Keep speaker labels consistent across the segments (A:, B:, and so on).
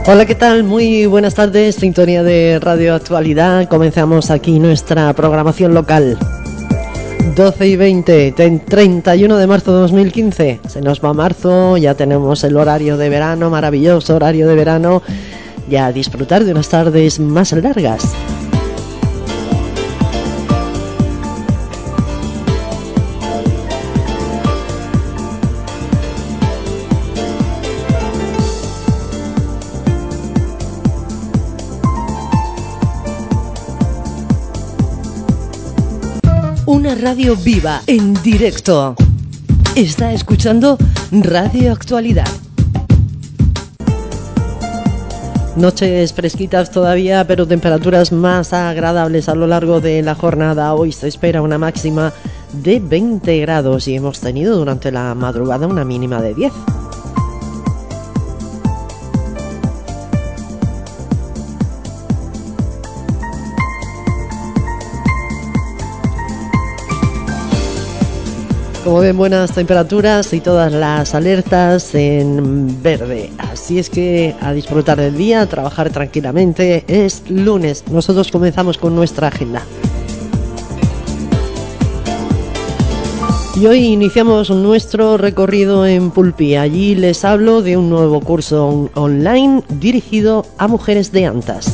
A: Hola, ¿qué tal? Muy buenas tardes, sintonía de Radio Actualidad. Comenzamos aquí nuestra programación local. 12 y 20, 31 de marzo de 2015. Se nos va marzo, ya tenemos el horario de verano, maravilloso horario de verano. Ya a disfrutar de unas tardes más largas. Una radio viva, en directo. Está escuchando Radio Actualidad. Noches fresquitas todavía, pero temperaturas más agradables a lo largo de la jornada. Hoy se espera una máxima de 20 grados y hemos tenido durante la madrugada una mínima de 10. Como ven, buenas temperaturas y todas las alertas en verde. Así es que a disfrutar del día, a trabajar tranquilamente. Es lunes, nosotros comenzamos con nuestra agenda. Y hoy iniciamos nuestro recorrido en Pulpí. Allí les hablo de un nuevo curso online dirigido a mujeres de Antas.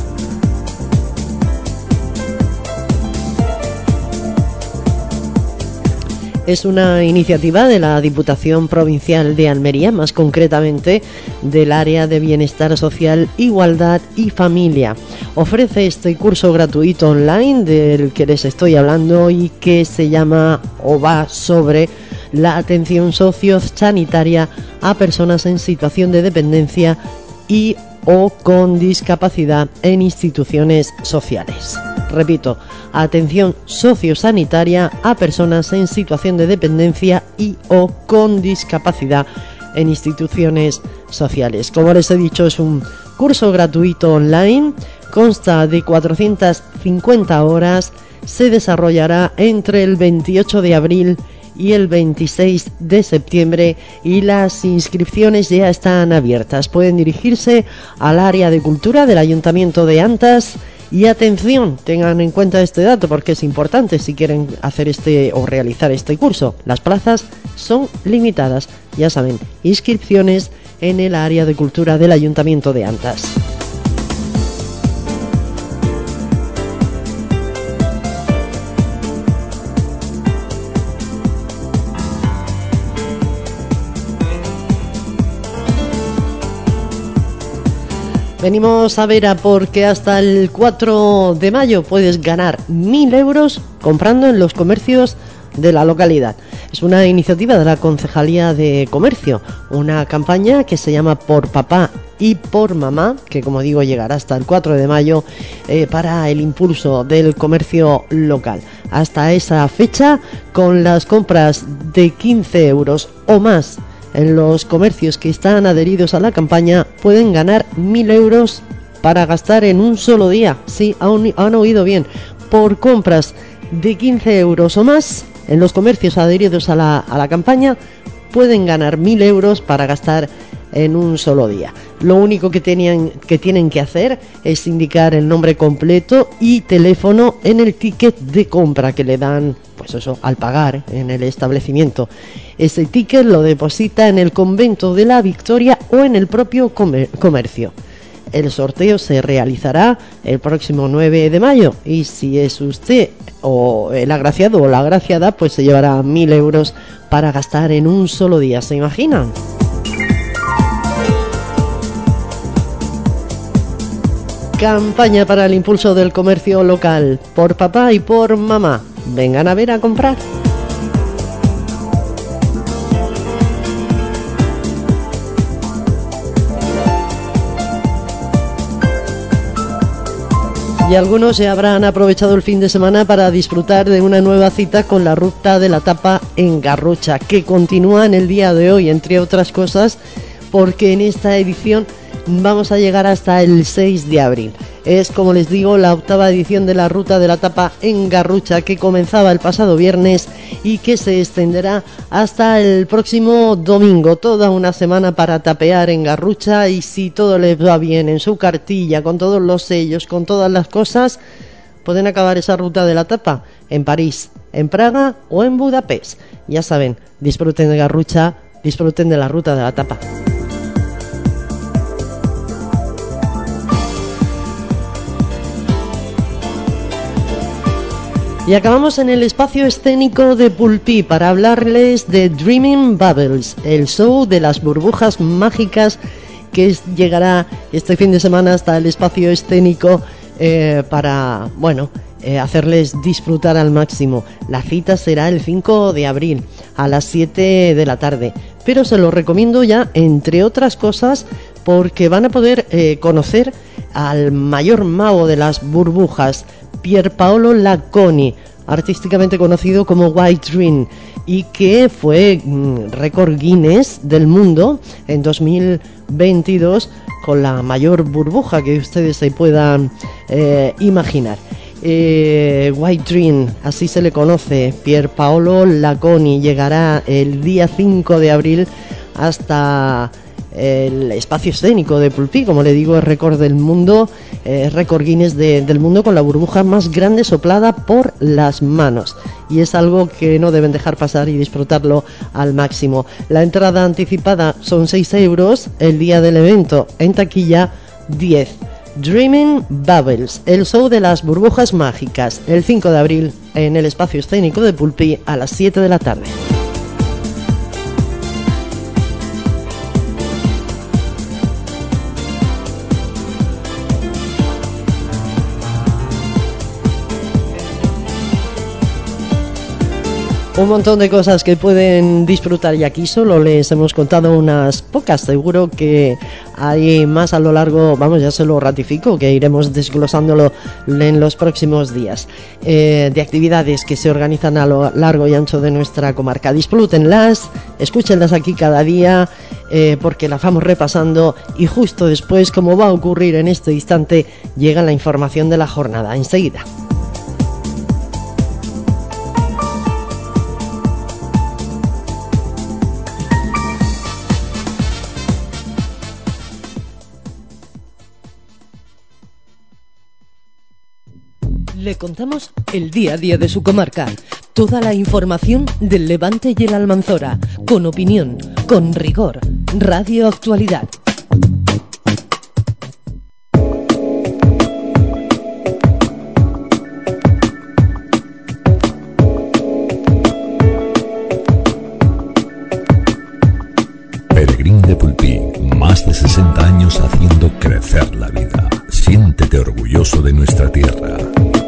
A: Es una iniciativa de la Diputación Provincial de Almería, más concretamente del Área de Bienestar Social, Igualdad y Familia. Ofrece este curso gratuito online del que les estoy hablando y que se llama o va sobre la atención sociosanitaria a personas en situación de dependencia y o con discapacidad en instituciones sociales. Repito, atención sociosanitaria a personas en situación de dependencia y o con discapacidad en instituciones sociales. Como les he dicho, es un curso gratuito online, consta de 450 horas, se desarrollará entre el 28 de abril y el 26 de septiembre y las inscripciones ya están abiertas. Pueden dirigirse al área de cultura del Ayuntamiento de Antas. Y atención, tengan en cuenta este dato porque es importante si quieren hacer o realizar este curso. Las plazas son limitadas, ya saben, inscripciones en el área de cultura del Ayuntamiento de Antas. Venimos a Vera porque hasta el 4 de mayo puedes ganar 1.000 euros comprando en los comercios de la localidad. Es una iniciativa de la Concejalía de Comercio, una campaña que se llama Por Papá y por Mamá, que como digo llegará hasta el 4 de mayo para el impulso del comercio local. Hasta esa fecha, con las compras de 15 euros o más en los comercios que están adheridos a la campaña, pueden ganar 1.000 euros para gastar en un solo día. Sí, han oído bien. Por compras de 15 euros o más en los comercios adheridos a la campaña, pueden ganar 1.000 euros para gastar en un solo día. Lo único que tienen que hacer es indicar el nombre completo y teléfono en el ticket de compra que le dan, pues eso, al pagar en el establecimiento. Ese ticket lo deposita en el Convento de la Victoria o en el propio comercio. El sorteo se realizará el próximo 9 de mayo y si es usted o el agraciado o la agraciada, pues se llevará 1.000 euros para gastar en un solo día. ¿Se imaginan? Campaña para el impulso del comercio local, por papá y por mamá. Vengan a ver a comprar. Y algunos se habrán aprovechado el fin de semana para disfrutar de una nueva cita con la Ruta de la Tapa en Garrocha, que continúa en el día de hoy, entre otras cosas, porque en esta edición vamos a llegar hasta el 6 de abril. Es, como les digo, la 8ª edición de la Ruta de la Tapa en Garrucha, que comenzaba el pasado viernes y que se extenderá hasta el próximo domingo. Toda una semana para tapear en Garrucha, y si todo les va bien en su cartilla, con todos los sellos, con todas las cosas, pueden acabar esa Ruta de la Tapa en París, en Praga o en Budapest. Ya saben, disfruten de Garrucha, disfruten de la Ruta de la Tapa. Y acabamos en el espacio escénico de Pulpí para hablarles de Dreaming Bubbles, el show de las burbujas mágicas que llegará este fin de semana hasta el espacio escénico para, hacerles disfrutar al máximo. La cita será el 5 de abril a las 7 de la tarde, pero se lo recomiendo ya, entre otras cosas, porque van a poder conocer al mayor mago de las burbujas, Pierpaolo Lacconi, artísticamente conocido como White Dream, y que fue récord Guinness del mundo en 2022 con la mayor burbuja que ustedes se puedan imaginar. White Dream, así se le conoce. Pierpaolo Lacconi llegará el día 5 de abril hasta el espacio escénico de Pulpí. Como le digo, es récord del mundo, récord Guinness del mundo con la burbuja más grande soplada por las manos, y es algo que no deben dejar pasar y disfrutarlo al máximo. La entrada anticipada son 6 euros, el día del evento en taquilla 10. Dreaming Bubbles, el show de las burbujas mágicas, el 5 de abril en el espacio escénico de Pulpí a las 7 de la tarde. Un montón de cosas que pueden disfrutar, y aquí solo les hemos contado unas pocas. Seguro que hay más a lo largo, ya se lo ratifico, que iremos desglosándolo en los próximos días, de actividades que se organizan a lo largo y ancho de nuestra comarca. Disfrútenlas, escúchenlas aquí cada día, porque las vamos repasando, y justo después, como va a ocurrir en este instante, llega la información de la jornada. Enseguida. Le contamos el día a día de su comarca, toda la información del Levante y el Almanzora, con opinión, con rigor. Radio Actualidad.
B: Peregrín de Pulpí, más de 60 años haciendo crecer la vida. Siéntete orgulloso de nuestra tierra.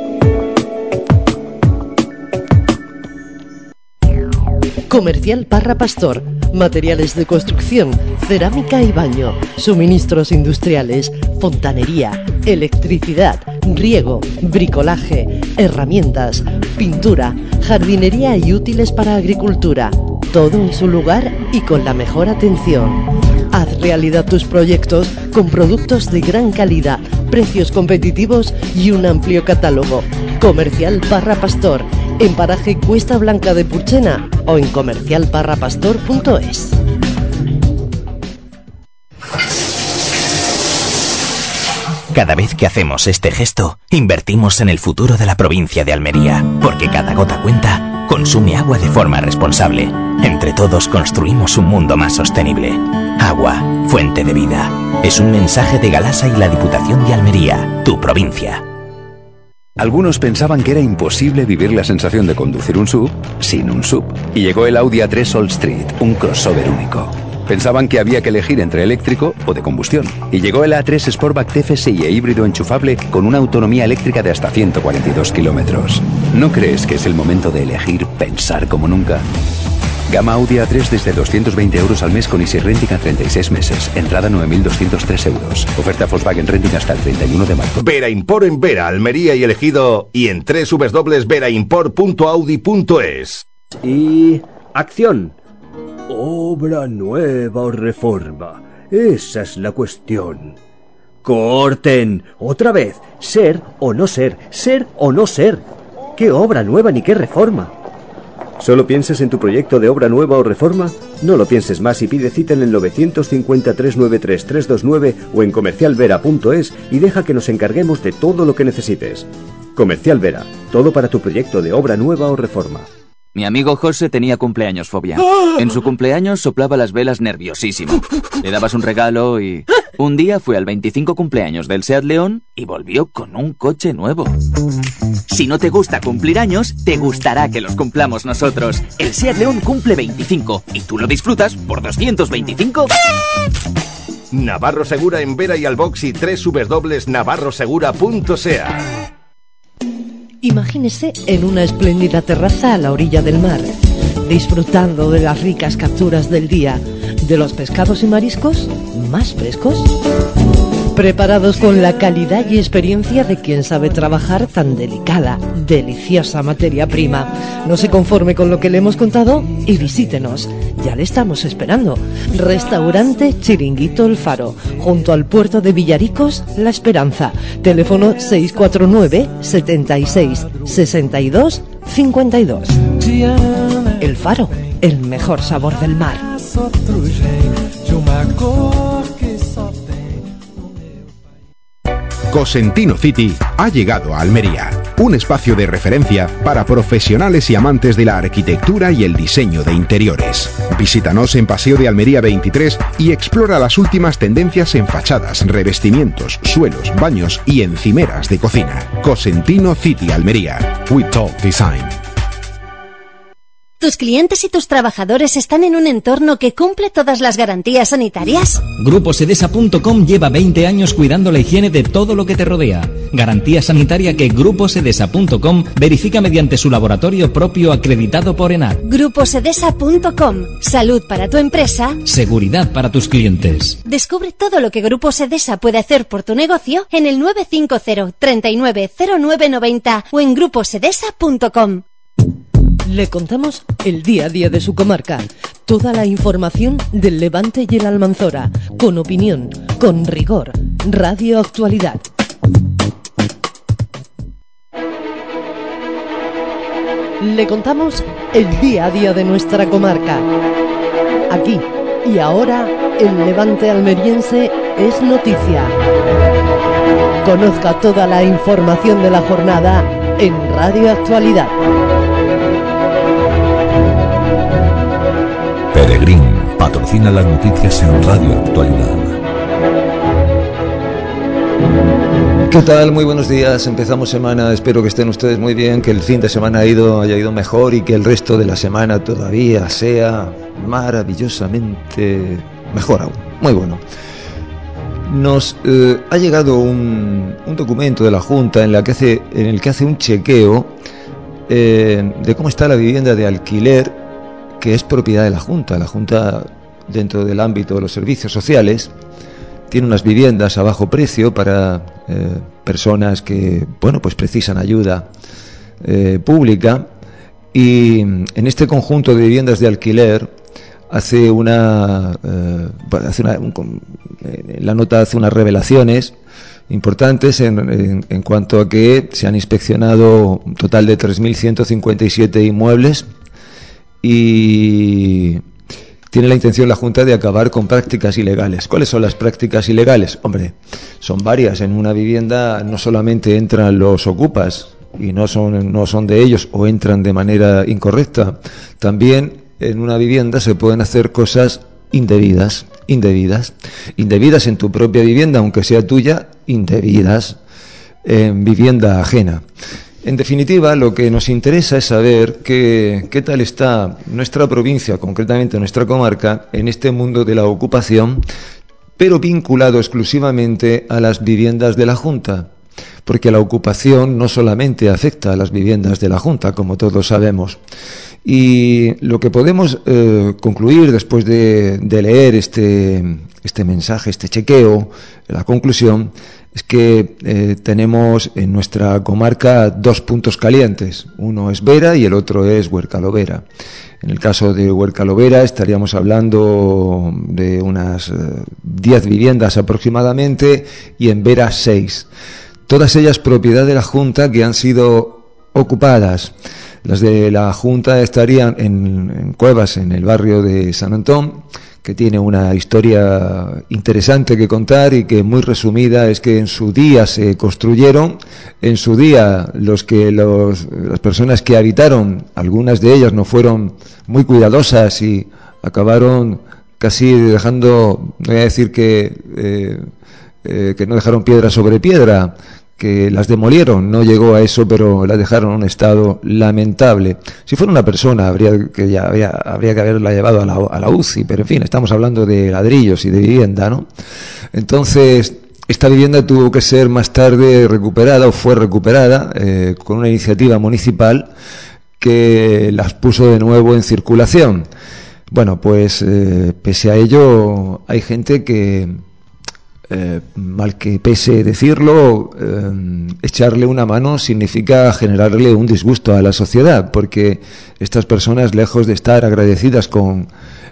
A: Comercial Parra Pastor, materiales de construcción, cerámica y baño, suministros industriales, fontanería, electricidad, riego, bricolaje, herramientas, pintura, jardinería y útiles para agricultura. Todo en su lugar y con la mejor atención. Haz realidad tus proyectos con productos de gran calidad, precios competitivos y un amplio catálogo. Comercial Parra Pastor, en paraje Cuesta Blanca de Purchena o en comercialparrapastor.es.
C: Cada vez que hacemos este gesto, invertimos en el futuro de la provincia de Almería, porque cada gota cuenta. Consume agua de forma responsable. Entre todos construimos un mundo más sostenible. Agua, fuente de vida. Es un mensaje de Galasa y la Diputación de Almería, tu provincia.
D: Algunos pensaban que era imposible vivir la sensación de conducir un SUV sin un SUV. Y llegó el Audi A3 All Street, un crossover único. Pensaban que había que elegir entre eléctrico o de combustión. Y llegó el A3 Sportback TFSI e híbrido enchufable con una autonomía eléctrica de hasta 142 kilómetros. ¿No crees que es el momento de elegir pensar como nunca? Gama Audi A3 desde 220 euros al mes con Easy Renting a 36 meses. Entrada 9.203 euros. Oferta Volkswagen Renting hasta el 31 de marzo.
E: Vera Import en Vera, Almería y Elegido, y en www.veraimport.audi.es.
F: Y... acción. Obra nueva o reforma. Esa es la cuestión. ¡Corten! ¡Otra vez! Ser o no ser, ser o no ser. ¿Qué obra nueva ni qué reforma? ¿Solo piensas en tu proyecto de obra nueva o reforma? No lo pienses más y pide cita en el 950-393-329 o en comercialvera.es y deja que nos encarguemos de todo lo que necesites. Comercial Vera, todo para tu proyecto de obra nueva o reforma.
G: Mi amigo José tenía cumpleaños fobia. En su cumpleaños soplaba las velas nerviosísimo. Le dabas un regalo y... Un día fue al 25 cumpleaños del Seat León y volvió con un coche nuevo. Si no te gusta cumplir años, te gustará que los cumplamos nosotros. El Seat León cumple 25 y tú lo disfrutas por 225.
E: Navarro Segura en Vera y Albox y www.navarrosegura.sea.
A: Imagínese en una espléndida terraza a la orilla del mar, disfrutando de las ricas capturas del día, de los pescados y mariscos más frescos, preparados con la calidad y experiencia de quien sabe trabajar tan delicada, deliciosa materia prima. No se conforme con lo que le hemos contado y visítenos. Ya le estamos esperando. Restaurante Chiringuito El Faro, junto al puerto de Villaricos, La Esperanza. Teléfono 649 76 62 52. El Faro, el mejor sabor del mar.
H: Cosentino City ha llegado a Almería, un espacio de referencia para profesionales y amantes de la arquitectura y el diseño de interiores. Visítanos en Paseo de Almería 23 y explora las últimas tendencias en fachadas, revestimientos, suelos, baños y encimeras de cocina. Cosentino City Almería. We Talk Design.
I: ¿Tus clientes y tus trabajadores están en un entorno que cumple todas las garantías sanitarias?
J: GrupoSedesa.com lleva 20 años cuidando la higiene de todo lo que te rodea. Garantía sanitaria que GrupoSedesa.com verifica mediante su laboratorio propio acreditado por ENAC.
I: GrupoSedesa.com. Salud para tu empresa.
J: Seguridad para tus clientes.
I: Descubre todo lo que Grupo Sedesa puede hacer por tu negocio en el 950 39 09 90 o en GrupoSedesa.com.
A: Le contamos el día a día de su comarca, toda la información del Levante y el Almanzora, con opinión, con rigor, Radio Actualidad. Le contamos el día a día de nuestra comarca. Aquí y ahora, el Levante almeriense es noticia. Conozca toda la información de la jornada en Radio Actualidad.
B: Peregrín patrocina las noticias en Radio Actualidad.
K: ¿Qué tal? Muy buenos días. Empezamos semana. Espero que estén ustedes muy bien, que el fin de semana haya ido mejor y que el resto de la semana todavía sea maravillosamente mejor aún. Muy bueno. Nos ha llegado un documento de la Junta en el que hace un chequeo de cómo está la vivienda de alquiler que es propiedad de la Junta. La Junta, dentro del ámbito de los servicios sociales, tiene unas viviendas a bajo precio para personas que, pues precisan ayuda pública, y en este conjunto de viviendas de alquiler la nota hace unas revelaciones importantes en cuanto a que se han inspeccionado un total de 3.157 inmuebles y tiene la intención la Junta de acabar con prácticas ilegales. ¿Cuáles son las prácticas ilegales? Hombre, son varias. En una vivienda no solamente entran los ocupas y no son de ellos o entran de manera incorrecta. También en una vivienda se pueden hacer cosas indebidas en tu propia vivienda, aunque sea tuya, indebidas en vivienda ajena. En definitiva, lo que nos interesa es saber qué tal está nuestra provincia, concretamente nuestra comarca, en este mundo de la ocupación, pero vinculado exclusivamente a las viviendas de la Junta, porque la ocupación no solamente afecta a las viviendas de la Junta, como todos sabemos. Y lo que podemos concluir después de leer este mensaje, este chequeo, la conclusión, es que tenemos en nuestra comarca 2 puntos calientes. Uno es Vera y el otro es Huercalovera. En el caso de Huercalovera estaríamos hablando de unas 10 viviendas aproximadamente y en Vera 6. Todas ellas propiedad de la Junta que han sido ocupadas. Las de la Junta estarían en Cuevas, en el barrio de San Antón, que tiene una historia interesante que contar y que muy resumida es que en su día se construyeron, en su día las personas que habitaron, algunas de ellas no fueron muy cuidadosas y acabaron casi dejando, no voy a decir que no dejaron piedra sobre piedra, que las demolieron, no llegó a eso, pero las dejaron en un estado lamentable. Si fuera una persona, habría que haberla llevado a la UCI, pero en fin, estamos hablando de ladrillos y de vivienda, ¿no? Entonces, esta vivienda tuvo que ser más tarde recuperada, o fue recuperada, con una iniciativa municipal que las puso de nuevo en circulación. Bueno, pues, pese a ello, hay gente que, mal que pese decirlo, echarle una mano significa generarle un disgusto a la sociedad, porque estas personas, lejos de estar agradecidas con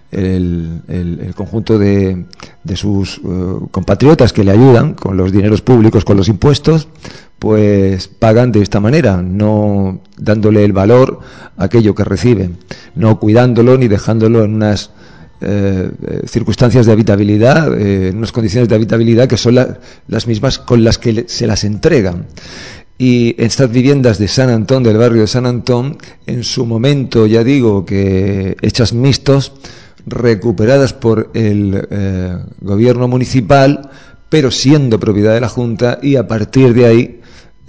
K: el conjunto de sus compatriotas que le ayudan con los dineros públicos, con los impuestos, pues pagan de esta manera, no dándole el valor a aquello que reciben, no cuidándolo ni dejándolo en unas circunstancias de habitabilidad, en unas condiciones de habitabilidad que son las mismas con las que se las entregan. Y estas viviendas de San Antón, del barrio de San Antón, en su momento, ya digo, que hechas mixtos, recuperadas por el gobierno municipal, pero siendo propiedad de la Junta, y a partir de ahí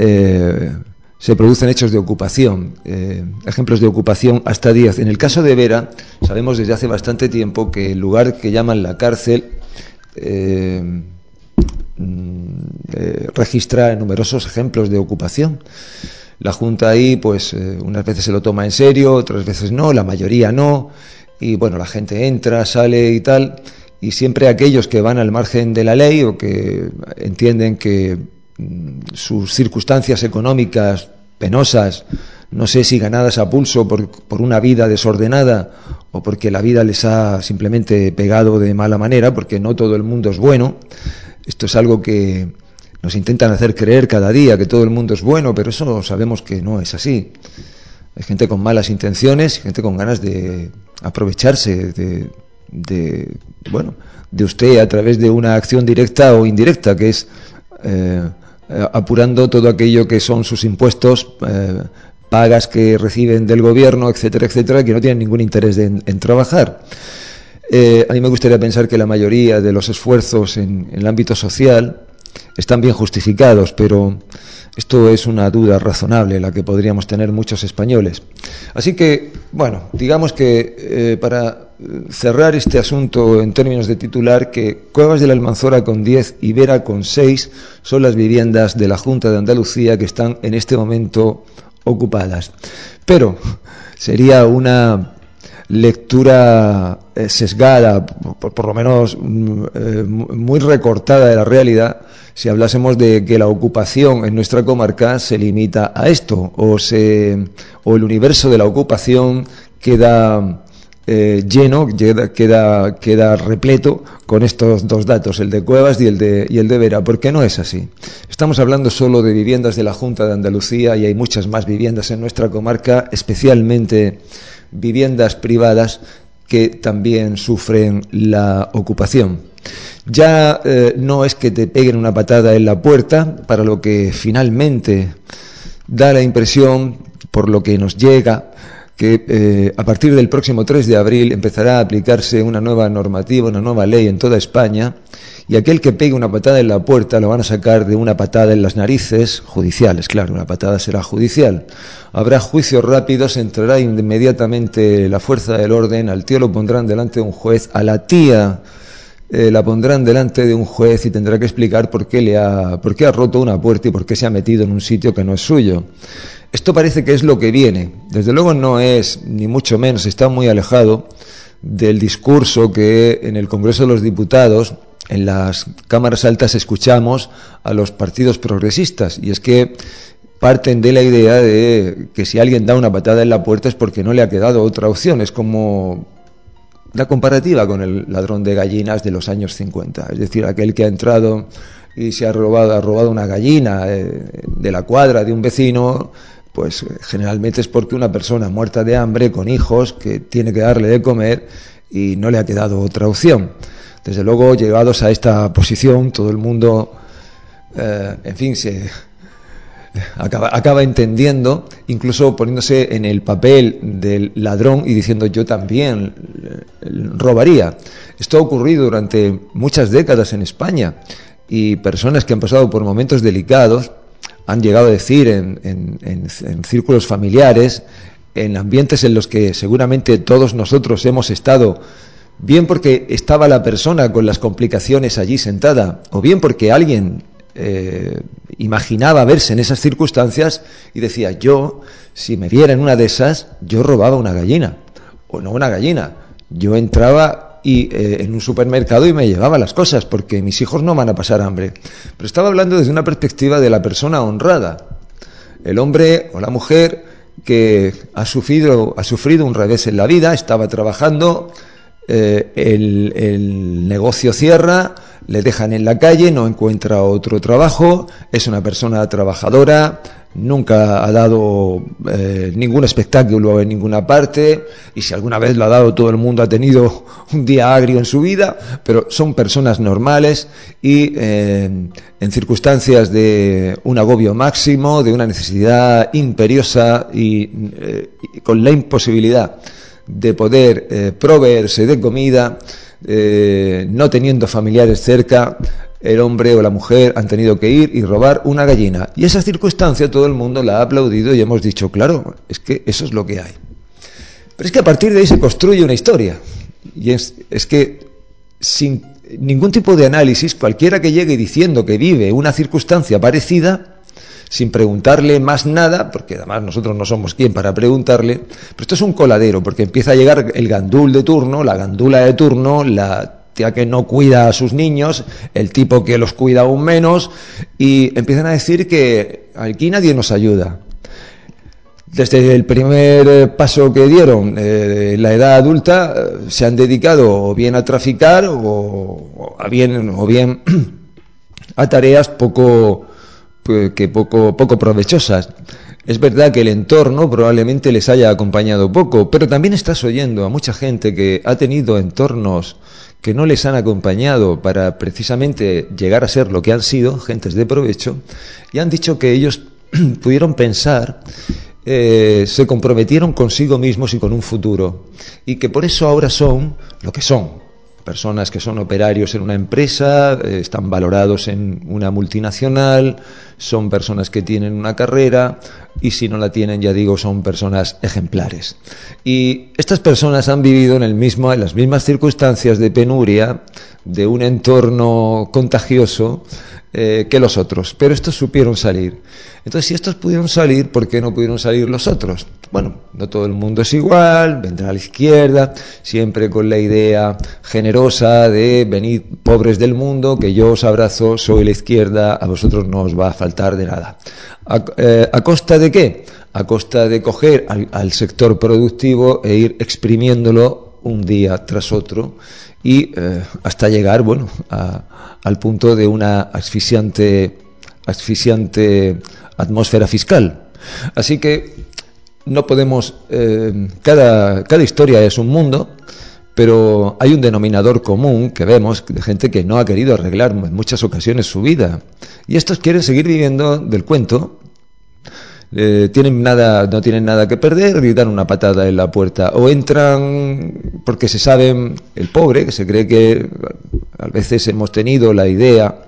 K: se producen hechos de ocupación, ejemplos de ocupación hasta 10. En el caso de Vera, sabemos desde hace bastante tiempo que el lugar que llaman la cárcel registra numerosos ejemplos de ocupación. La Junta ahí, pues, unas veces se lo toma en serio, otras veces no, la mayoría no, y bueno, la gente entra, sale y tal, y siempre aquellos que van al margen de la ley o que entienden que sus circunstancias económicas penosas, no sé si ganadas a pulso por una vida desordenada o porque la vida les ha simplemente pegado de mala manera, porque no todo el mundo es bueno. Esto es algo que nos intentan hacer creer cada día, que todo el mundo es bueno, pero eso sabemos que no es así. Hay gente con malas intenciones, gente con ganas de aprovecharse de usted a través de una acción directa o indirecta, que es apurando todo aquello que son sus impuestos, pagas que reciben del gobierno, etcétera, etcétera, que no tienen ningún interés en trabajar. A mí me gustaría pensar que la mayoría de los esfuerzos en el ámbito social están bien justificados, pero esto es una duda razonable la que podríamos tener muchos españoles. Así que, bueno, digamos que para cerrar este asunto en términos de titular, que Cuevas de la Almanzora con 10 y Vera con 6 son las viviendas de la Junta de Andalucía que están en este momento ocupadas. Pero sería una lectura sesgada, por lo menos muy recortada de la realidad, si hablásemos de que la ocupación en nuestra comarca se limita a esto, o el universo de la ocupación queda lleno, queda repleto con estos dos datos, el de Cuevas y el de Vera, porque no es así. Estamos hablando solo de viviendas de la Junta de Andalucía y hay muchas más viviendas en nuestra comarca, especialmente viviendas privadas que también sufren la ocupación. Ya no es que te peguen una patada en la puerta, para lo que finalmente da la impresión, por lo que nos llega, que a partir del próximo 3 de abril empezará a aplicarse una nueva normativa, una nueva ley en toda España, y aquel que pegue una patada en la puerta lo van a sacar de una patada en las narices, judiciales, claro, una patada será judicial. Habrá juicios rápidos, entrará inmediatamente la fuerza del orden, al tío lo pondrán delante de un juez, a la tía la pondrán delante de un juez y tendrá que explicar por qué ha roto una puerta y por qué se ha metido en un sitio que no es suyo. Esto parece que es lo que viene. Desde luego no es, ni mucho menos, está muy alejado del discurso que en el Congreso de los Diputados en las cámaras altas escuchamos a los partidos progresistas, y es que parten de la idea de que si alguien da una patada en la puerta es porque no le ha quedado otra opción. Es como la comparativa con el ladrón de gallinas de los años 50, es decir, aquel que ha entrado y se ha robado una gallina de la cuadra de un vecino, pues generalmente es porque una persona muerta de hambre, con hijos, que tiene que darle de comer y no le ha quedado otra opción. Desde luego, llegados a esta posición, todo el mundo, en fin, se acaba entendiendo, incluso poniéndose en el papel del ladrón y diciendo yo también robaría. Esto ha ocurrido durante muchas décadas en España, y personas que han pasado por momentos delicados han llegado a decir en círculos familiares, en ambientes en los que seguramente todos nosotros hemos estado, bien porque estaba la persona con las complicaciones allí sentada, o bien porque alguien imaginaba verse en esas circunstancias y decía, yo, si me viera en una de esas, yo robaba una gallina, o no una gallina, yo entraba en un supermercado y me llevaba las cosas, porque mis hijos no van a pasar hambre. Pero estaba hablando desde una perspectiva de la persona honrada, el hombre o la mujer que ha sufrido un revés en la vida, estaba trabajando, el negocio cierra, le dejan en la calle, no encuentra otro trabajo, es una persona trabajadora, nunca ha dado ningún espectáculo en ninguna parte, y si alguna vez lo ha dado, todo el mundo ha tenido un día agrio en su vida, pero son personas normales y en circunstancias de un agobio máximo, de una necesidad imperiosa y con la imposibilidad de poder proveerse de comida, no teniendo familiares cerca, el hombre o la mujer han tenido que ir y robar una gallina. Y esa circunstancia todo el mundo la ha aplaudido y hemos dicho, claro, es que eso es lo que hay. Pero es que a partir de ahí se construye una historia. Y es que sin ningún tipo de análisis, cualquiera que llegue diciendo que vive una circunstancia parecida, sin preguntarle más nada, porque además nosotros no somos quien para preguntarle, pero esto es un coladero, porque empieza a llegar el gandul de turno, la gandula de turno, la tía que no cuida a sus niños, el tipo que los cuida aún menos, y empiezan a decir que aquí nadie nos ayuda. Desde el primer paso que dieron, la edad adulta, se han dedicado o bien a traficar o bien a tareas poco provechosas. Es verdad que el entorno probablemente les haya acompañado poco, pero también estás oyendo a mucha gente que ha tenido entornos que no les han acompañado para precisamente llegar a ser lo que han sido, gentes de provecho, y han dicho que ellos pudieron pensar, se comprometieron consigo mismos y con un futuro, y que por eso ahora son lo que son. Personas que son operarios en una empresa, están valorados en una multinacional, son personas que tienen una carrera y si no la tienen, ya digo, son personas ejemplares. Y estas personas han vivido en las mismas circunstancias de penuria, de un entorno contagioso que los otros, pero estos supieron salir. Entonces, si estos pudieron salir, ¿por qué no pudieron salir los otros? Bueno, no todo el mundo es igual, vendrá a la izquierda, siempre con la idea generosa de venid pobres del mundo, que yo os abrazo, soy la izquierda, a vosotros no os va a faltar de nada. ¿A costa de qué? A costa de coger al sector productivo e ir exprimiéndolo un día tras otro y hasta llegar, bueno, al punto de una asfixiante atmósfera fiscal. Así que no podemos, cada historia es un mundo, pero hay un denominador común que vemos de gente que no ha querido arreglar en muchas ocasiones su vida, y estos quieren seguir viviendo del cuento. No tienen nada que perder y dan una patada en la puerta, o entran porque se saben, el pobre, que se cree que a veces hemos tenido la idea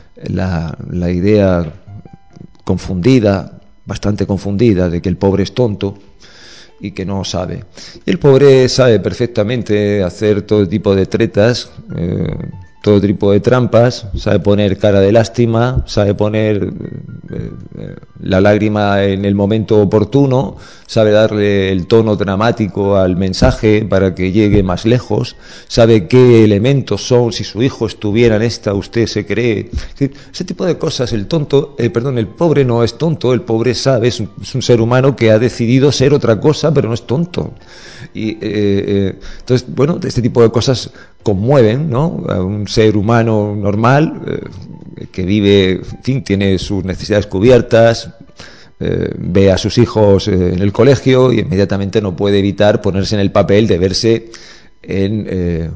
K: confundida, bastante confundida, de que el pobre es tonto y que no sabe. Y el pobre sabe perfectamente hacer todo tipo de tretas todo tipo de trampas, sabe poner cara de lástima, sabe poner la lágrima en el momento oportuno, sabe darle el tono dramático al mensaje para que llegue más lejos, sabe qué elementos son, si su hijo estuviera en esta, usted se cree. Ese tipo de cosas, el pobre no es tonto, el pobre sabe, es un ser humano que ha decidido ser otra cosa, pero no es tonto. Y entonces, bueno, este tipo de cosas conmueven, ¿no?, a un ser humano normal que vive, en fin, tiene sus necesidades cubiertas, ve a sus hijos en el colegio y inmediatamente no puede evitar ponerse en el papel de verse en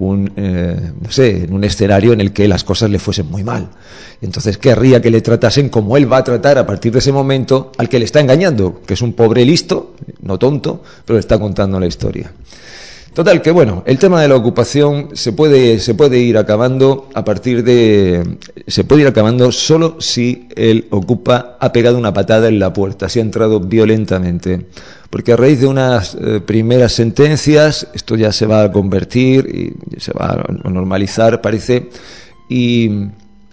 K: en un escenario en el que las cosas le fuesen muy mal. Entonces querría que le tratasen como él va a tratar a partir de ese momento al que le está engañando, que es un pobre listo, no tonto, pero le está contando la historia. Total, que bueno, el tema de la ocupación se puede ir acabando se puede ir acabando solo si el ocupa ha pegado una patada en la puerta, si ha entrado violentamente. Porque a raíz de unas primeras sentencias, esto ya se va a convertir y se va a normalizar, parece, y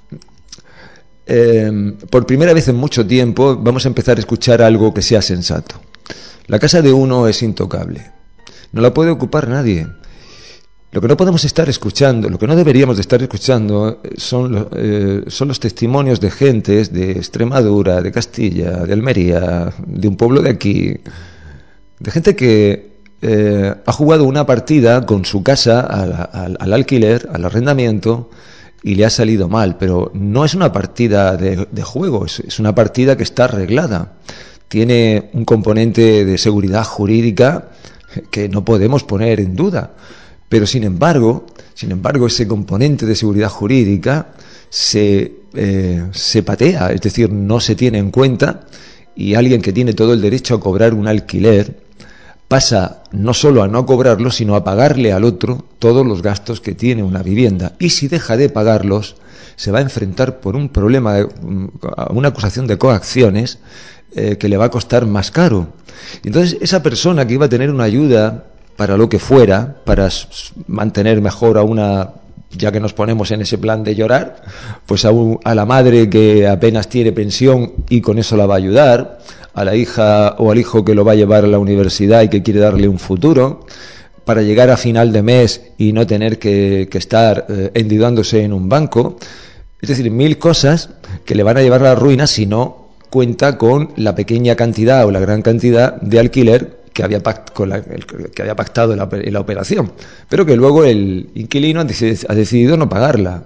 K: por primera vez en mucho tiempo vamos a empezar a escuchar algo que sea sensato. La casa de uno es intocable. No la puede ocupar nadie. Lo que no podemos estar escuchando, lo que no deberíamos de estar escuchando son los testimonios de gentes de Extremadura, de Castilla, de Almería, de un pueblo de aquí, de gente que ha jugado una partida con su casa al alquiler, al arrendamiento, y le ha salido mal, pero no es una partida de juego, es una partida que está arreglada. Tiene un componente de seguridad jurídica que no podemos poner en duda, pero sin embargo ese componente de seguridad jurídica se patea, es decir, no se tiene en cuenta, y alguien que tiene todo el derecho a cobrar un alquiler pasa no solo a no cobrarlo, sino a pagarle al otro todos los gastos que tiene una vivienda, y si deja de pagarlos se va a enfrentar por un problema, a una acusación de coacciones que le va a costar más caro. Entonces esa persona que iba a tener una ayuda para lo que fuera, para mantener mejor a una, ya que nos ponemos en ese plan de llorar, pues a la madre que apenas tiene pensión y con eso la va a ayudar, a la hija o al hijo que lo va a llevar a la universidad y que quiere darle un futuro, para llegar a final de mes y no tener que estar endeudándose en un banco. Es decir, 1000 cosas que le van a llevar a la ruina si no cuenta con la pequeña cantidad o la gran cantidad de alquiler que había pactado en la operación, pero que luego el inquilino ha decidido no pagarla.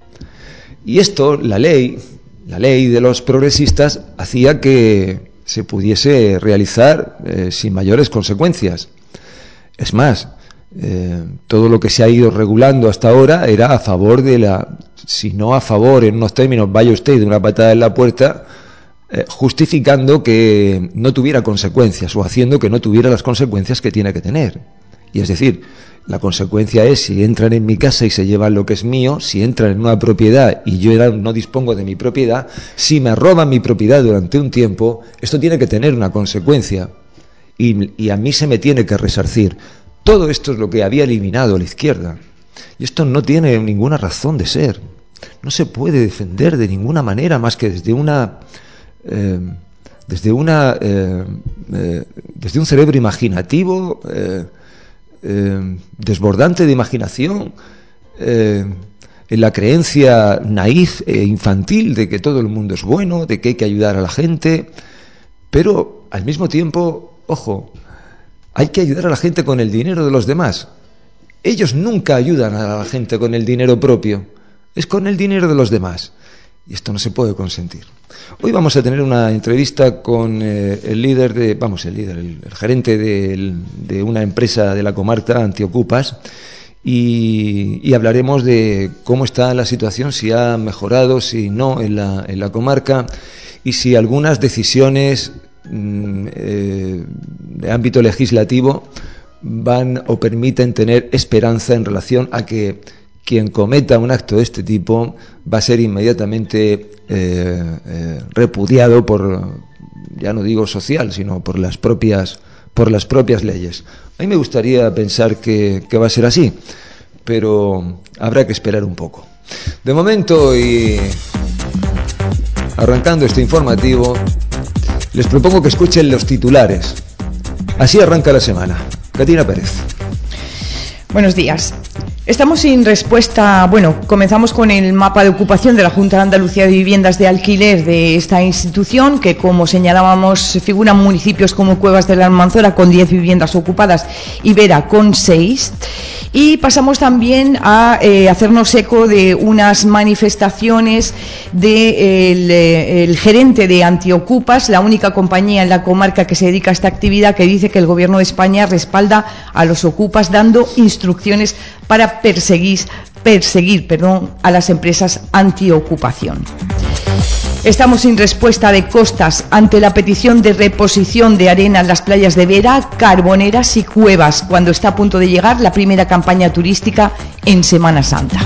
K: Y esto, la ley de los progresistas hacía que se pudiese realizar sin mayores consecuencias. Es más, todo lo que se ha ido regulando hasta ahora era a favor si no a favor, en unos términos, vaya usted de una patada en la puerta, justificando que no tuviera consecuencias o haciendo que no tuviera las consecuencias que tiene que tener. Y es decir, la consecuencia es si entran en mi casa y se llevan lo que es mío, si entran en una propiedad y yo no dispongo de mi propiedad, si me roban mi propiedad durante un tiempo, esto tiene que tener una consecuencia y a mí se me tiene que resarcir. Todo esto es lo que había eliminado la izquierda y esto no tiene ninguna razón de ser. No se puede defender de ninguna manera más que desde un cerebro imaginativo, desbordante de imaginación, en la creencia naif e infantil de que todo el mundo es bueno, de que hay que ayudar a la gente, pero al mismo tiempo, ojo, hay que ayudar a la gente con el dinero de los demás. Ellos nunca ayudan a la gente con el dinero propio, es con el dinero de los demás. Y esto no se puede consentir. Hoy vamos a tener una entrevista con el gerente de una empresa de la comarca, Antiocupas, y hablaremos de cómo está la situación, si ha mejorado, si no en la comarca, y si algunas decisiones de ámbito legislativo van o permiten tener esperanza en relación a que quien cometa un acto de este tipo va a ser inmediatamente repudiado ya no digo social, sino por las propias leyes. A mí me gustaría pensar que va a ser así, pero habrá que esperar un poco. De momento, y arrancando este informativo, les propongo que escuchen los titulares. Así arranca la semana. Catina Pérez.
L: Buenos días. Estamos sin respuesta. Comenzamos con el mapa de ocupación de la Junta de Andalucía de Viviendas de Alquiler de esta institución, que, como señalábamos, figuran municipios como Cuevas de la Almanzora con 10 viviendas ocupadas y Vera con 6. Y pasamos también a hacernos eco de unas manifestaciones del gerente de Antiocupas, la única compañía en la comarca que se dedica a esta actividad, que dice que el Gobierno de España respalda a los ocupas dando instrucciones para perseguir a las empresas antiocupación. Estamos sin respuesta de Costas ante la petición de reposición de arena en las playas de Vera, Carboneras y Cuevas, cuando está a punto de llegar la primera campaña turística en Semana Santa.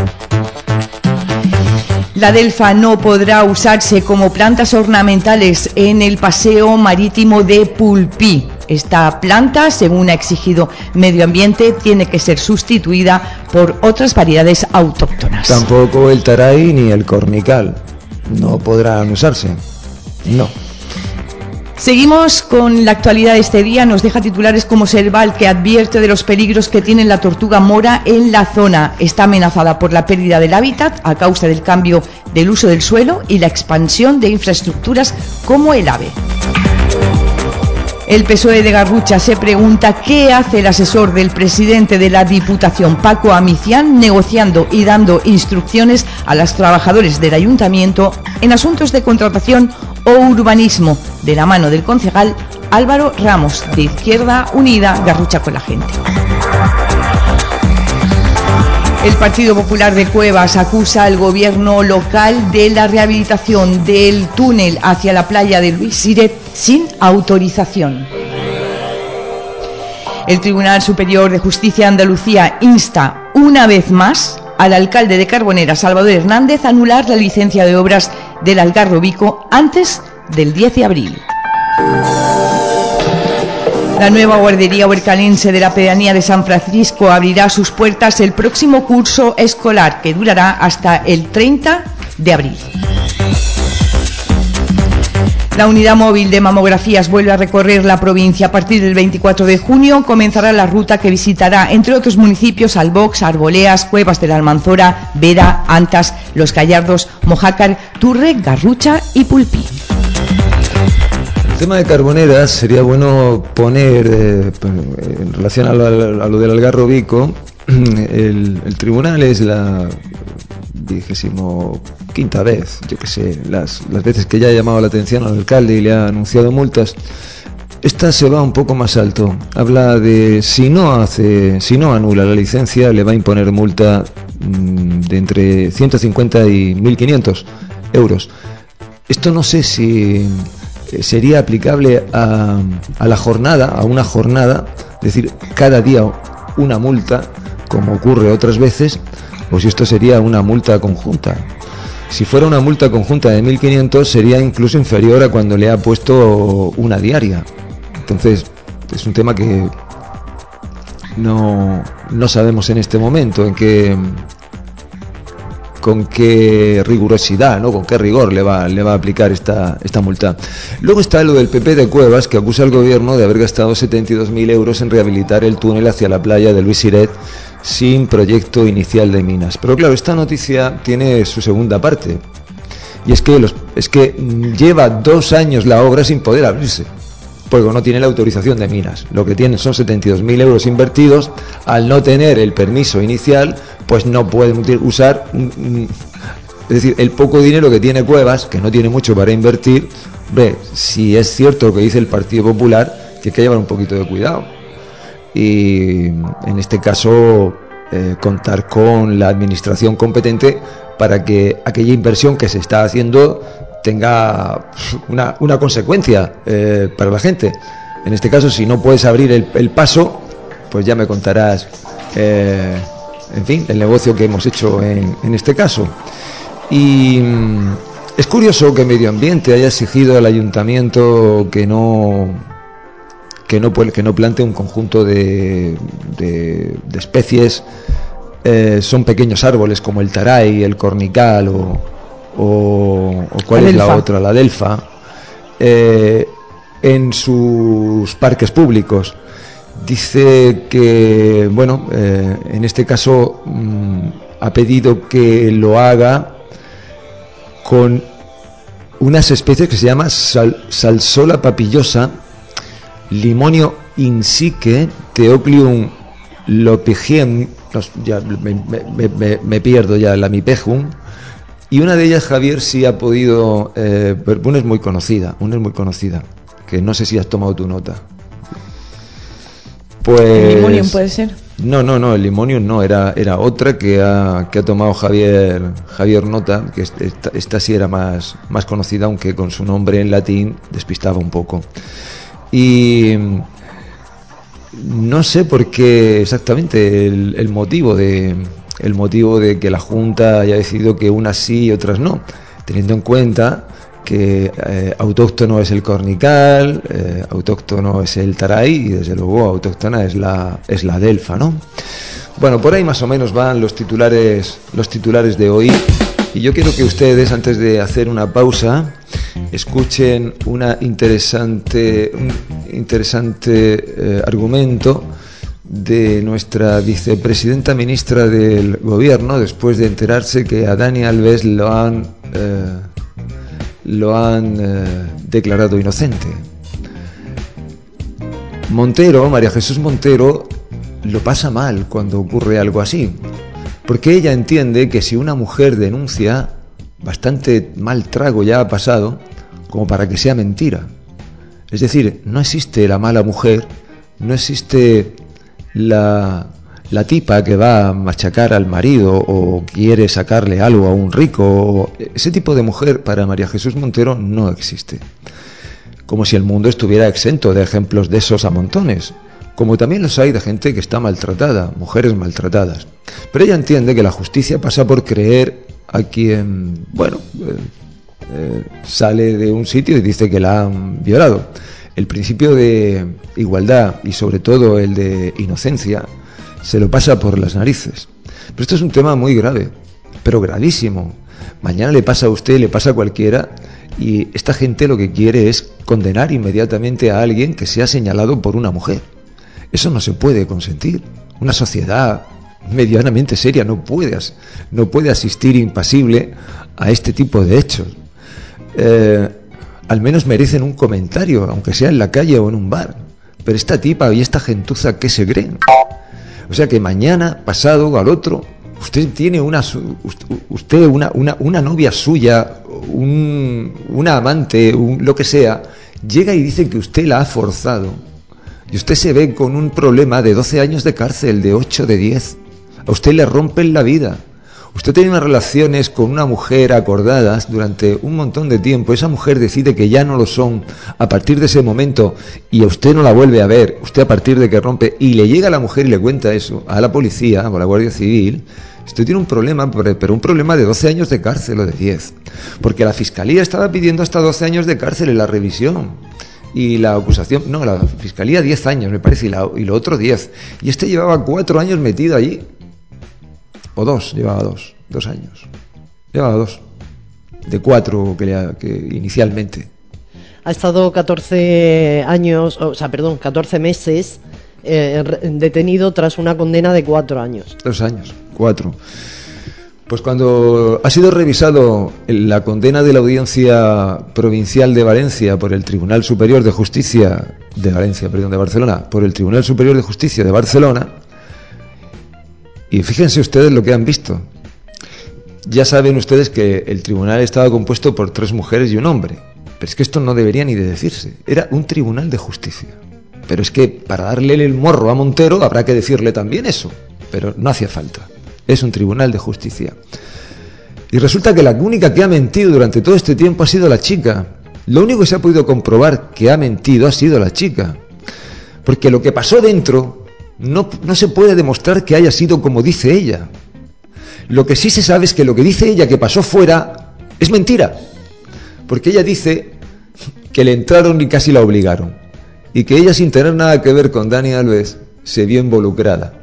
L: La delfa no podrá usarse como plantas ornamentales en el paseo marítimo de Pulpí. Esta planta, según ha exigido Medio Ambiente, tiene que ser sustituida por otras variedades autóctonas.
K: Tampoco el taray ni el cornical no podrán usarse. No.
L: Seguimos con la actualidad de este día. Nos deja titulares como Serval, que advierte de los peligros que tiene la tortuga mora en la zona. Está amenazada por la pérdida del hábitat a causa del cambio del uso del suelo y la expansión de infraestructuras como el AVE. El PSOE de Garrucha se pregunta qué hace el asesor del presidente de la Diputación, Paco Amicián, negociando y dando instrucciones a los trabajadores del ayuntamiento en asuntos de contratación o urbanismo, de la mano del concejal Álvaro Ramos, de Izquierda Unida, Garrucha con la Gente. El Partido Popular de Cuevas acusa al gobierno local de la rehabilitación del túnel hacia la playa de Luis Siret sin autorización. El Tribunal Superior de Justicia de Andalucía insta una vez más al alcalde de Carbonera, Salvador Hernández, a anular la licencia de obras del Algarrobico antes del 10 de abril. La nueva guardería huercalense de la pedanía de San Francisco abrirá sus puertas el próximo curso escolar, que durará hasta el 30 de abril. La unidad móvil de mamografías vuelve a recorrer la provincia. A partir del 24 de junio comenzará la ruta que visitará, entre otros municipios, Albox, Arboleas, Cuevas de la Almanzora, Vera, Antas, Los Gallardos, Mojácar, Turre, Garrucha y Pulpí.
K: El tema de Carboneras sería bueno poner, en relación a lo del Algarrobico, el tribunal es la 25ª vez, yo que sé, las veces que ya ha llamado la atención al alcalde y le ha anunciado multas. Esta se va un poco más alto. Habla de si no anula la licencia, le va a imponer multa de entre 150 y 1.500 euros. Esto no sé si sería aplicable a la jornada, a una jornada, es decir, cada día una multa, como ocurre otras veces, o si esto sería una multa conjunta. Si fuera una multa conjunta de 1.500, sería incluso inferior a cuando le ha puesto una diaria. Entonces, es un tema que no sabemos en este momento con qué rigurosidad, ¿no? Con qué rigor le va a aplicar esta multa. Luego está lo del PP de Cuevas, que acusa al gobierno de haber gastado 72.000 euros en rehabilitar el túnel hacia la playa de Luis Siret sin proyecto inicial de minas. Pero claro, esta noticia tiene su segunda parte, y es que lleva 2 años la obra sin poder abrirse, porque no tiene la autorización de minas. Lo que tienen son 72.000 euros invertidos. Al no tener el permiso inicial, pues no pueden usar, es decir, el poco dinero que tiene Cuevas, que no tiene mucho para invertir. Si es cierto lo que dice el Partido Popular, que hay que llevar un poquito de cuidado, y en este caso contar con la administración competente para que aquella inversión que se está haciendo tenga una consecuencia para la gente. En este caso, si no puedes abrir el paso, pues ya me contarás, en fin, el negocio que hemos hecho en este caso. Y es curioso que Medio Ambiente haya exigido al ayuntamiento que no plante un conjunto de especies son pequeños árboles como el taray, el cornical o ¿cuál es la otra? La delfa, en sus parques públicos. Dice que, bueno, en este caso ha pedido que lo haga con unas especies que se llama Salsola papillosa, Limonio insique, Theoclium lopigiem, ya me pierdo ya, Lamipejum, y una de ellas, Javier, sí ha podido, una es muy conocida, que no sé si has tomado tu nota. Pues,
L: ¿El Limonium puede ser?
K: No, el Limonium no, era otra que ha tomado Javier nota, que esta sí era más conocida, aunque con su nombre en latín despistaba un poco. Y no sé por qué exactamente el motivo de que la Junta haya decidido que unas sí y otras no, teniendo en cuenta que autóctono es el cornical, autóctono es el taray y desde luego autóctona es la delfa, ¿no? Bueno, por ahí más o menos van los titulares de hoy, y yo quiero que ustedes, antes de hacer una pausa, escuchen un interesante argumento de nuestra vicepresidenta ministra del Gobierno, después de enterarse que a Dani Alves lo han declarado inocente. María Jesús Montero, lo pasa mal cuando ocurre algo así, porque ella entiende que si una mujer denuncia, bastante mal trago ya ha pasado como para que sea mentira. Es decir, no existe la mala mujer, no existe la tipa que va a machacar al marido o quiere sacarle algo a un rico. Ese tipo de mujer para María Jesús Montero no existe. Como si el mundo estuviera exento de ejemplos de esos a montones, como también los hay de gente que está maltratada, mujeres maltratadas. Pero ella entiende que la justicia pasa por creer a quien, sale de un sitio y dice que la han violado. El principio de igualdad y sobre todo el de inocencia se lo pasa por las narices. Pero esto es un tema muy grave, pero gravísimo. Mañana le pasa a usted, le pasa a cualquiera, y esta gente lo que quiere es condenar inmediatamente a alguien que sea señalado por una mujer. Eso no se puede consentir. Una sociedad medianamente seria no puede asistir impasible a este tipo de hechos. Al menos merecen un comentario, aunque sea en la calle o en un bar. Pero esta tipa y esta gentuza, ¿qué se creen? O sea que mañana, pasado o al otro, usted tiene una novia suya, una amante, lo que sea, llega y dice que usted la ha forzado. Y usted se ve con un problema de 12 años de cárcel, de 8, de 10. A usted le rompen la vida. Usted tiene unas relaciones con una mujer acordadas durante un montón de tiempo. Esa mujer decide que ya no lo son a partir de ese momento y a usted no la vuelve a ver. Usted a partir de que rompe y le llega a la mujer y le cuenta eso a la policía o a la Guardia Civil. Usted tiene un problema, pero un problema de 12 años de cárcel o de 10. Porque la Fiscalía estaba pidiendo hasta 12 años de cárcel en la revisión. Y la acusación, no, la Fiscalía 10 años me parece, y lo otro 10. Y este llevaba 4 años metido allí. O 2, llevaba 2 años. Llevaba 2. De 4 que inicialmente.
A: Ha estado 14 meses detenido tras una condena de 4 años.
K: 2 años, 4. Pues cuando ha sido revisado la condena de la Audiencia Provincial de Valencia por el Tribunal Superior de Justicia de Barcelona, por el Tribunal Superior de Justicia de Barcelona, y fíjense ustedes lo que han visto. Ya saben ustedes que el tribunal estaba compuesto por 3 mujeres y un hombre, pero es que esto no debería ni de decirse. Era un tribunal de justicia. Pero es que para darle el morro a Montero habrá que decirle también eso, pero no hacía falta. Es un tribunal de justicia. Y resulta que la única que ha mentido durante todo este tiempo ha sido la chica. Lo único que se ha podido comprobar que ha mentido ha sido la chica. Porque lo que pasó dentro no se puede demostrar que haya sido como dice ella. Lo que sí se sabe es que lo que dice ella que pasó fuera es mentira. Porque ella dice que le entraron y casi la obligaron. Y que ella, sin tener nada que ver con Dani Alves, se vio involucrada.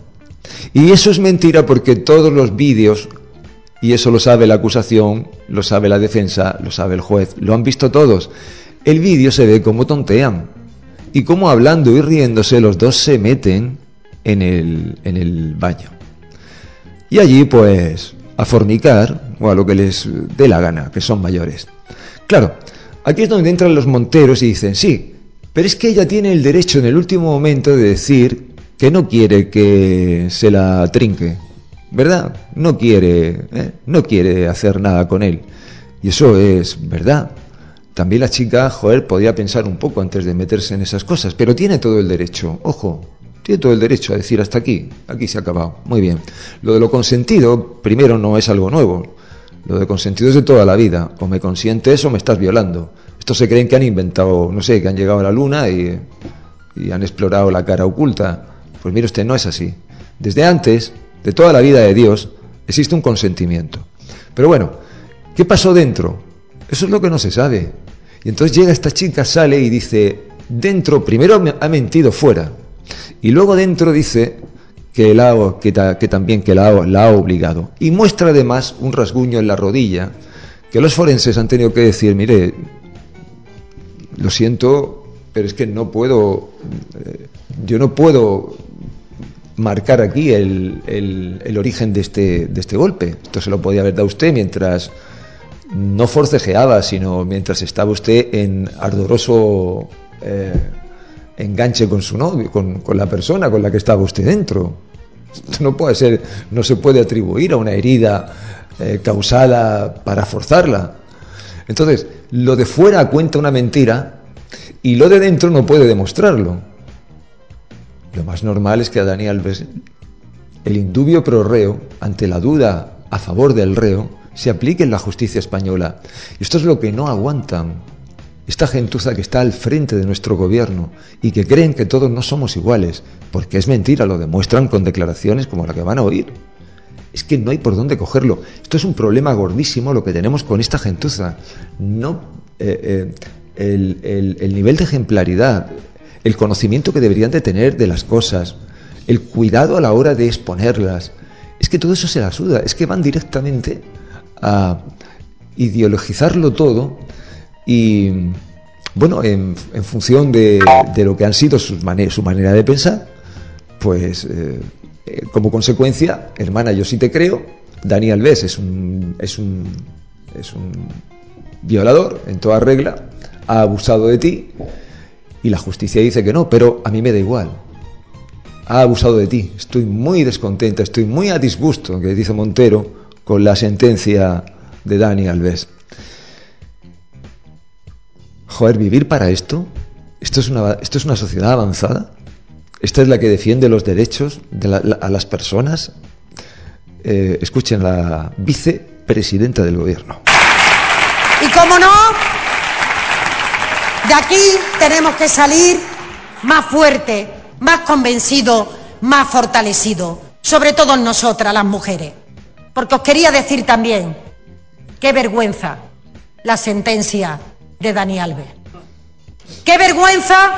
K: Y eso es mentira porque todos los vídeos, y eso lo sabe la acusación, lo sabe la defensa, lo sabe el juez, lo han visto todos. El vídeo se ve cómo tontean y cómo hablando y riéndose los dos se meten en el baño. Y allí pues a fornicar o a lo que les dé la gana, que son mayores. Claro, aquí es donde entran los monteros y dicen, sí, pero es que ella tiene el derecho en el último momento de decir que no quiere que se la trinque, ¿verdad? No quiere hacer nada con él. Y eso es verdad. También la chica, podía pensar un poco antes de meterse en esas cosas, pero tiene todo el derecho, ojo, tiene todo el derecho a decir hasta aquí se ha acabado. Muy bien. Lo de lo consentido, primero, no es algo nuevo. Lo de consentido es de toda la vida. O me consientes o me estás violando. Estos se creen que han inventado, no sé, que han llegado a la luna y han explorado la cara oculta. Pues mire usted, no es así. Desde antes, de toda la vida de Dios, existe un consentimiento. Pero bueno, ¿qué pasó dentro? Eso es lo que no se sabe. Y entonces llega esta chica, sale y dice, dentro, primero ha mentido fuera. Y luego dentro dice que la ha obligado. Y muestra además un rasguño en la rodilla, que los forenses han tenido que decir, mire, lo siento, pero es que no puedo, yo no puedo marcar aquí el origen de este golpe. Esto se lo podía haber dado usted mientras no forcejeaba, sino mientras estaba usted en ardoroso enganche con su novio, con la persona con la que estaba usted dentro. Esto no puede ser, no se puede atribuir a una herida causada para forzarla. Entonces, lo de fuera cuenta una mentira y lo de dentro no puede demostrarlo. Lo más normal es que a Dani Alves, el indubio pro reo, ante la duda a favor del reo, se aplique en la justicia española. Y esto es lo que no aguantan esta gentuza que está al frente de nuestro gobierno y que creen que todos no somos iguales, porque es mentira, lo demuestran con declaraciones como la que van a oír. Es que no hay por dónde cogerlo. Esto es un problema gordísimo lo que tenemos con esta gentuza. No, el nivel de ejemplaridad, el conocimiento que deberían de tener de las cosas, el cuidado a la hora de exponerlas, es que todo eso se la suda, es que van directamente a ideologizarlo todo y, bueno, en función de lo que han sido su manera de pensar, pues como consecuencia, hermana, yo sí te creo, Dani Alves es un violador en toda regla, ha abusado de ti y la justicia dice que no, pero a mí me da igual. Ha abusado de ti, estoy muy descontenta, estoy muy a disgusto, que dice Montero, con la sentencia de Dani Alves. Joder, ¿vivir para esto? ¿Esto es una sociedad avanzada? ¿Esta es la que defiende los derechos a las personas? Escuchen la vicepresidenta del gobierno.
M: Y cómo no, de aquí tenemos que salir más fuerte, más convencido, más fortalecido, sobre todo nosotras las mujeres. Porque os quería decir también, qué vergüenza la sentencia de Dani Alves. Qué vergüenza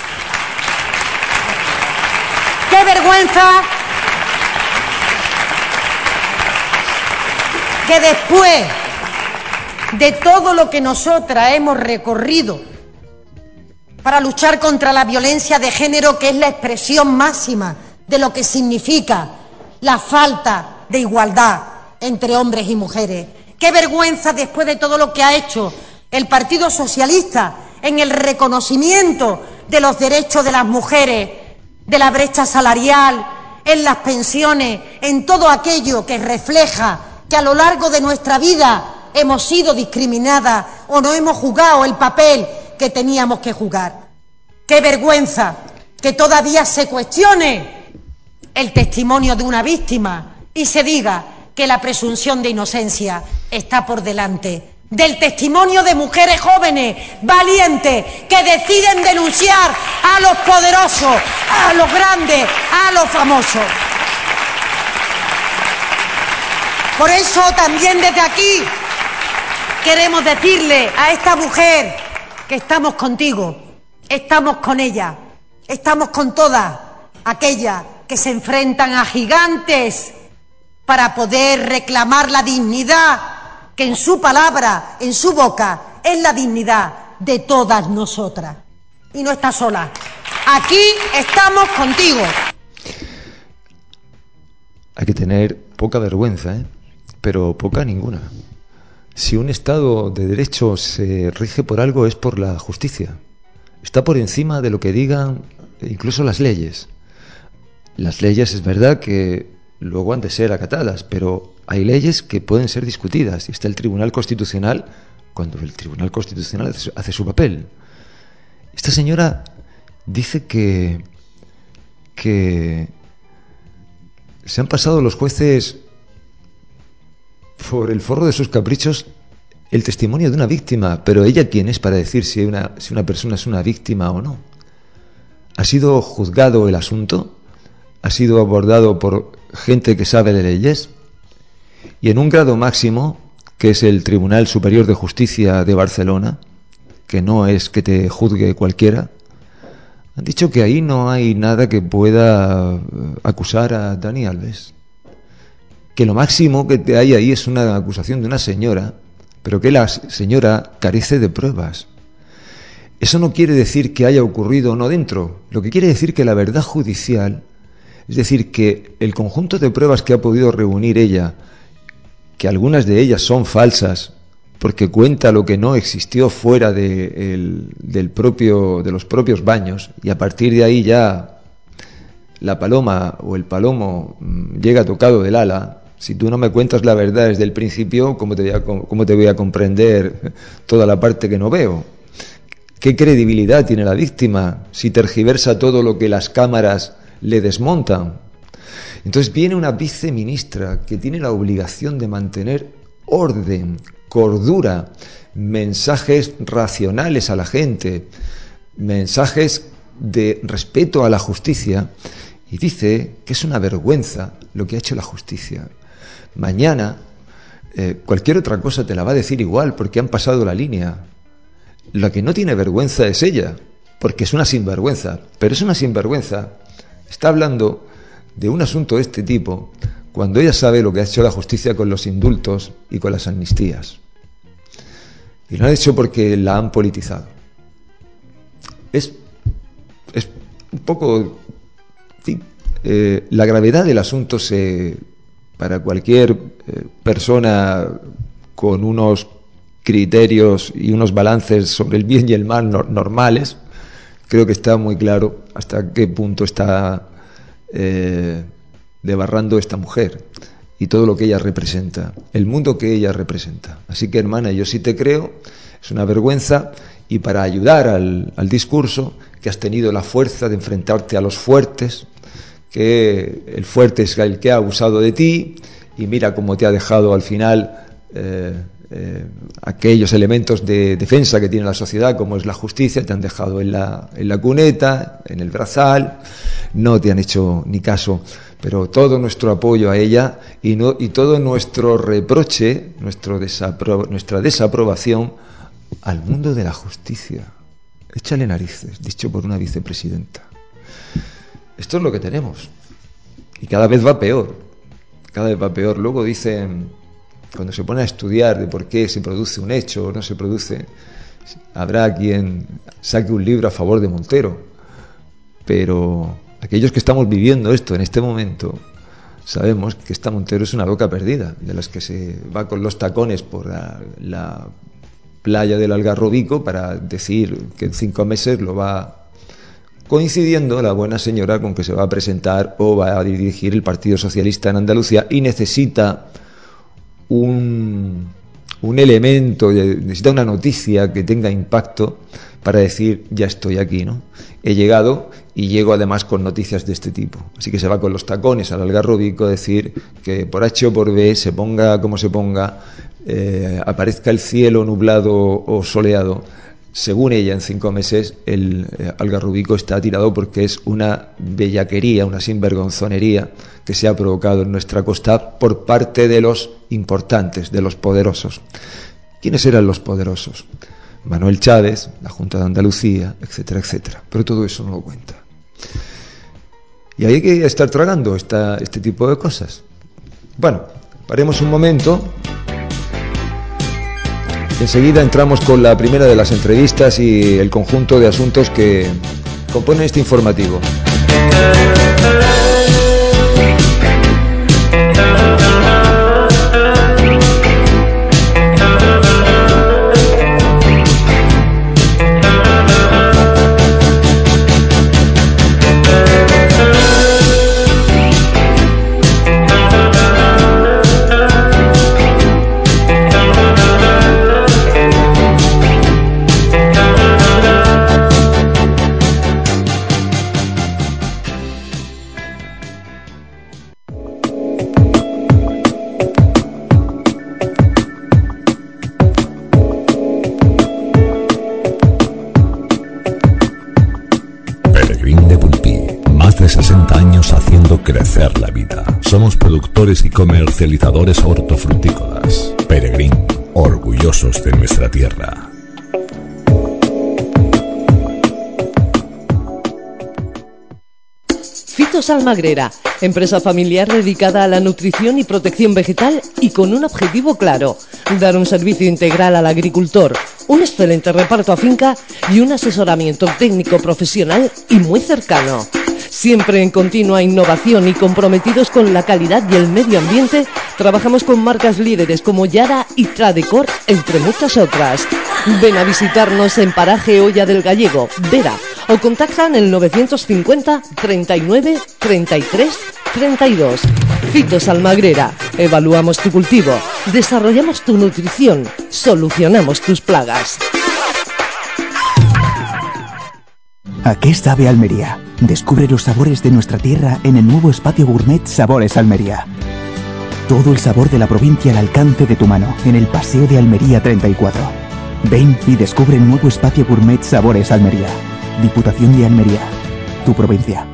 M: que después de todo lo que nosotras hemos recorrido para luchar contra la violencia de género, que es la expresión máxima de lo que significa la falta de igualdad entre hombres y mujeres. Qué vergüenza después de todo lo que ha hecho el Partido Socialista en el reconocimiento de los derechos de las mujeres, de la brecha salarial, en las pensiones, en todo aquello que refleja que a lo largo de nuestra vida hemos sido discriminadas o no hemos jugado el papel que teníamos que jugar. Qué vergüenza que todavía se cuestione el testimonio de una víctima y se diga que la presunción de inocencia está por delante del testimonio de mujeres jóvenes, valientes, que deciden denunciar a los poderosos, a los grandes, a los famosos. Por eso también desde aquí queremos decirle a esta mujer que estamos contigo, estamos con ella, estamos con todas aquellas que que se enfrentan a gigantes para poder reclamar la dignidad que en su palabra, en su boca, es la dignidad de todas nosotras. Y no estás sola. Aquí estamos contigo.
K: Hay que tener poca vergüenza, pero poca ninguna. Si un Estado de Derecho se rige por algo es por la justicia. Está por encima de lo que digan incluso las leyes. Las leyes es verdad que luego han de ser acatadas, pero hay leyes que pueden ser discutidas. Y está el Tribunal Constitucional cuando el Tribunal Constitucional hace su papel. Esta señora dice que se han pasado los jueces por el forro de sus caprichos el testimonio de una víctima, pero ella quién es para decir si una persona es una víctima o no. ¿Ha sido juzgado el asunto? ¿Ha sido abordado por gente que sabe de leyes? Y en un grado máximo, que es el Tribunal Superior de Justicia de Barcelona, que no es que te juzgue cualquiera, han dicho que ahí no hay nada que pueda acusar a Dani Alves. Que lo máximo que hay ahí es una acusación de una señora, pero que la señora carece de pruebas. Eso no quiere decir que haya ocurrido o no dentro. Lo que quiere decir que la verdad judicial, es decir, que el conjunto de pruebas que ha podido reunir ella, que algunas de ellas son falsas, porque cuenta lo que no existió fuera de los propios baños, y a partir de ahí ya la paloma o el palomo llega tocado del ala. Si tú no me cuentas la verdad desde el principio, ¿cómo te voy a comprender toda la parte que no veo? ¿Qué credibilidad tiene la víctima si tergiversa todo lo que las cámaras le desmontan? Entonces viene una viceministra que tiene la obligación de mantener orden, cordura, mensajes racionales a la gente, mensajes de respeto a la justicia, y dice que es una vergüenza lo que ha hecho la justicia. Mañana cualquier otra cosa te la va a decir igual, porque han pasado la línea. La que no tiene vergüenza es ella, porque es una sinvergüenza, pero es una sinvergüenza. Está hablando de un asunto de este tipo cuando ella sabe lo que ha hecho la justicia con los indultos y con las amnistías. Y lo ha hecho porque la han politizado. Es un poco... Sí, la gravedad del asunto para cualquier persona con unos criterios y unos balances sobre el bien y el mal normales, creo que está muy claro hasta qué punto está debarrando esta mujer y todo lo que ella representa, el mundo que ella representa. Así que, hermana, yo sí te creo, es una vergüenza, y para ayudar al discurso, que has tenido la fuerza de enfrentarte a los fuertes, que el fuerte es el que ha abusado de ti, y mira cómo te ha dejado al final aquellos elementos de defensa que tiene la sociedad, como es la justicia, te han dejado en la cuneta, en el brazal, no te han hecho ni caso. Pero todo nuestro apoyo a ella y todo nuestro reproche, nuestra desaprobación al mundo de la justicia. Échale narices, dicho por una vicepresidenta. Esto es lo que tenemos. Y cada vez va peor. Cada vez va peor. Luego dicen, cuando se pone a estudiar de por qué se produce un hecho o no se produce, habrá quien saque un libro a favor de Montero. Pero aquellos que estamos viviendo esto en este momento, sabemos que esta Montero es una loca perdida, de las que se va con los tacones por la playa del Algarrobico para decir que en 5 meses lo va coincidiendo la buena señora con que se va a presentar o va a dirigir el Partido Socialista en Andalucía, y necesita un elemento, necesita una noticia que tenga impacto para decir, ya estoy aquí, ¿no? He llegado, y llego además con noticias de este tipo. Así que se va con los tacones al Algarrobico a decir que por H o por B, se ponga como se ponga, aparezca el cielo nublado o soleado, según ella, en 5 meses el Algarrobico está tirado, porque es una bellaquería, una sinvergonzonería que se ha provocado en nuestra costa por parte de los importantes, de los poderosos. ¿Quiénes eran los poderosos? Manuel Chávez, la Junta de Andalucía, etcétera, etcétera. Pero todo eso no lo cuenta. Y hay que estar tragando este tipo de cosas. Bueno, paremos un momento. Enseguida entramos con la primera de las entrevistas y el conjunto de asuntos que componen este informativo.
B: Crecer la vida. Somos productores y comercializadores hortofrutícolas. Peregrín, orgullosos de nuestra tierra.
A: Fitos Almagrera, empresa familiar dedicada a la nutrición y protección vegetal y con un objetivo claro: dar un servicio integral al agricultor, un excelente reparto a finca y un asesoramiento técnico profesional y muy cercano. Siempre en continua innovación y comprometidos con la calidad y el medio ambiente, trabajamos con marcas líderes como Yara y Tradecor, entre muchas otras. Ven a visitarnos en Paraje Olla del Gallego, Vera, o contacta en el 950 39 33 32. Fitos Almagrera, evaluamos tu cultivo, desarrollamos tu nutrición, solucionamos tus plagas.
N: ¿A qué sabe Almería? Descubre los sabores de nuestra tierra en el nuevo espacio gourmet Sabores Almería. Todo el sabor de la provincia al alcance de tu mano en el Paseo de Almería 34. Ven y descubre el nuevo espacio gourmet Sabores Almería. Diputación de Almería, tu provincia.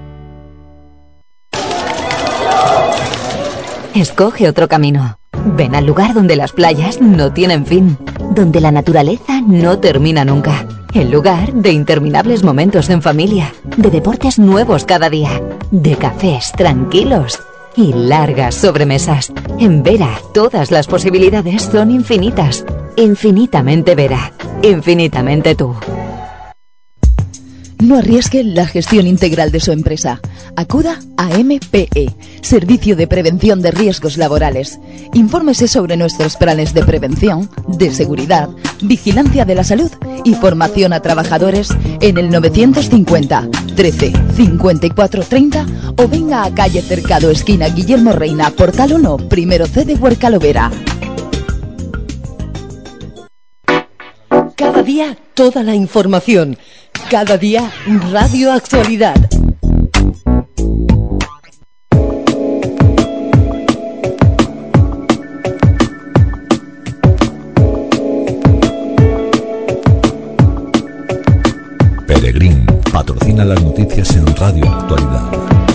O: Escoge otro camino. Ven al lugar donde las playas no tienen fin, donde la naturaleza no termina nunca. El lugar de interminables momentos en familia, de deportes nuevos cada día, de cafés tranquilos y largas sobremesas. En Vera, todas las posibilidades son infinitas. Infinitamente Vera, infinitamente tú.
P: No arriesgue la gestión integral de su empresa. Acuda a MPE, Servicio de Prevención de Riesgos Laborales. Infórmese sobre nuestros planes de prevención, de seguridad, vigilancia de la salud y formación a trabajadores en el 950 13 54 30 o venga a calle Cercado, esquina Guillermo Reina, Portal 1, primero C de Huercalovera.
A: Cada día toda la información. Cada día Radio Actualidad.
B: Peregrín patrocina las noticias en Radio Actualidad.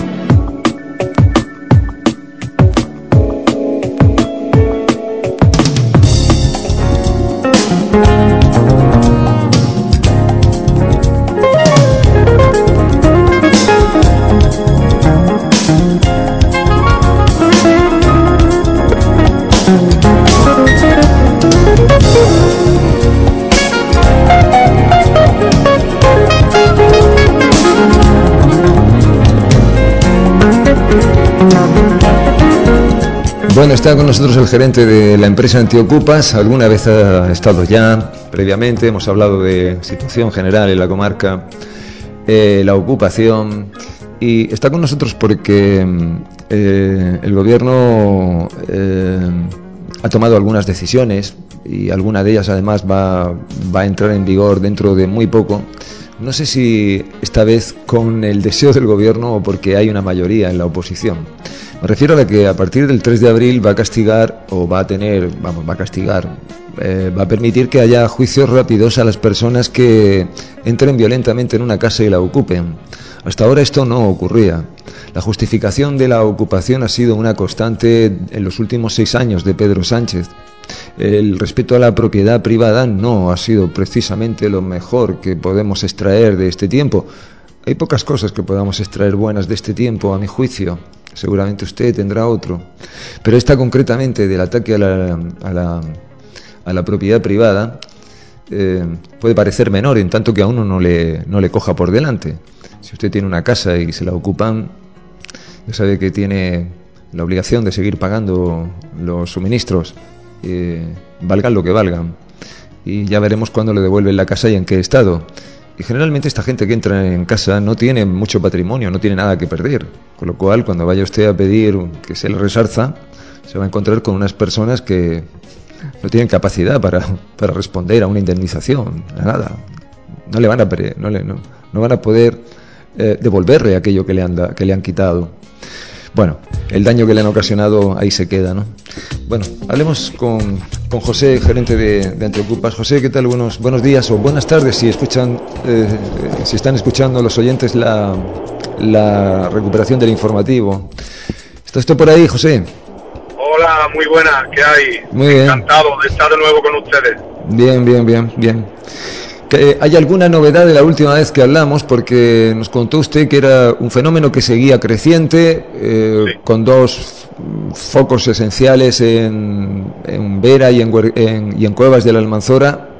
K: Bueno, está con nosotros el gerente de la empresa Antiocupas. Alguna vez ha estado ya previamente, hemos hablado de situación general en la comarca, la ocupación, y está con nosotros porque el gobierno ha tomado algunas decisiones y alguna de ellas además va a entrar en vigor dentro de muy poco. No sé si esta vez con el deseo del gobierno o porque hay una mayoría en la oposición. Me refiero a la que a partir del 3 de abril va a castigar o va a permitir que haya juicios rápidos a las personas que entren violentamente en una casa y la ocupen. Hasta ahora esto no ocurría. La justificación de la ocupación ha sido una constante en los últimos 6 años de Pedro Sánchez. El respeto a la propiedad privada no ha sido precisamente lo mejor que podemos extraer de este tiempo. hay pocas cosas que podamos extraer buenas de este tiempo, a mi juicio. Seguramente usted tendrá otro. Pero esta concretamente del ataque a la propiedad privada puede parecer menor, en tanto que a uno no le coja por delante. Si usted tiene una casa y se la ocupan, ya sabe que tiene la obligación de seguir pagando los suministros, valgan lo que valgan. Y ya veremos cuándo le devuelven la casa y en qué estado. Y generalmente esta gente que entra en casa no tiene mucho patrimonio, no tiene nada que perder. Con lo cual, cuando vaya usted a pedir que se le resarza, se va a encontrar con unas personas que no tienen capacidad para responder a una indemnización, a nada. No van a poder devolverle aquello que le han quitado. Bueno, el daño que le han ocasionado ahí se queda, ¿no? Bueno, hablemos con José, gerente de Antiocupas. José, ¿qué tal? Buenos días o buenas tardes si están escuchando los oyentes la recuperación del informativo. ¿Está esto por ahí, José?
Q: Hola, muy buena, ¿qué hay?
K: Muy bien.
Q: Encantado de estar de nuevo con ustedes.
K: Bien. ¿Hay alguna novedad de la última vez que hablamos? Porque nos contó usted que era un fenómeno que seguía creciente, con dos focos esenciales en Vera y en Cuevas de la Almanzora.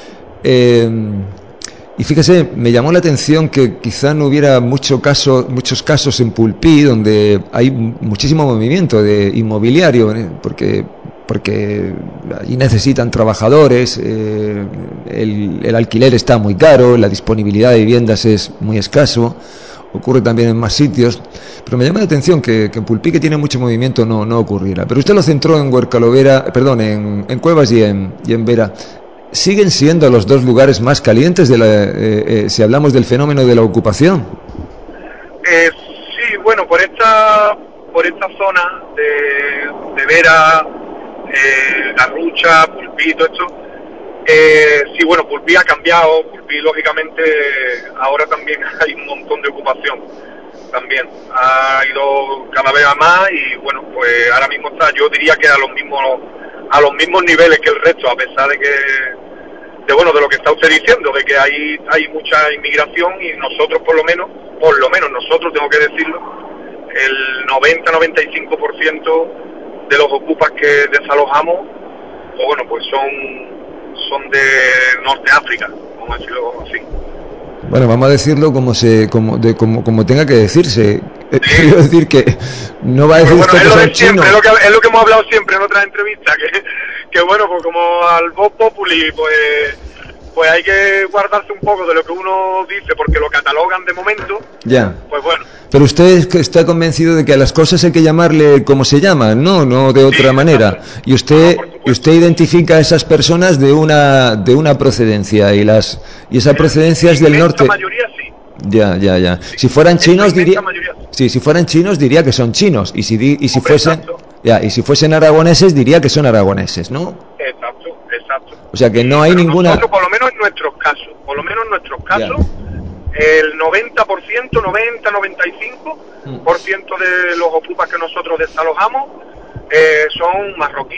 K: Y fíjese, me llamó la atención que quizá no hubiera muchos casos en Pulpí, donde hay muchísimo movimiento de inmobiliario, porque allí necesitan trabajadores, el alquiler está muy caro, la disponibilidad de viviendas es muy escaso, ocurre también en más sitios, pero me llama la atención que en Pulpí, que tiene mucho movimiento, no ocurriera. Pero usted lo centró en en Cuevas y en Vera. ¿Siguen siendo los dos lugares más calientes si hablamos del fenómeno de la ocupación?
Q: Sí, bueno, por esta zona de Vera, Garrucha, Pulpí, todo esto, sí, bueno, Pulpí ha cambiado. Pulpí, lógicamente, ahora también hay un montón de ocupación, también ha ido cada vez a más y bueno, pues ahora mismo está, yo diría que a los mismos niveles que el resto, a pesar de lo que está usted diciendo, de que hay mucha inmigración y nosotros por lo menos nosotros, tengo que decirlo, el 90-95% de los ocupas que desalojamos, pues bueno, pues son de Norte África, vamos a decirlo así.
K: Bueno, vamos a decirlo como tenga que decirse. Quiero decir que no va a decir usted que son chinos.
Q: Es lo que hemos hablado siempre en otras entrevistas, que bueno, pues como al Vox Populi, pues hay que guardarse un poco de lo que uno dice, porque lo catalogan de momento.
K: Ya.
Q: Pues bueno.
K: Pero usted está convencido de que a las cosas hay que llamarle como se llaman, no de otra manera. Y usted identifica a esas personas de una procedencia y esa procedencia es del norte.
Q: La mayoría sí.
K: Ya. Si fueran chinos diría que son chinos, y si fuesen aragoneses diría que son aragoneses, ¿no?
Q: Exacto.
K: O sea que no hay ninguna.
Q: Nosotros, por lo menos en nuestros casos, el 90-95% de los ocupas que nosotros desalojamos son marroquíes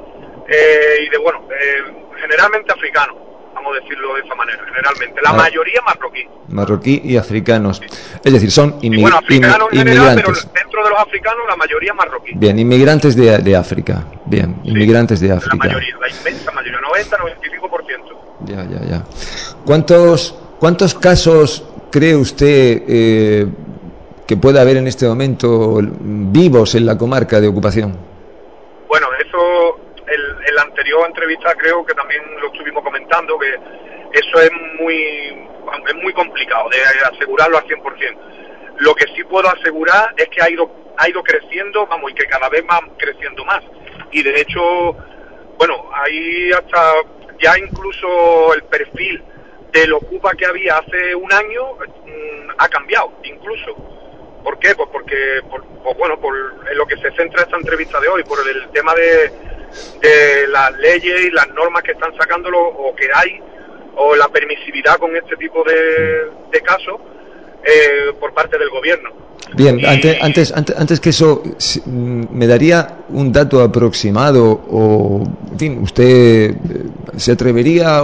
Q: generalmente africanos, vamos a decirlo de esa manera, generalmente, la mayoría
K: marroquí y africanos, es decir, son
Q: africanos en general, pero dentro de los africanos la mayoría marroquí.
K: Bien, inmigrantes de África, inmigrantes de África.
Q: La inmensa mayoría, 90-95%.
K: Ya. ¿Cuántos casos cree usted que pueda haber en este momento vivos en la comarca de ocupación?
Q: Bueno, eso, en la anterior entrevista creo que también lo estuvimos comentando, que eso es muy complicado de asegurarlo al 100%. Lo que sí puedo asegurar es que ha ido creciendo, y que cada vez va creciendo más. Y de hecho, bueno, ahí hasta ya incluso el perfil del ocupa que había hace un año ha cambiado, incluso. ¿Por qué? Pues porque, por en lo que se centra esta entrevista de hoy, por el tema de las leyes y las normas que están sacándolo, o que hay, o la permisividad con este tipo de casos por parte del gobierno.
K: Bien, antes que eso, ¿me daría un dato aproximado o, en fin, usted se atrevería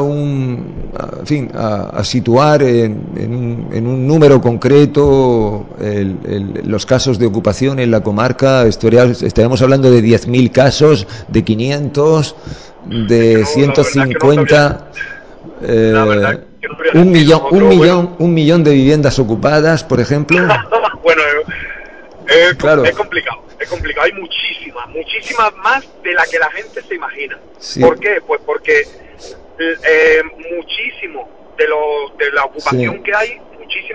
K: a situar en un número concreto los casos de ocupación en la comarca? Estaríamos hablando de 10.000 casos, de 500, de 150, un millón de viviendas ocupadas, por ejemplo.
Q: Bueno,
K: claro.
Q: es complicado. Hay muchísimas más de la que la gente se imagina.
K: Sí.
Q: ¿Por qué? Pues porque muchísimo de la ocupación que hay,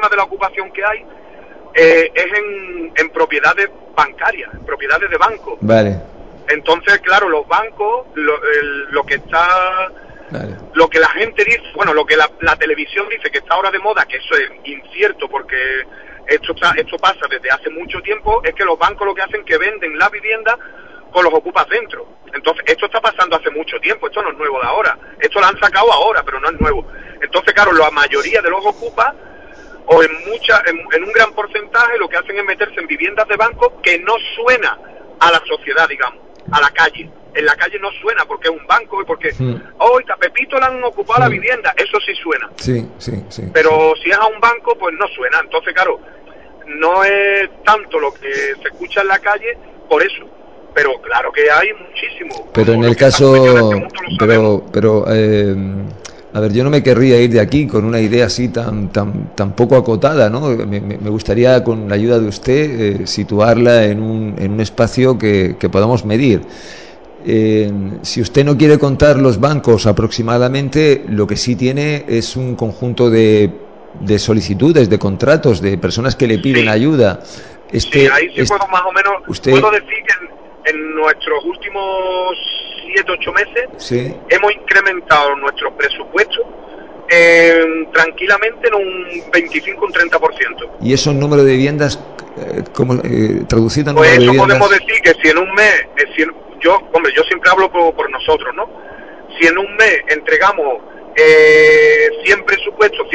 Q: es en propiedades bancarias, en propiedades de bancos.
K: Vale.
Q: Entonces, claro, los bancos, lo que la gente dice, bueno, lo que la televisión dice que está ahora de moda, que eso es incierto porque esto pasa desde hace mucho tiempo, es que los bancos lo que hacen es que venden la vivienda con los ocupas dentro. Entonces, esto está pasando hace mucho tiempo, esto no es nuevo de ahora, esto lo han sacado ahora, pero no es nuevo. Entonces, claro, la mayoría de los ocupas, o en un gran porcentaje, lo que hacen es meterse en viviendas de bancos que no suena a la sociedad, digamos, a la calle. En la calle no suena porque es un banco y porque a Pepito le han ocupado la vivienda, eso sí suena.
K: Sí.
Q: Pero si es a un banco, pues no suena. Entonces, claro, no es tanto lo que se escucha en la calle por eso. Pero claro que hay muchísimo.
K: Pero en el caso, a ver, yo no me querría ir de aquí con una idea así tan poco acotada, ¿no? Me gustaría, con la ayuda de usted, situarla en un espacio que podamos medir. Si usted no quiere contar los bancos aproximadamente, lo que sí tiene es un conjunto de solicitudes, de contratos, de personas que le piden ayuda.
Q: Ahí sí puedo más o menos, puedo decir que en nuestros últimos 7-8 meses hemos incrementado nuestros presupuestos tranquilamente en un 25 un 30%.
K: ¿Y eso en número de viviendas, traducido en
Q: pues
K: número de
Q: eso
K: viviendas?
Q: podemos decir que si en un mes, yo siempre hablo por nosotros, ¿no? Si en un mes entregamos 100 presupuestos,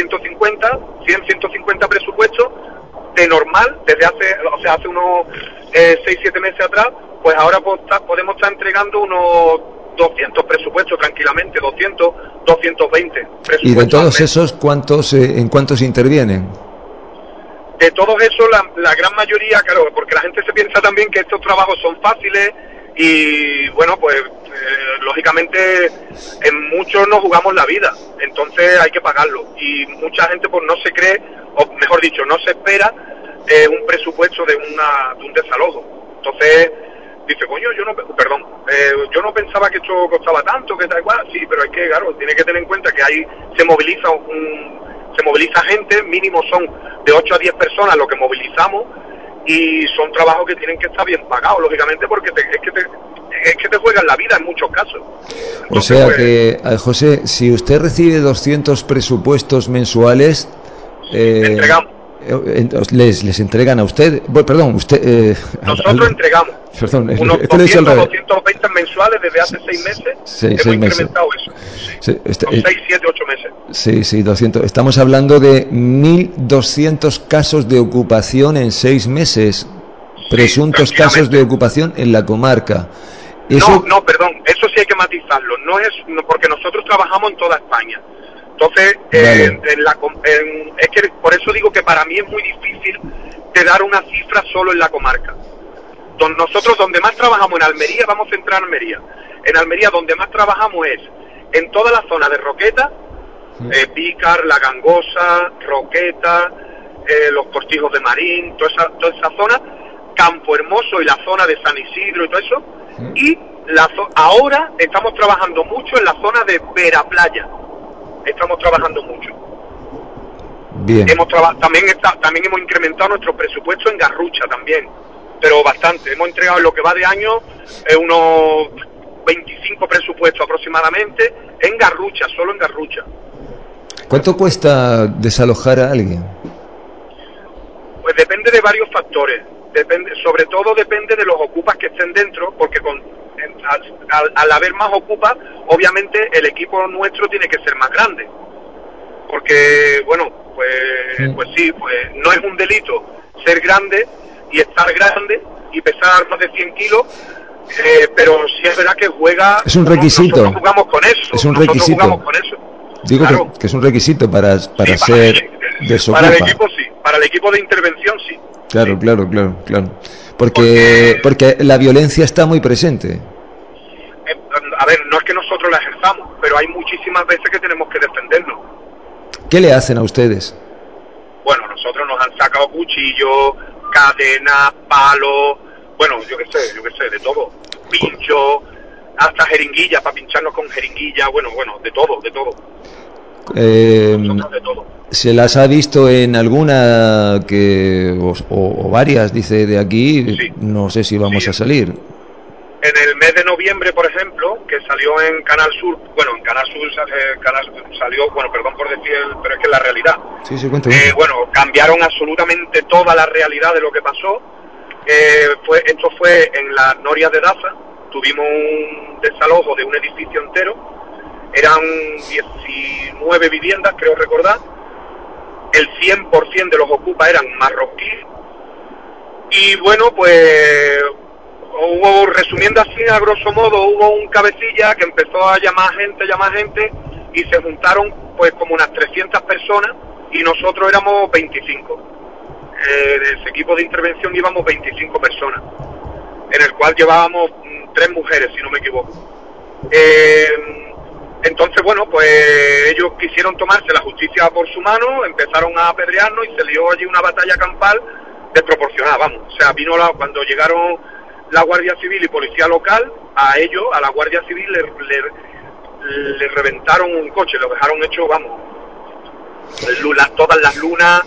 Q: 150 presupuestos, de normal, desde hace unos 6-7 meses atrás, pues ahora podemos estar entregando unos 200 presupuestos tranquilamente, 200, 220 presupuestos.
K: ¿Y de todos esos, en cuántos intervienen?
Q: De todos esos, la gran mayoría, claro, porque la gente se piensa también que estos trabajos son fáciles y, bueno, pues, lógicamente, en muchos nos jugamos la vida, entonces hay que pagarlo. Y mucha gente, pues, no se cree, o mejor dicho, no se espera un presupuesto de un desalojo. Entonces, dice, coño, yo no pensaba que esto costaba tanto, que da igual. Sí, pero es que, claro, tiene que tener en cuenta que ahí se moviliza gente, mínimo son de 8 a 10 personas lo que movilizamos, y son trabajos que tienen que estar bien pagados, lógicamente, porque es que te juegan la vida en muchos casos. Entonces,
K: o sea que, José, si usted recibe 200 presupuestos mensuales,
Q: entregamos.
K: Les entregan a usted, perdón, usted...
Q: nosotros entregamos unos 220 mensuales desde hace 6 meses, hemos incrementado eso. Sí. 6, 7, 8 meses.
K: Sí, 200. Estamos hablando de 1.200 casos de ocupación en 6 meses, presuntos casos de ocupación en la comarca.
Q: ¿Eso? No, perdón, eso sí hay que matizarlo, porque nosotros trabajamos en toda España. Entonces, es que por eso digo que para mí es muy difícil de dar una cifra solo en la comarca. Nosotros donde más trabajamos en Almería, vamos a entrar en Almería. En Almería donde más trabajamos es en toda la zona de Roqueta, Pícar, La Gangosa, Roqueta, los Cortijos de Marín, toda esa zona, Campo Hermoso y la zona de San Isidro y todo eso. Y ahora estamos trabajando mucho en la zona de Veraplaya. Estamos trabajando mucho.
K: Bien.
Q: También hemos incrementado nuestro presupuesto en Garrucha también, pero bastante. Hemos entregado en lo que va de año unos 25 presupuestos aproximadamente en Garrucha, solo en Garrucha.
K: ¿Cuánto cuesta desalojar a alguien?
Q: Pues depende de varios factores. Sobre todo depende de los ocupas que estén dentro, porque al haber más ocupas, obviamente el equipo nuestro tiene que ser más grande, porque bueno, pues sí, pues no es un delito ser grande, y estar grande y pesar más de 100 kilos, pero sí es verdad que juega...
K: Es un requisito.
Q: Nosotros jugamos con eso.
K: Es un
Q: nosotros
K: requisito.
Q: Jugamos con eso.
K: Digo
Q: claro.
K: que es un requisito para ser desocupa.
Q: Para el equipo sí, para el equipo de intervención sí.
K: Claro, claro. Porque la violencia está muy presente.
Q: A ver, no es que nosotros la ejerzamos, pero hay muchísimas veces que tenemos que defendernos.
K: ¿Qué le hacen a ustedes?
Q: Bueno, nosotros nos han sacado cuchillos, cadenas, palos, bueno, yo qué sé, de todo. Pinchos, hasta jeringuillas, para pincharnos con jeringuillas, bueno, de todo. Nosotros de todo.
K: ¿Se las ha visto en alguna o varias, dice, de aquí? Sí. No sé si vamos a salir.
Q: En el mes de noviembre, por ejemplo, que salió en Canal Sur, bueno, en Canal Sur salió, bueno, perdón por decir, pero es que es la realidad.
K: Sí, cuéntame.
Q: Bueno, cambiaron absolutamente toda la realidad de lo que pasó. Esto fue en las Norias de Daza, tuvimos un desalojo de un edificio entero, eran 19 viviendas, creo recordar, el 100% de los ocupas eran marroquíes, y bueno, pues... resumiendo así, a grosso modo, hubo un cabecilla que empezó a llamar gente, y se juntaron pues como unas 300 personas, y nosotros éramos 25. De ese equipo de intervención íbamos 25 personas, en el cual llevábamos 3 mujeres, si no me equivoco. Entonces, bueno, pues ellos quisieron tomarse la justicia por su mano, empezaron a apedrearnos y se lió allí una batalla campal desproporcionada, vamos. O sea, cuando llegaron la Guardia Civil y Policía Local, a ellos, a la Guardia Civil, le reventaron un coche, lo dejaron hecho, vamos, todas las lunas,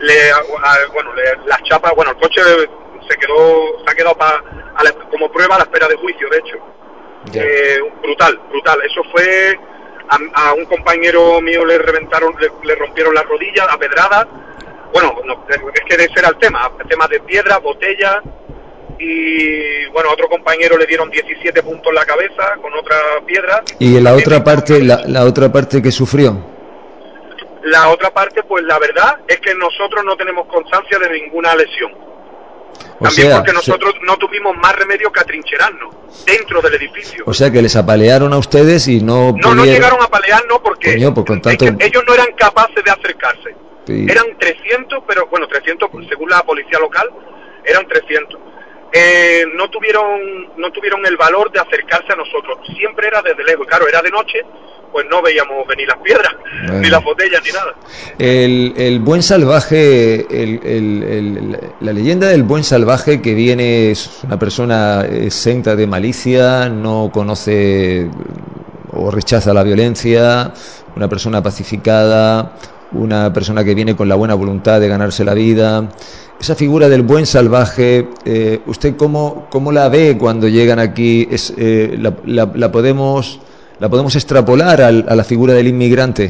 Q: las chapas, bueno, el coche se ha quedado como prueba a la espera de juicio, de hecho. Brutal, eso fue, a un compañero mío le rompieron las rodillas, a pedradas, bueno, es que ese era el tema de piedras, botellas, y bueno, a otro compañero le dieron 17 puntos en la cabeza con otra piedra.
K: ¿Y la otra parte que sufrió?
Q: La otra parte, pues la verdad es que nosotros no tenemos constancia de ninguna lesión. También porque nosotros no tuvimos más remedio que atrincherarnos dentro del edificio.
K: O sea que les apalearon a ustedes y no
Q: llegaron a apalearnos porque ellos no eran capaces de acercarse. Sí. Eran 300, pero bueno, 300 según la policía local, eran 300. No tuvieron el valor de acercarse a nosotros. Siempre era desde lejos. Claro, era de noche, pues no veíamos venir las piedras, ni las botellas, ni nada.
K: El buen salvaje, la leyenda del buen salvaje que viene es una persona exenta de malicia, no conoce o rechaza la violencia, una persona pacificada, una persona que viene con la buena voluntad de ganarse la vida. Esa figura del buen salvaje, ¿usted cómo la ve cuando llegan aquí? ¿La podemos extrapolar a la figura del inmigrante?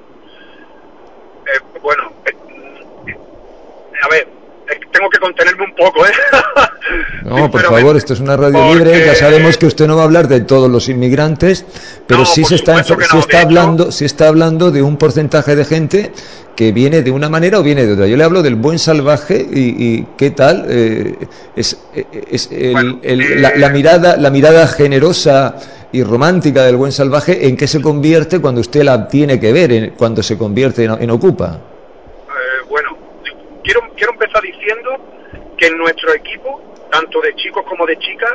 Q: Bueno, a ver, tengo que contenerme un poco, ¿eh?
K: No, por favor, esto es una radio libre, ya sabemos que usted no va a hablar de todos los inmigrantes, pero sí está hablando de un porcentaje de gente que viene de una manera o viene de otra. Yo le hablo del buen salvaje y qué tal la mirada generosa y romántica del buen salvaje, ¿en qué se convierte cuando usted la tiene que ver, cuando se convierte en ocupa?
Q: Bueno, quiero empezar diciendo que en nuestro equipo, tanto de chicos como de chicas,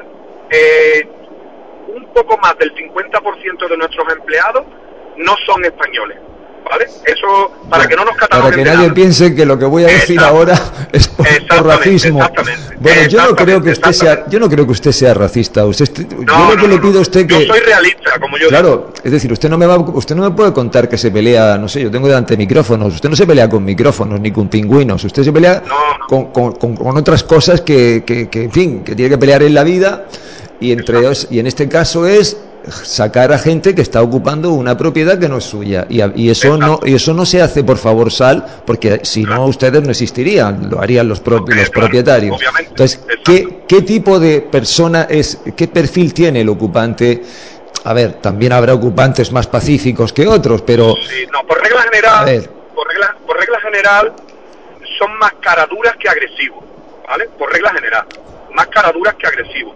Q: un poco más del 50% de nuestros empleados no son españoles, ¿vale? Eso, para que no nos cataloguen.
K: Para que nadie piense que lo que voy a decir ahora es por racismo. Bueno, yo no creo que usted sea racista. Yo lo que le pido a usted que...
Q: Yo soy realista, como yo
K: digo.
Q: Claro,
K: es decir, usted no me puede contar que se pelea, no sé, yo tengo delante micrófonos. Usted no se pelea con micrófonos ni con pingüinos. Usted se pelea con otras cosas que en fin, que tiene que pelear en la vida, y en este caso es sacar a gente que está ocupando una propiedad que no es suya, y eso no se hace por favor sal, porque si no ustedes no existirían, lo harían los propietarios.
Q: Obviamente.
K: Entonces, ¿qué tipo de persona es, qué perfil tiene el ocupante? A ver, también habrá ocupantes más pacíficos que otros, pero
Q: sí, no, por regla general son más caraduras que agresivos, ¿vale? Por regla general, más caraduras que agresivos.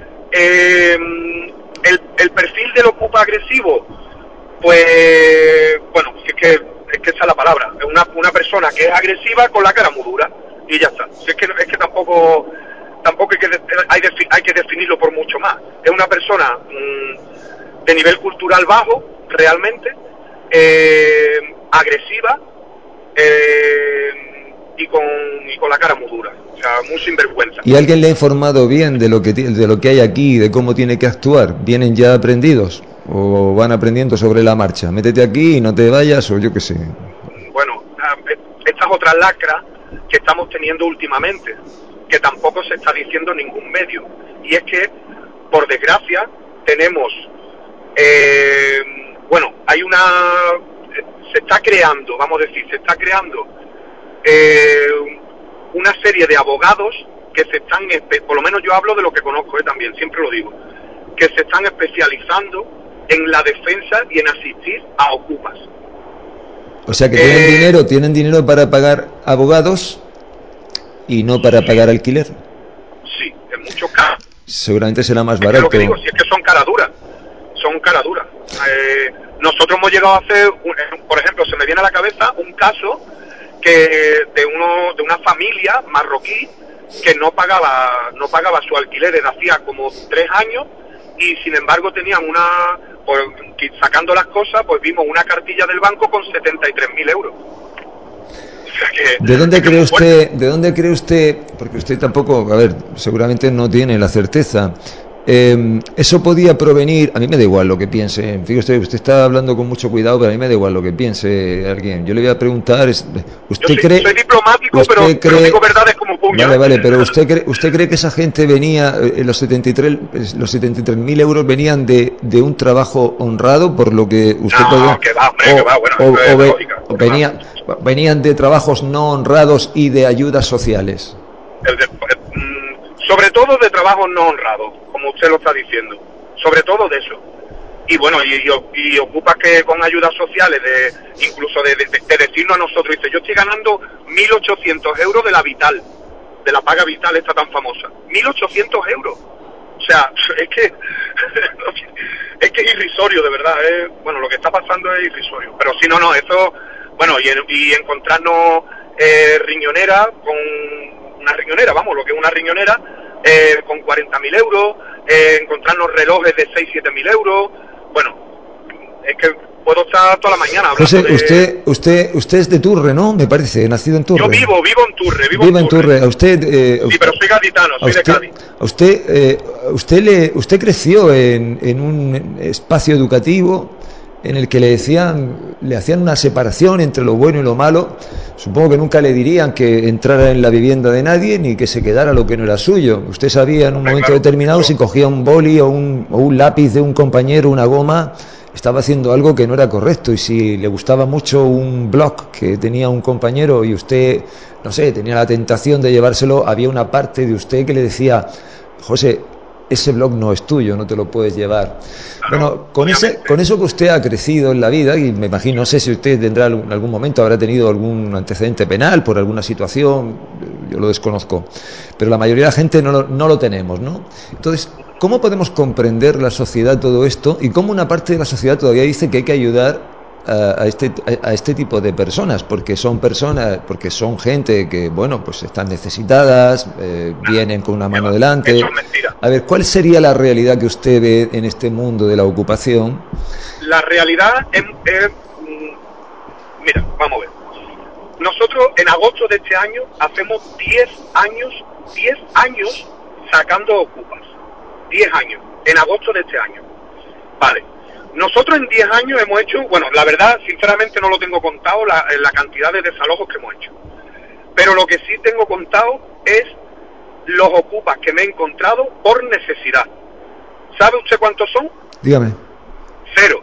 Q: El perfil del ocupa agresivo, pues, bueno, es que esa es la palabra, es una persona que es agresiva con la cara muy dura, y ya está. Es que tampoco hay que definirlo por mucho más. Es una persona de nivel cultural bajo, realmente, agresiva, y con la cara muy dura, o sea, muy sinvergüenza.
K: ¿Y alguien le ha informado bien de lo que hay aquí, de cómo tiene que actuar? ¿Vienen ya aprendidos o van aprendiendo sobre la marcha? Métete aquí y no te vayas, o yo qué sé.
Q: Bueno, esta es otra lacra que estamos teniendo últimamente, que tampoco se está diciendo en ningún medio, y es que, por desgracia, tenemos se está creando una serie de abogados que se están, por lo menos yo hablo de lo que conozco también, siempre lo digo, que se están especializando en la defensa y en asistir a ocupas.
K: O sea que tienen dinero para pagar abogados y no para pagar alquiler.
Q: Sí, en muchos casos.
K: Seguramente será más barato.
Q: Es lo que digo, si es que son cara duras. Nosotros hemos llegado a hacer, por ejemplo, se me viene a la cabeza un caso que de una familia marroquí que no pagaba su alquiler desde hacía como 3 años, y sin embargo tenían sacando las cosas, pues vimos una cartilla del banco con 73.000 euros. O sea que,
K: ¿De dónde cree usted, porque usted tampoco, a ver, seguramente no tiene la certeza, eso podía provenir, a mí me da igual lo que piense, fíjese, usted está hablando con mucho cuidado, pero a mí me da igual lo que piense alguien. Yo le voy a preguntar, ¿usted cree?
Q: Soy diplomático, pero digo verdades como puño.
K: Vale, pero ¿usted cree que esa gente venía, los 73.000 euros venían de un trabajo honrado, por lo que usted venían de trabajos no honrados y de ayudas sociales?
Q: Sobre todo de trabajos no honrados, como usted lo está diciendo, sobre todo de eso. Y bueno, y ocupa que con ayudas sociales, incluso de decirnos a nosotros, dice, yo estoy ganando 1.800 euros de la Vital, de la paga Vital esta tan famosa, 1.800 euros. O sea, es que es irrisorio, de verdad. Bueno, lo que está pasando es irrisorio. Pero si no, eso, bueno, y encontrarnos riñonera con una riñonera, vamos, lo que es una riñonera, con 40.000 euros, encontrarnos relojes de 6-7.000 euros, bueno, es que puedo estar toda la mañana hablando.
K: José, usted es de Turre, ¿no? Me parece, nacido en Turre.
Q: Yo vivo en Turre,
K: vivo en Turre. A usted,
Q: sí, pero soy gaditano, soy de Cádiz.
K: Usted creció en un espacio educativo en el que le hacían una separación entre lo bueno y lo malo. Supongo que nunca le dirían que entrara en la vivienda de nadie ni que se quedara lo que no era suyo. Usted sabía en un momento determinado si cogía un boli o un lápiz de un compañero, una goma, estaba haciendo algo que no era correcto. Y si le gustaba mucho un blog que tenía un compañero y usted, no sé, tenía la tentación de llevárselo, había una parte de usted que le decía: José, ese blog no es tuyo, no te lo puedes llevar. Bueno, con eso que usted ha crecido en la vida, y me imagino, no sé si usted tendrá en algún momento, habrá tenido algún antecedente penal por alguna situación, yo lo desconozco, pero la mayoría de la gente no lo tenemos, ¿no? Entonces, ¿cómo podemos comprender la sociedad todo esto, y cómo una parte de la sociedad todavía dice que hay que ayudar a este tipo de personas, porque son gente que, bueno, pues están necesitadas, vienen con una mano delante?
Q: Eso es mentira.
K: A ver, ¿cuál sería la realidad que usted ve en este mundo de la ocupación?
Q: La realidad es mira, vamos a ver. Nosotros en agosto de este año hacemos 10 años sacando ocupas. 10 años, en agosto de este año. Vale. Nosotros en 10 años hemos hecho, bueno, la verdad, sinceramente no lo tengo contado, la cantidad de desalojos que hemos hecho. Pero lo que sí tengo contado es los ocupas que me he encontrado por necesidad. ¿Sabe usted cuántos son?
K: Dígame.
Q: 0.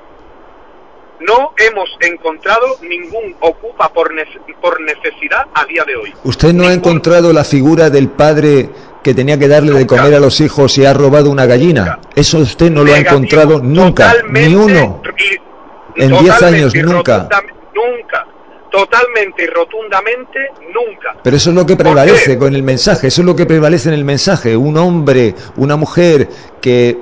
Q: No hemos encontrado ningún ocupa por necesidad a día de hoy.
K: ¿Usted no ha encontrado la figura del padre que tenía que darle de comer a los hijos y ha robado una gallina? Eso usted no lo ha encontrado nunca, ni uno. En 10 años, nunca.
Q: totalmente y rotundamente nunca.
K: Pero eso es lo que prevalece con el mensaje, eso es lo que prevalece en el mensaje. Un hombre, una mujer que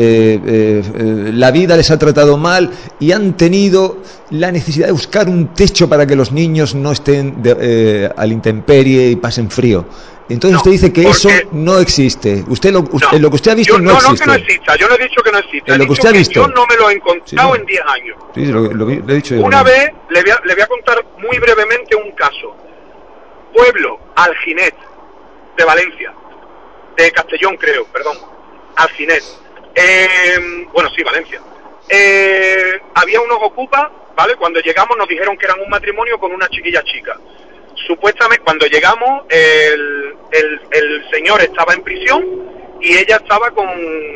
K: la vida les ha tratado mal y han tenido la necesidad de buscar un techo para que los niños no estén al intemperie y pasen frío. Entonces usted dice que eso no existe. Usted lo que usted ha visto no existe.
Q: No, que no exista. Yo no he dicho que no exista.
K: En lo que usted ha visto.
Q: Yo no me lo he encontrado en 10 años.
K: Sí, lo he dicho yo.
Q: Una vez le voy a contar muy brevemente un caso. Pueblo Alginet de Valencia, de Castellón creo, perdón. Alginet. Bueno, sí, Valencia. Había unos ocupas, ¿vale? Cuando llegamos nos dijeron que eran un matrimonio con una chiquilla chica. Supuestamente cuando llegamos el señor estaba en prisión y ella estaba con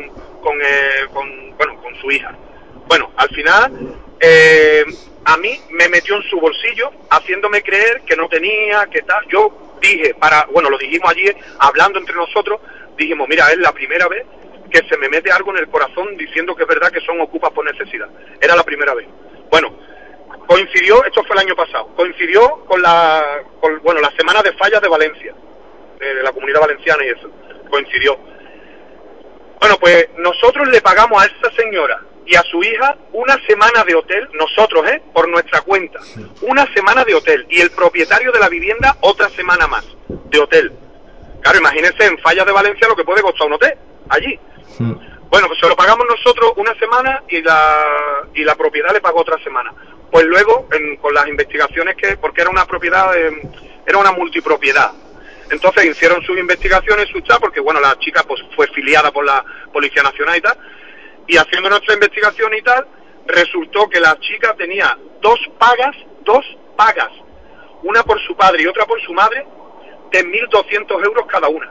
Q: su hija. Bueno, al final a mí me metió en su bolsillo haciéndome creer que no tenía, que tal. Yo dije, lo dijimos allí hablando entre nosotros, dijimos, mira, es la primera vez que se me mete algo en el corazón diciendo que es verdad que son ocupas por necesidad. Era la primera vez. Bueno, coincidió, esto fue el año pasado, coincidió con la semana de fallas de Valencia, de la Comunidad Valenciana y eso, coincidió. Bueno, pues nosotros le pagamos a esa señora y a su hija una semana de hotel, nosotros, por nuestra cuenta, una semana de hotel, y el propietario de la vivienda otra semana más de hotel. Claro, imagínense en fallas de Valencia lo que puede costar un hotel allí. Bueno, pues se lo pagamos nosotros una semana y la propiedad le pagó otra semana. Pues luego, con las investigaciones porque era una propiedad, era una multipropiedad. Entonces hicieron sus investigaciones, porque bueno, la chica pues fue filiada por la Policía Nacional y tal, y haciendo nuestra investigación y tal, resultó que la chica tenía dos pagas, una por su padre y otra por su madre, de 1.200 euros cada una.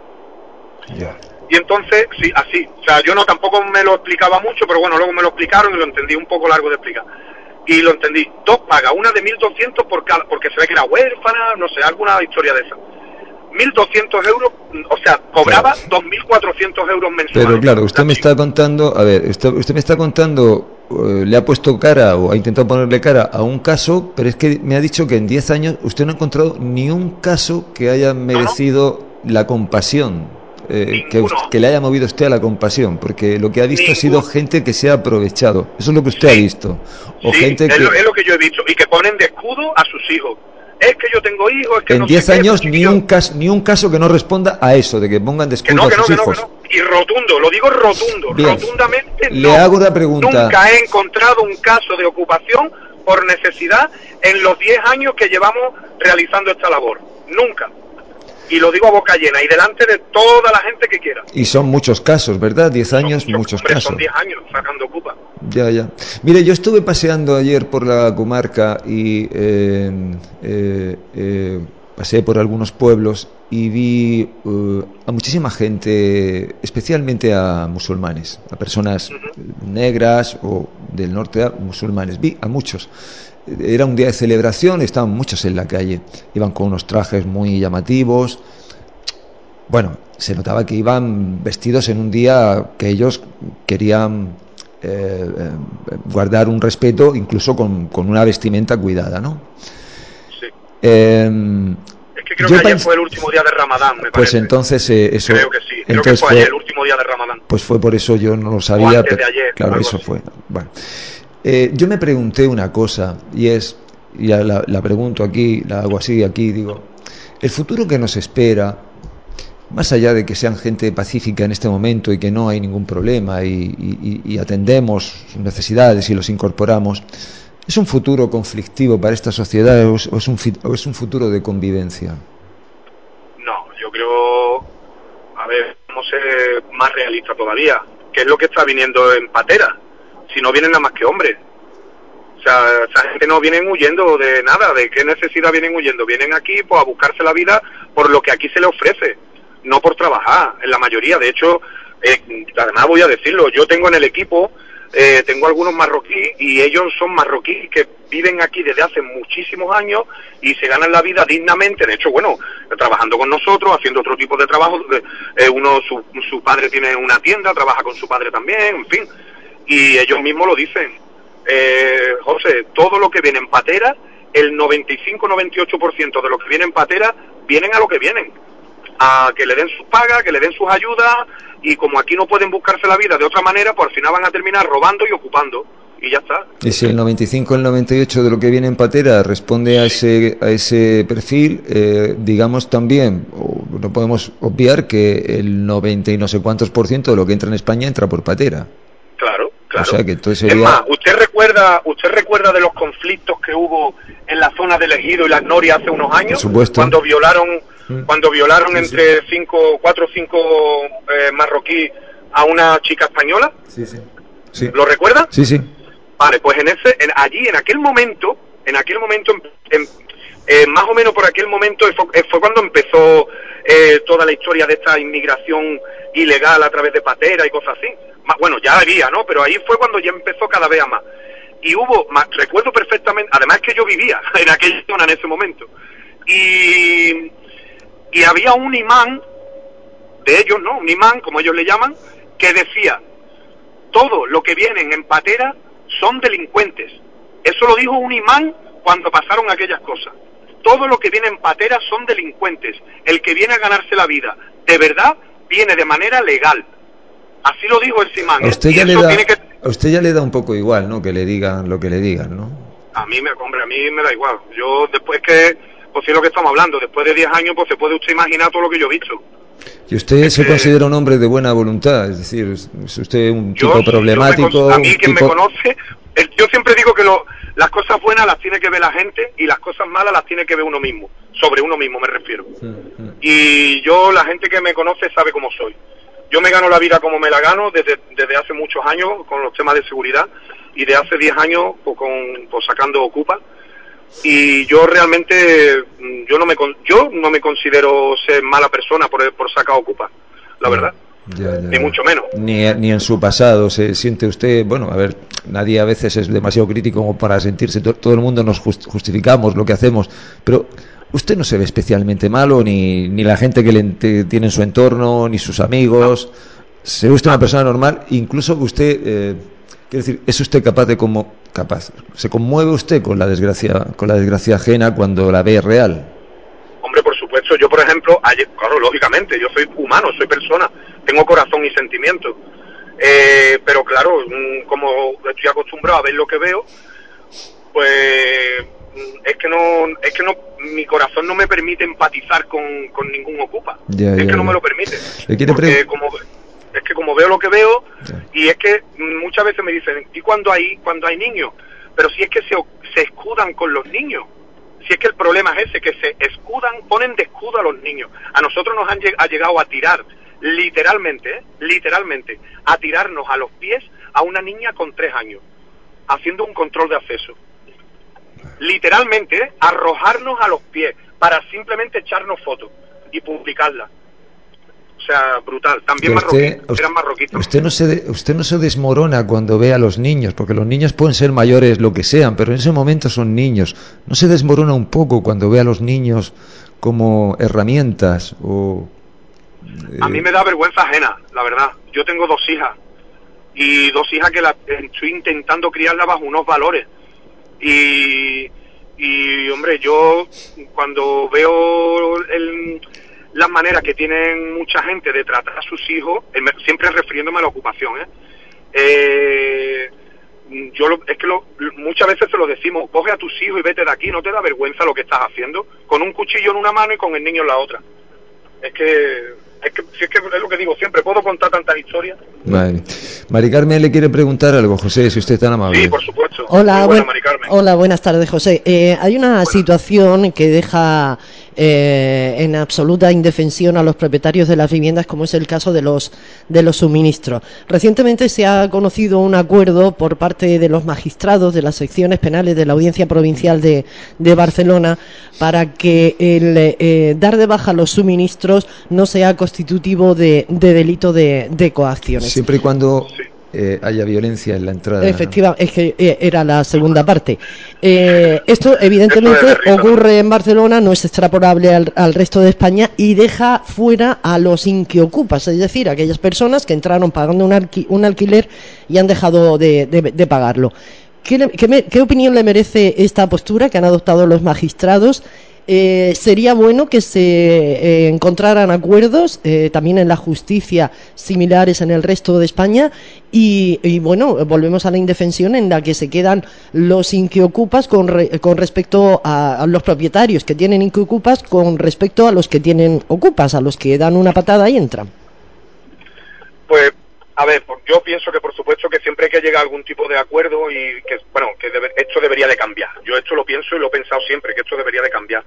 Q: Y entonces, sí, así, o sea, yo tampoco me lo explicaba mucho, pero bueno, luego me lo explicaron y lo entendí, un poco largo de explicar. Y lo entendí, dos pagas, una de 1.200 por cada, porque se ve que era huérfana, no sé, alguna historia de esa. 1.200 euros, o sea, cobraba 2.400 euros mensuales.
K: Pero claro, usted me está contando, usted me está contando, le ha puesto cara o ha intentado ponerle cara a un caso, pero es que me ha dicho que en 10 años usted no ha encontrado ni un caso que haya merecido la compasión. Que le haya movido usted a la compasión, porque lo que ha visto ha sido gente que se ha aprovechado. Eso es lo que usted ha visto. O gente
Q: es lo que yo he visto, y que ponen de escudo a sus hijos. Es que yo tengo hijos, es que
K: en 10 años ni un caso que no responda a eso, de que pongan de escudo a sus hijos.
Q: Y rotundo, lo digo rotundo.
K: Bien.
Q: Rotundamente
K: le hago una pregunta.
Q: Nunca he encontrado un caso de ocupación por necesidad en los 10 años que llevamos realizando esta labor. Nunca. Y lo digo a boca llena y delante de toda la gente que quiera.
K: Y son muchos casos, ¿verdad? 10 años, muchos casos.
Q: Son 10 años sacando ocupa.
K: Ya. Mire, yo estuve paseando ayer por la comarca y pasé por algunos pueblos y vi a muchísima gente, especialmente a musulmanes, a personas negras o del norte, musulmanes. Vi a muchos. Era un día de celebración, estaban muchos en la calle, iban con unos trajes muy llamativos. Bueno, se notaba que iban vestidos en un día que ellos querían guardar un respeto, incluso con una vestimenta cuidada, ¿no?
Q: Sí. Es que creo que ayer fue el último día de Ramadán, me parece.
K: Pues entonces eso.
Q: Creo que sí. Creo que fue ayer el último día de Ramadán.
K: Pues fue por eso, yo no lo sabía.
Q: O antes de ayer,
K: claro, eso así fue. Bueno. Yo me pregunté una cosa, y la pregunto aquí, la hago así, aquí digo, el futuro que nos espera, más allá de que sean gente pacífica en este momento y que no hay ningún problema y atendemos sus necesidades y los incorporamos, ¿es un futuro conflictivo para esta sociedad o es un futuro de convivencia?
Q: No, yo creo, vamos a ser más realistas todavía, ¿qué es lo que está viniendo en patera? Si no vienen nada más que hombres. O sea, esa gente no vienen huyendo de nada. ¿De qué necesidad vienen huyendo? Vienen aquí pues a buscarse la vida por lo que aquí se les ofrece, no por trabajar, en la mayoría. De hecho, además voy a decirlo, yo tengo en el equipo, tengo algunos marroquíes y ellos son marroquíes que viven aquí desde hace muchísimos años y se ganan la vida dignamente. De hecho, bueno, trabajando con nosotros, haciendo otro tipo de trabajo. Su padre tiene una tienda, trabaja con su padre también, en fin. Y ellos mismos lo dicen, José, todo lo que viene en patera el 95-98% de los que vienen pateras vienen a lo que vienen, a que le den sus pagas, que le den sus ayudas, y como aquí no pueden buscarse la vida de otra manera, pues al final van a terminar robando y ocupando, y ya está.
K: Y si el 95 el 98 de lo que viene en patera responde a ese perfil, digamos también, no podemos obviar que el 90 y no sé cuántos % de lo que entra en España entra por patera.
Q: Claro.
K: O sea que entonces sería...
Q: Es más, ¿usted recuerda de los conflictos que hubo en la zona del Ejido y las Norias hace unos años?
K: Por supuesto.
Q: Cuando violaron entre 4 o 5 marroquíes a una chica española.
K: Sí.
Q: ¿Lo recuerda?
K: Sí.
Q: Vale, pues en aquel momento, más o menos por aquel momento fue cuando empezó toda la historia de esta inmigración ilegal a través de patera y cosas así. Bueno, ya había, ¿no? Pero ahí fue cuando ya empezó cada vez a más. Y recuerdo perfectamente, además que yo vivía en aquella zona en ese momento, y había un imán de ellos, ¿no? Un imán, como ellos le llaman, que decía: todo lo que vienen en patera son delincuentes. Eso lo dijo un imán cuando pasaron aquellas cosas. Todo lo que viene en patera son delincuentes. El que viene a ganarse la vida, de verdad, viene de manera legal. Así lo dijo el imán.
K: A usted ya le da un poco igual, ¿no? Que le digan lo que le digan, ¿no?
Q: A mí me da igual. Yo, después que, pues si es lo que estamos hablando, después de 10 años, pues se puede usted imaginar todo lo que yo he visto.
K: ¿Y usted se considera un hombre de buena voluntad? Es decir, ¿es usted un tipo problemático?
Q: A mí, quien me conoce, yo siempre digo que las cosas buenas las tiene que ver la gente y las cosas malas las tiene que ver uno mismo. Sobre uno mismo me refiero. Y la gente que me conoce sabe cómo soy. Yo me gano la vida como me la gano desde hace muchos años con los temas de seguridad, y de hace 10 años pues sacando Ocupa. Y yo realmente yo no me considero ser mala persona por sacar Ocupa, la verdad. Ni mucho menos.
K: Ni en su pasado se siente usted, bueno, a ver, nadie a veces es demasiado crítico como para sentirse, todo el mundo nos justificamos lo que hacemos, pero usted no se ve especialmente malo, ni la gente que le tiene en su entorno, ni sus amigos. Se ve usted una persona normal, incluso usted, quiero decir, ¿es usted se conmueve usted con la desgracia ajena cuando la ve real?
Q: Hombre, por supuesto. Yo, por ejemplo, claro, lógicamente, yo soy humano, soy persona, tengo corazón y sentimiento, pero claro, como estoy acostumbrado a ver lo que veo, pues es que no, mi corazón no me permite empatizar con ningún Ocupa. No me lo permite. Porque como veo lo que veo, y es que muchas veces me dicen, ¿y cuando hay niños? Pero si es que se escudan con los niños. Si es que el problema es ese, que se escudan, ponen de escudo a los niños. A nosotros nos ha llegado a tirar, literalmente, a tirarnos a los pies a una niña con 3 años, haciendo un control de acceso. Literalmente, arrojarnos a los pies para simplemente echarnos fotos y publicarlas. O sea, brutal. También eran marroquitos.
K: Usted no se desmorona cuando ve a los niños, porque los niños pueden ser mayores, lo que sean, pero en ese momento son niños. ¿No se desmorona un poco cuando ve a los niños como herramientas?
Q: A mí me da vergüenza ajena, la verdad. Yo tengo 2 hijas, y 2 hijas que estoy intentando criarlas bajo unos valores. Y hombre, yo cuando veo las maneras que tienen mucha gente de tratar a sus hijos, siempre refiriéndome a la ocupación, muchas veces se lo decimos: coge a tus hijos y vete de aquí, no te da vergüenza lo que estás haciendo, con un cuchillo en una mano y con el niño en la otra. Es lo que digo siempre, puedo contar tantas historias.
K: Vale. Mari Carmen le quiere preguntar algo, José, si usted es tan amable.
Q: Sí, por supuesto.
A: Hola, buenas tardes, José. Hay una situación que deja en absoluta indefensión a los propietarios de las viviendas, como es el caso de los suministros. Recientemente se ha conocido un acuerdo por parte de los magistrados de las secciones penales de la Audiencia Provincial de Barcelona para que el dar de baja los suministros no sea constitutivo de delito de coacciones.
K: Siempre y cuando haya violencia en la entrada.
A: Efectivamente, es que era la segunda parte. Esto evidentemente ocurre en Barcelona, no es extrapolable al resto de España, y deja fuera a los inquiocupas, es decir, aquellas personas que entraron pagando un alquiler y han dejado de pagarlo. ¿Qué opinión le merece esta postura que han adoptado los magistrados? Sería bueno que se encontraran acuerdos también en la justicia similares en el resto de España y bueno, volvemos a la indefensión en la que se quedan los inquiocupas con respecto a los propietarios que tienen inquiocupas con respecto a los que tienen ocupas, a los que dan una patada y entran.
Q: Pues a ver, yo pienso que por supuesto que siempre hay que llegar a algún tipo de acuerdo y que, bueno, esto debería de cambiar. Yo esto lo pienso y lo he pensado siempre, que esto debería de cambiar.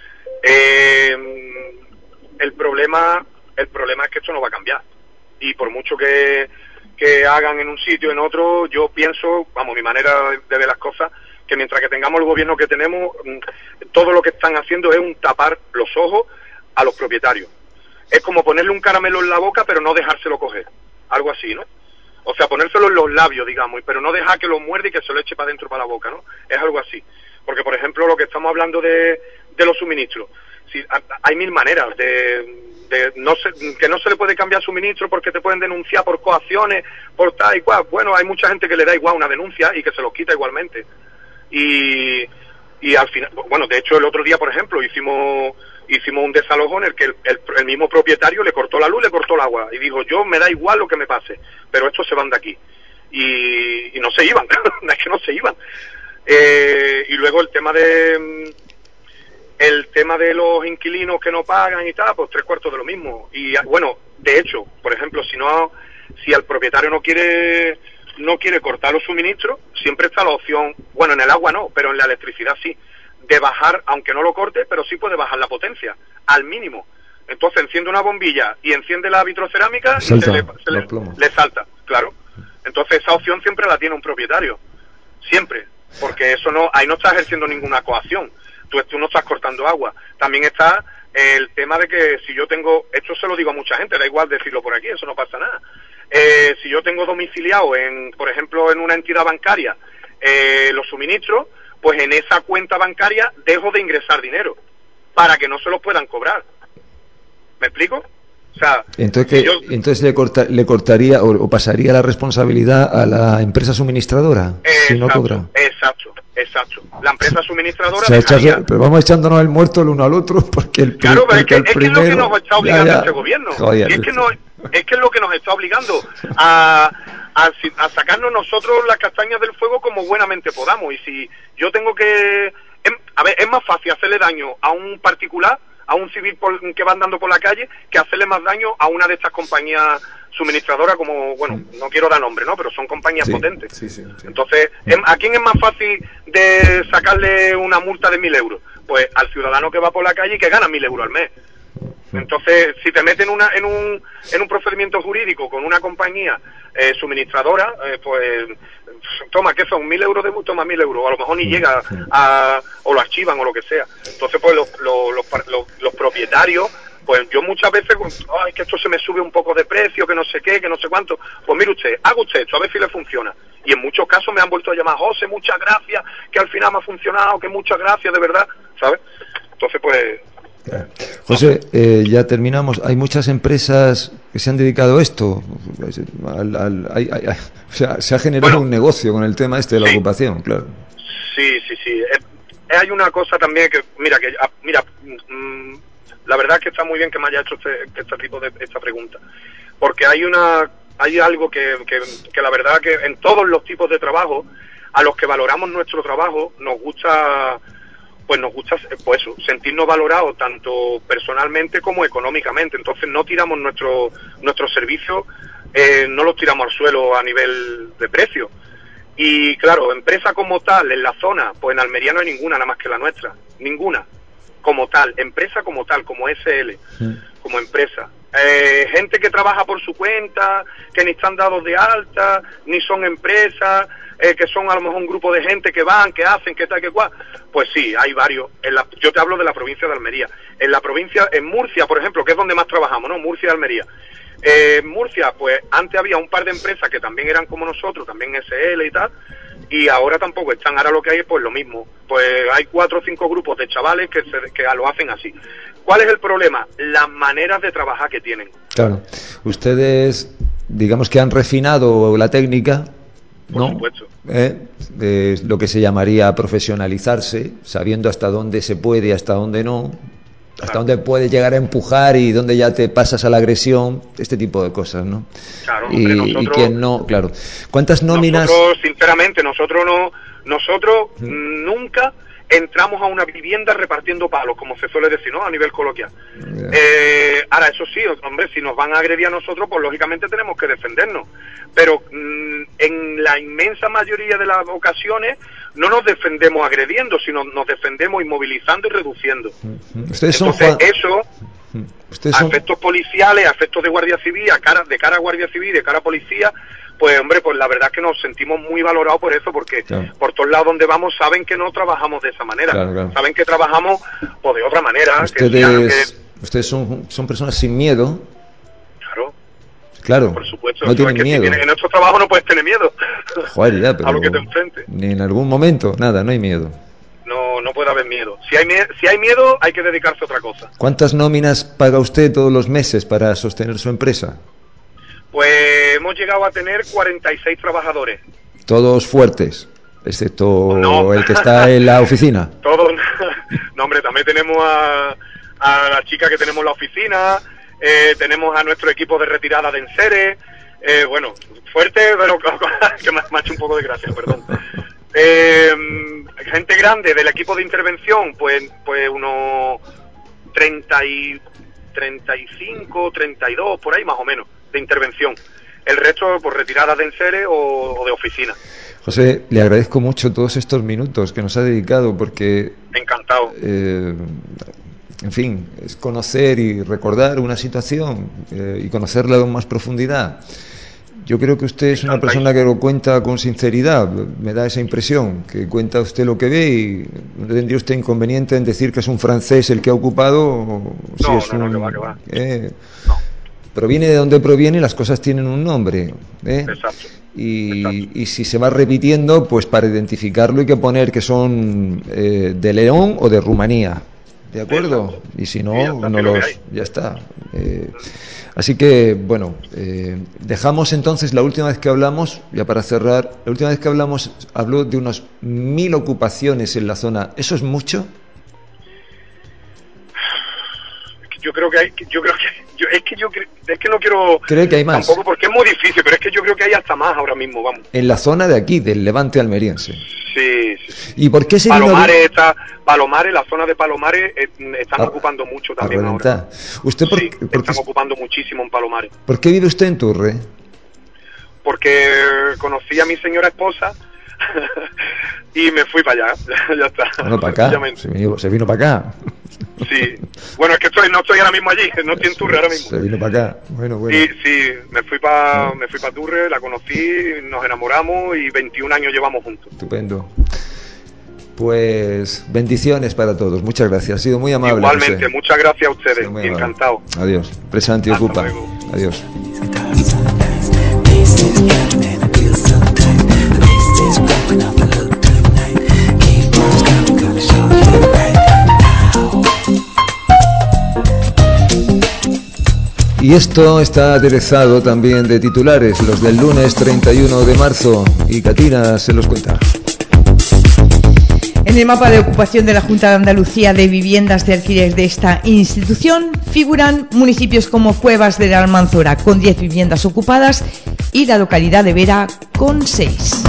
Q: El problema es que esto no va a cambiar. Y por mucho que hagan en un sitio, en otro, yo pienso, vamos, mi manera de ver las cosas, que mientras que tengamos el gobierno que tenemos, todo lo que están haciendo es un tapar los ojos a los propietarios. Es como ponerle un caramelo en la boca, pero no dejárselo coger. Algo así, ¿no? O sea, ponérselo en los labios, digamos, pero no dejar que lo muerde y que se lo eche para adentro, para la boca, ¿no? Es algo así. Porque, por ejemplo, lo que estamos hablando de los suministros, hay mil maneras que no se le puede cambiar suministro porque te pueden denunciar por coacciones, por tal y cual. Bueno, hay mucha gente que le da igual una denuncia y que se los quita igualmente. Y al final, bueno, de hecho el otro día, por ejemplo, hicimos un desalojo en el que el mismo propietario le cortó la luz, le cortó el agua y dijo, yo me da igual lo que me pase, pero estos se van de aquí. Y no se iban, es que no se iban. Y luego el tema de los inquilinos que no pagan y tal, pues 3/4 de lo mismo. Y bueno, de hecho, por ejemplo, si al propietario no quiere cortar los suministros, siempre está la opción, bueno, en el agua no, pero en la electricidad sí, de bajar, aunque no lo corte, pero sí puede bajar la potencia, al mínimo. Entonces enciende una bombilla y enciende la vitrocerámica y le salta, claro. Entonces esa opción siempre la tiene un propietario, siempre, porque ahí no está ejerciendo ninguna coacción, tú no estás cortando agua. También está el tema de que si yo tengo, esto se lo digo a mucha gente, da igual decirlo por aquí, eso no pasa nada. Si yo tengo domiciliado, por ejemplo, en una entidad bancaria, los suministros, pues en esa cuenta bancaria dejo de ingresar dinero para que no se los puedan cobrar. ¿Me explico? O sea,
K: entonces le cortaría o pasaría la responsabilidad a la empresa suministradora si no cobra.
Q: Exacto. La empresa suministradora
K: pero vamos echándonos el muerto el uno al otro porque el
Q: claro, pero es que es lo que nos está obligando este gobierno. Joder, y es que es lo que nos está obligando a sacarnos nosotros las castañas del fuego como buenamente podamos. Y si yo tengo que... A ver, es más fácil hacerle daño a un particular, a un civil que va andando por la calle, que hacerle más daño a una de estas compañías suministradoras como, bueno, no quiero dar nombre, ¿no? Pero son compañías potentes. Sí. Entonces, ¿a quién es más fácil de sacarle una multa de 1.000 euros? Pues al ciudadano que va por la calle y que gana 1.000 euros al mes. Entonces, si te meten en un procedimiento jurídico con una compañía suministradora, pues toma, ¿qué son? 1.000 euros de multa, toma 1.000 euros, a lo mejor ni llega o lo archivan o lo que sea. Entonces, pues los propietarios, pues yo muchas veces, ay, que esto se me sube un poco de precio, que no sé qué, que no sé cuánto. Pues mire usted, haga usted esto, a ver si le funciona. Y en muchos casos me han vuelto a llamar, José, muchas gracias, que al final me ha funcionado, que muchas gracias, de verdad, ¿sabes? Entonces, pues...
K: José, ya terminamos. Hay muchas empresas que se han dedicado a esto. O sea, se ha generado un negocio con el tema de la ocupación, claro. Sí.
Q: Hay una cosa también que, mira, la verdad es que está muy bien que me haya hecho este tipo de esta pregunta, porque hay algo que la verdad que en todos los tipos de trabajo, a los que valoramos nuestro trabajo, nos gusta pues eso, sentirnos valorados tanto personalmente como económicamente. Entonces no tiramos nuestros servicios, no los tiramos al suelo a nivel de precio. Y claro, empresa como tal en la zona, pues en Almería no hay ninguna, nada más que la nuestra, ninguna como tal, empresa como tal, como SL, como empresa. Gente que trabaja por su cuenta, que ni están dados de alta, ni son empresas, que son a lo mejor un grupo de gente que van, que hacen, que tal, que cual. Pues sí, hay varios. Yo te hablo de la provincia de Almería. En Murcia, por ejemplo, que es donde más trabajamos, ¿no? Murcia y Almería. En Murcia, pues antes había un par de empresas que también eran como nosotros, también SL y tal, y ahora tampoco están. Ahora lo que hay es pues lo mismo. Pues hay 4 o 5 grupos de chavales que lo hacen así. ¿Cuál es el problema? Las maneras de trabajar que tienen.
K: Claro. Ustedes, digamos que han refinado la técnica
R: Por
K: ¿no?
R: supuesto.
K: Lo que se llamaría profesionalizarse, sabiendo hasta dónde se puede y hasta dónde no, hasta dónde puedes llegar a empujar y dónde ya te pasas a la agresión, este tipo de cosas, ¿no?
R: Claro, hombre,
K: y quien no, claro. ¿Cuántas nóminas?
R: Nosotros, sinceramente, nosotros nunca entramos a una vivienda repartiendo palos, como se suele decir, ¿no? A nivel coloquial. Ahora, eso sí, hombre, si nos van a agredir a nosotros, pues lógicamente tenemos que defendernos. Pero en la inmensa mayoría de las ocasiones no nos defendemos agrediendo, sino nos defendemos inmovilizando y reduciendo.
K: Ustedes son
R: efectos policiales, efectos de Guardia Civil, de cara a Guardia Civil, de cara a policía, pues hombre, pues la verdad es que nos sentimos muy valorados por eso, porque por todos lados donde vamos saben que no trabajamos de esa manera, saben que trabajamos pues de otra manera.
K: Ustedes son personas sin miedo.
R: Claro, por supuesto,
K: no tienen miedo.
R: En nuestro trabajo no puedes tener miedo.
K: Joder, ya, pero
R: a lo que te enfrentes.
K: Ni en algún momento, nada, no hay miedo.
R: No puede haber miedo. Si hay miedo, hay que dedicarse a otra cosa.
K: ¿Cuántas nóminas paga usted todos los meses para sostener su empresa?
R: Pues hemos llegado a tener 46 trabajadores.
K: Todos fuertes, excepto el que está en la oficina.
R: Todos. No, hombre, también tenemos a la chica que tenemos en la oficina, tenemos a nuestro equipo de retirada de enseres, bueno, fuerte, pero que me ha hecho un poco de gracia, perdón. Gente grande del equipo de intervención, pues unos 35, 32, por ahí más o menos, de intervención. El resto, por retirada de enseres o de oficina.
K: José, le agradezco mucho todos estos minutos que nos ha dedicado, porque...
R: Encantado.
K: En fin, es conocer y recordar una situación y conocerla con más profundidad. Yo creo que usted es una persona que lo cuenta con sinceridad, me da esa impresión, que cuenta usted lo que ve y no tendría usted inconveniente en decir que es un francés el que ha ocupado. Que va. Proviene de donde proviene y las cosas tienen un nombre.
R: Exacto.
K: Y si se va repitiendo, pues para identificarlo hay que poner que son de León o de Rumanía. ¿De acuerdo?
R: Exacto.
K: Y si no, ya está. Así que, bueno, dejamos entonces la última vez que hablamos, ya para cerrar, la última vez que hablamos habló de unos 1000 ocupaciones en la zona. ¿Eso es mucho?
R: Yo creo que no quiero...
K: ¿Cree que hay más?
R: Tampoco porque es muy difícil, pero es que yo creo que hay hasta más ahora mismo, vamos.
K: En la zona de aquí, del Levante almeriense.
R: Sí.
K: ¿Y por qué se
R: Palomares, la zona de Palomares están ocupando mucho también ahora.
K: ¿Usted
R: están ocupando muchísimo en Palomares.
K: ¿Por qué vive usted en Turre?
R: Porque conocí a mi señora esposa y me fui para allá. Ya está.
K: Bueno, para acá. Se vino para acá.
R: Sí. Bueno, es que no estoy ahora mismo allí, no estoy en Turre ahora mismo.
K: Se vino para acá. Bueno.
R: Sí, me fui para Turre, la conocí, nos enamoramos y 21 años llevamos juntos.
K: Estupendo. Pues bendiciones para todos. Muchas gracias. Ha sido muy amable.
R: Igualmente,
K: José.
R: Muchas gracias a ustedes. Encantado.
K: Adiós. Presa Antiocupa. Adiós. Y esto está aderezado también de titulares, los del lunes 31 de marzo. Y Katina se los cuenta.
L: En el mapa de ocupación de la Junta de Andalucía de viviendas de alquiler de esta institución figuran municipios como Cuevas de la Almanzora con 10 viviendas ocupadas y la localidad de Vera con 6.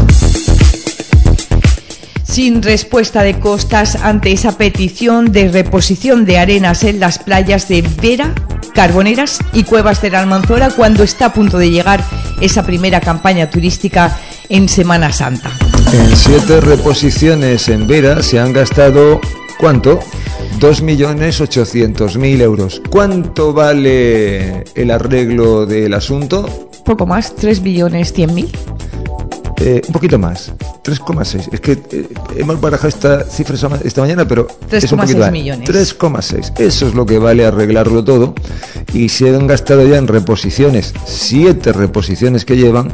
L: Sin respuesta de Costas ante esa petición de reposición de arenas en las playas de Vera, Carboneras y Cuevas de la Almanzora cuando está a punto de llegar esa primera campaña turística en Semana Santa.
K: En 7 reposiciones en Vera se han gastado, ¿cuánto? 2.800.000 euros. ¿Cuánto vale el arreglo del asunto?
L: Poco más, 3.100.000.
K: Un poquito más, 3,6. Es que hemos barajado esta cifra esta mañana, pero
L: 3,6 millones.
K: 3,6. Eso es lo que vale arreglarlo todo. Y se han gastado ya en reposiciones, 7 reposiciones que llevan,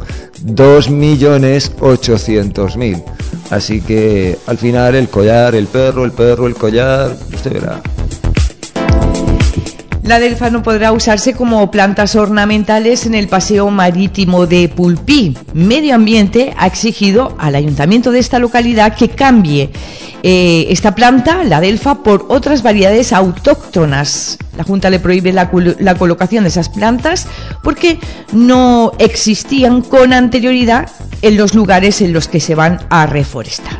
K: 2.800.000. Así que al final el collar, el perro, el collar, usted verá.
L: La adelfa no podrá usarse como plantas ornamentales en el paseo marítimo de Pulpí. Medio Ambiente ha exigido al ayuntamiento de esta localidad que cambie esta planta, la adelfa, por otras variedades autóctonas. La Junta le prohíbe la colocación de esas plantas porque no existían con anterioridad en los lugares en los que se van a reforestar.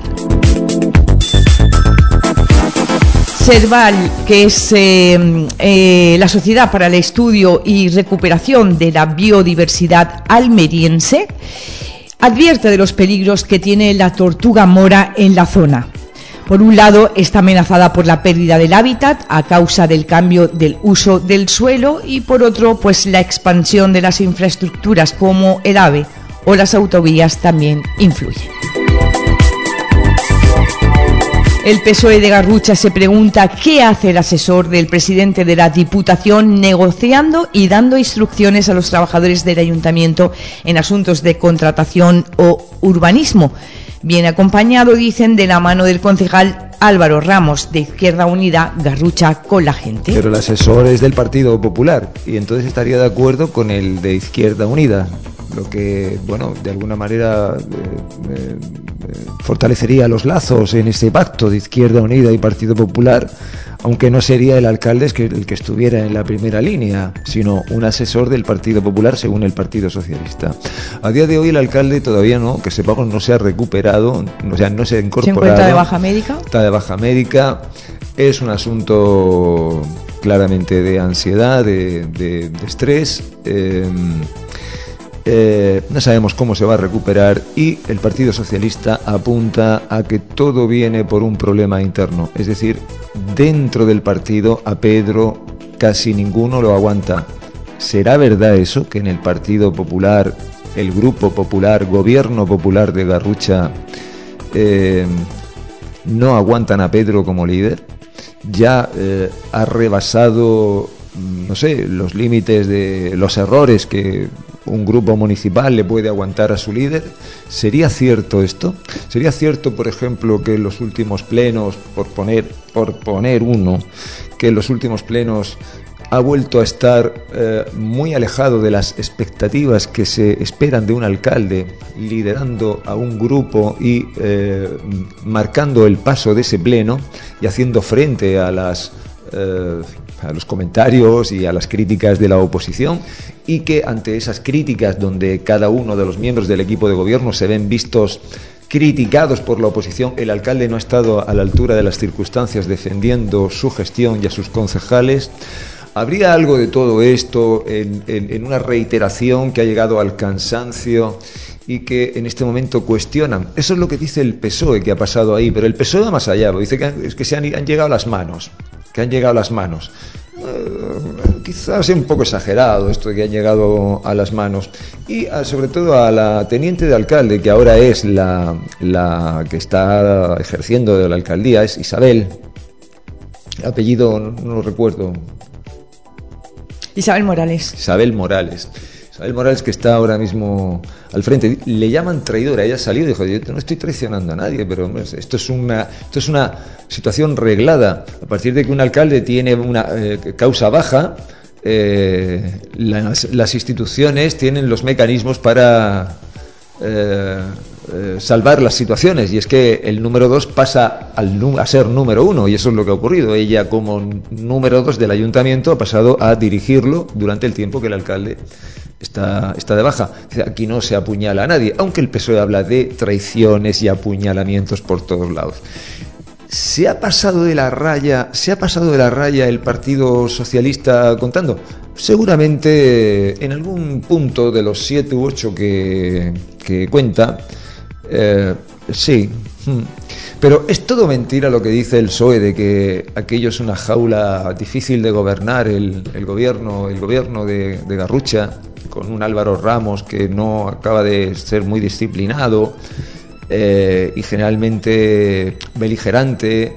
L: Serval, que es la Sociedad para el Estudio y Recuperación de la Biodiversidad Almeriense, advierte de los peligros que tiene la tortuga mora en la zona. Por un lado, está amenazada por la pérdida del hábitat a causa del cambio del uso del suelo y por otro, pues la expansión de las infraestructuras como el AVE o las autovías también influyen. El PSOE de Garrucha se pregunta qué hace el asesor del presidente de la Diputación negociando y dando instrucciones a los trabajadores del ayuntamiento en asuntos de contratación o urbanismo. Viene acompañado, dicen, de la mano del concejal Álvaro Ramos, de Izquierda Unida, Garrucha con la gente.
K: Pero el asesor es del Partido Popular y entonces estaría de acuerdo con el de Izquierda Unida, lo que, bueno, de alguna manera fortalecería los lazos en este pacto de Izquierda Unida y Partido Popular, aunque no sería el alcalde el que estuviera en la primera línea, sino un asesor del Partido Popular según el Partido Socialista. A día de hoy el alcalde todavía no, que sepamos, no se ha recuperado, o sea, no se ha incorporado.
L: ¿Se encuentra de baja médica?
K: Está de baja médica. Es un asunto claramente de ansiedad, de estrés. No sabemos cómo se va a recuperar y el Partido Socialista apunta a que todo viene por un problema interno, es decir, dentro del partido a Pedro casi ninguno lo aguanta. ¿Será verdad eso, que en el Partido Popular, el Grupo Popular, Gobierno Popular de Garrucha no aguantan a Pedro como líder? Ya ha rebasado, no sé, los límites de los errores que un grupo municipal le puede aguantar a su líder. ¿Sería cierto esto? ¿Sería cierto, por ejemplo, que en los últimos plenos, por poner uno, que en los últimos plenos ha vuelto a estar muy alejado de las expectativas que se esperan de un alcalde, liderando a un grupo y marcando el paso de ese pleno y haciendo frente a los comentarios y a las críticas de la oposición, y que ante esas críticas, donde cada uno de los miembros del equipo de gobierno se ven vistos criticados por la oposición, el alcalde no ha estado a la altura de las circunstancias defendiendo su gestión y a sus concejales? ¿Habría algo de todo esto en una reiteración que ha llegado al cansancio y que en este momento cuestionan? Eso es lo que dice el PSOE que ha pasado ahí, pero el PSOE va más allá, dice que se han llegado a las manos, quizás es un poco exagerado esto de que han llegado a las manos, y sobre todo a la teniente de alcalde, que ahora es la que está ejerciendo de la alcaldía, es Isabel, apellido no lo recuerdo.
L: Isabel Morales, que está ahora mismo al frente. Le llaman traidora. Ella salió y dijo: yo no estoy traicionando a nadie, pero esto es una situación reglada. A partir de que un alcalde tiene una causa baja, las instituciones tienen los mecanismos para salvar las situaciones, y es que el número 2 pasa a ser número 1, y eso es lo que ha ocurrido. Ella, como número 2 del ayuntamiento, ha pasado a dirigirlo durante el tiempo que el alcalde está de baja. Aquí no se apuñala a nadie, aunque el PSOE habla de traiciones y apuñalamientos por todos lados. ¿Se ha pasado de la raya el Partido Socialista contando? Seguramente en algún punto de los 7 u 8 que cuenta, sí. Pero es todo mentira lo que dice el PSOE de que aquello es una jaula difícil de gobernar, el gobierno de Garrucha, con un Álvaro Ramos que no acaba de ser muy disciplinado y generalmente beligerante,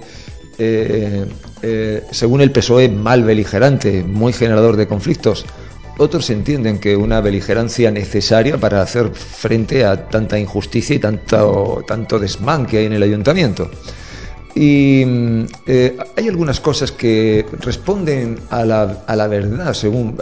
L: según el PSOE mal beligerante, muy generador de conflictos. Otros entienden que una beligerancia necesaria para hacer frente a tanta injusticia y tanto desmán que hay en el ayuntamiento.
K: Y hay algunas cosas que responden a la verdad, según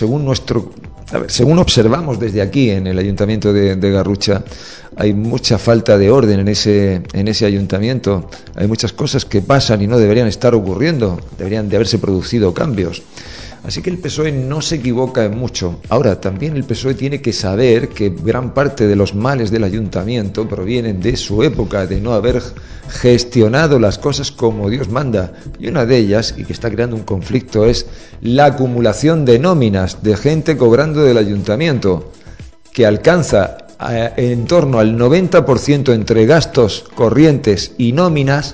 K: observamos desde aquí en el Ayuntamiento de Garrucha. Hay mucha falta de orden en ese ayuntamiento. Hay muchas cosas que pasan y no deberían estar ocurriendo. Deberían de haberse producido cambios. Así que el PSOE no se equivoca en mucho. Ahora, también el PSOE tiene que saber que gran parte de los males del ayuntamiento provienen de su época, de no haber gestionado las cosas como Dios manda. Y una de ellas, y que está creando un conflicto, es la acumulación de nóminas de gente cobrando del ayuntamiento, que alcanza en torno al 90% entre gastos corrientes y nóminas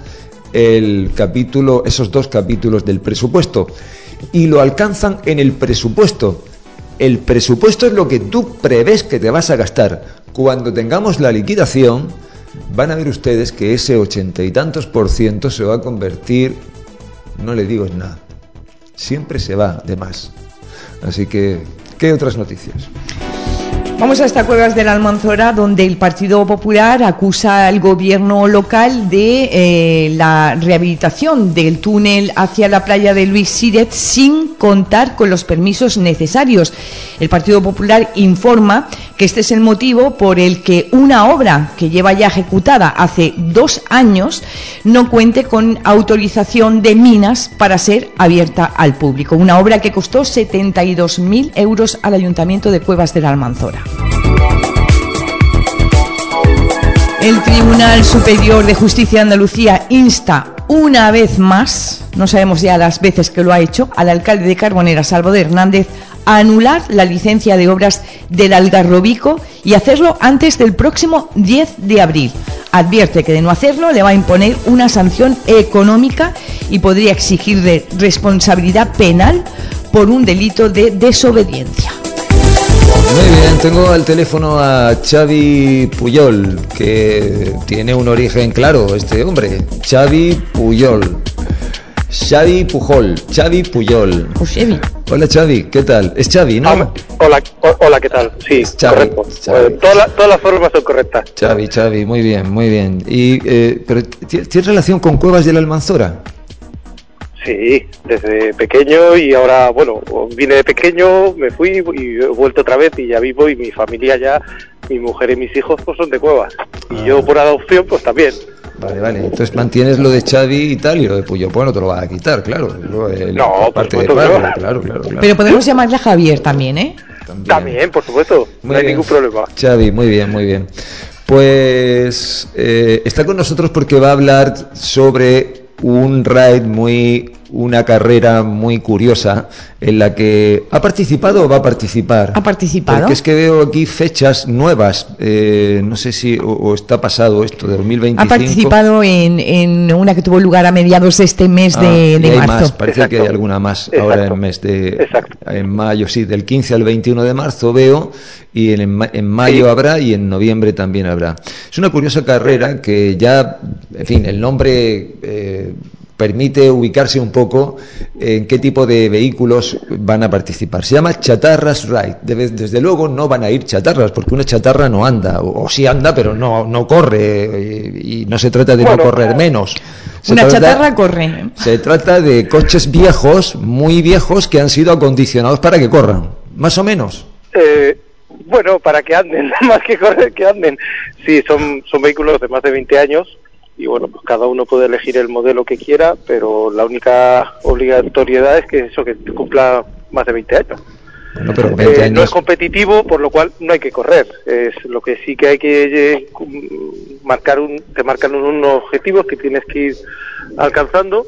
K: esos dos capítulos del presupuesto. Y lo alcanzan en el presupuesto. El presupuesto es lo que tú prevés que te vas a gastar. Cuando tengamos la liquidación, van a ver ustedes que ese 80 y tantos % se va a convertir, no le digo en nada, siempre se va de más. Así que, ¿qué otras noticias?
L: Vamos hasta Cuevas de la Almanzora, donde el Partido Popular acusa al gobierno local de la rehabilitación del túnel hacia la playa de Luis Siret sin contar con los permisos necesarios. El Partido Popular informa que este es el motivo por el que una obra que lleva ya ejecutada hace 2 años no cuente con autorización de Minas para ser abierta al público. Una obra que costó 72.000 euros al Ayuntamiento de Cuevas de la Almanzora. El Tribunal Superior de Justicia de Andalucía insta una vez más, no sabemos ya las veces que lo ha hecho, al alcalde de Carbonera, Salvador Hernández, a anular la licencia de obras del Algarrobico y hacerlo antes del próximo 10 de abril. Advierte que de no hacerlo le va a imponer una sanción económica y podría exigirle responsabilidad penal por un delito de desobediencia.
K: Muy bien, tengo al teléfono a Xavi Puyol, que tiene un origen claro, este hombre, Xavi Puyol. Xavi Pujol, Xavi Puyol. Hola Xavi, ¿qué tal? Es Xavi, ¿no?
S: Hola, ¿qué tal? Sí, correcto. Todas las formas son correctas.
K: Xavi, muy bien, muy bien. Pero ¿tienes relación con Cuevas de la Almanzora?
S: Sí, desde pequeño y ahora, bueno, vine de pequeño, me fui y he vuelto otra vez y ya vivo y mi familia ya, mi mujer y mis hijos pues son de Cuevas. Y yo por adopción pues también.
K: Vale. Entonces mantienes lo de Xavi y tal, y lo de Puyol, pues no te lo vas a quitar, claro.
S: No,
K: parte de claro.
L: Pero podemos llamarle a Javier también, ¿eh?
S: También, por supuesto, no hay ningún problema.
K: Xavi, muy bien. Pues está con nosotros porque va a hablar sobre una carrera muy curiosa en la que ¿ha participado o va a participar?
L: ¿Ha participado?
K: Porque es que veo aquí fechas nuevas, no sé si o está pasado esto de 2025.
L: Ha participado en una que tuvo lugar a mediados de este mes de marzo.
K: Más, parece que hay alguna más ahora en mayo, sí, del 15 al 21 de marzo veo, y en mayo habrá y en noviembre también habrá. Es una curiosa carrera que ya, en fin, el nombre permite ubicarse un poco en qué tipo de vehículos van a participar. Se llama Chatarras Ride. Desde luego no van a ir chatarras, porque una chatarra no anda, o sí anda, pero no corre, y no se trata de no correr menos.
L: Chatarra corre.
K: Se trata de coches viejos, muy viejos, que han sido acondicionados para que corran, más o menos.
S: Bueno, para que anden, más que correr, que anden. Sí, son vehículos de más de 20 años. Y bueno, pues cada uno puede elegir el modelo que quiera, pero la única obligatoriedad es que cumpla más de 20 años.
K: Bueno, pero 20 años...
S: No es competitivo, por lo cual no hay que correr. Es lo que sí que hay que te marcan unos objetivos que tienes que ir alcanzando,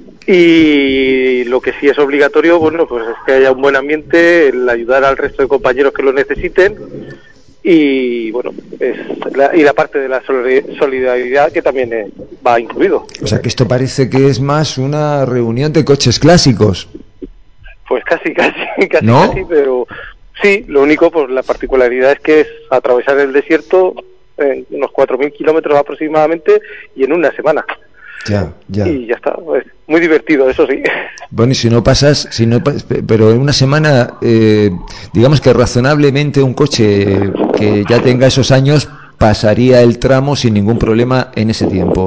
S: y lo que sí es obligatorio, bueno, pues es que haya un buen ambiente, el ayudar al resto de compañeros que lo necesiten. Y bueno, y la parte de la solidaridad que también va incluido.
K: O sea que esto parece que es más una reunión de coches clásicos.
S: Pues casi,
K: ¿no?
S: Casi, pero sí, lo único, pues la particularidad es que es atravesar el desierto en unos 4.000 kilómetros aproximadamente y en una semana.
K: Ya.
S: Y ya está, es muy divertido, eso sí.
K: Bueno, y pero en una semana, digamos que razonablemente un coche que ya tenga esos años pasaría el tramo sin ningún problema en ese tiempo.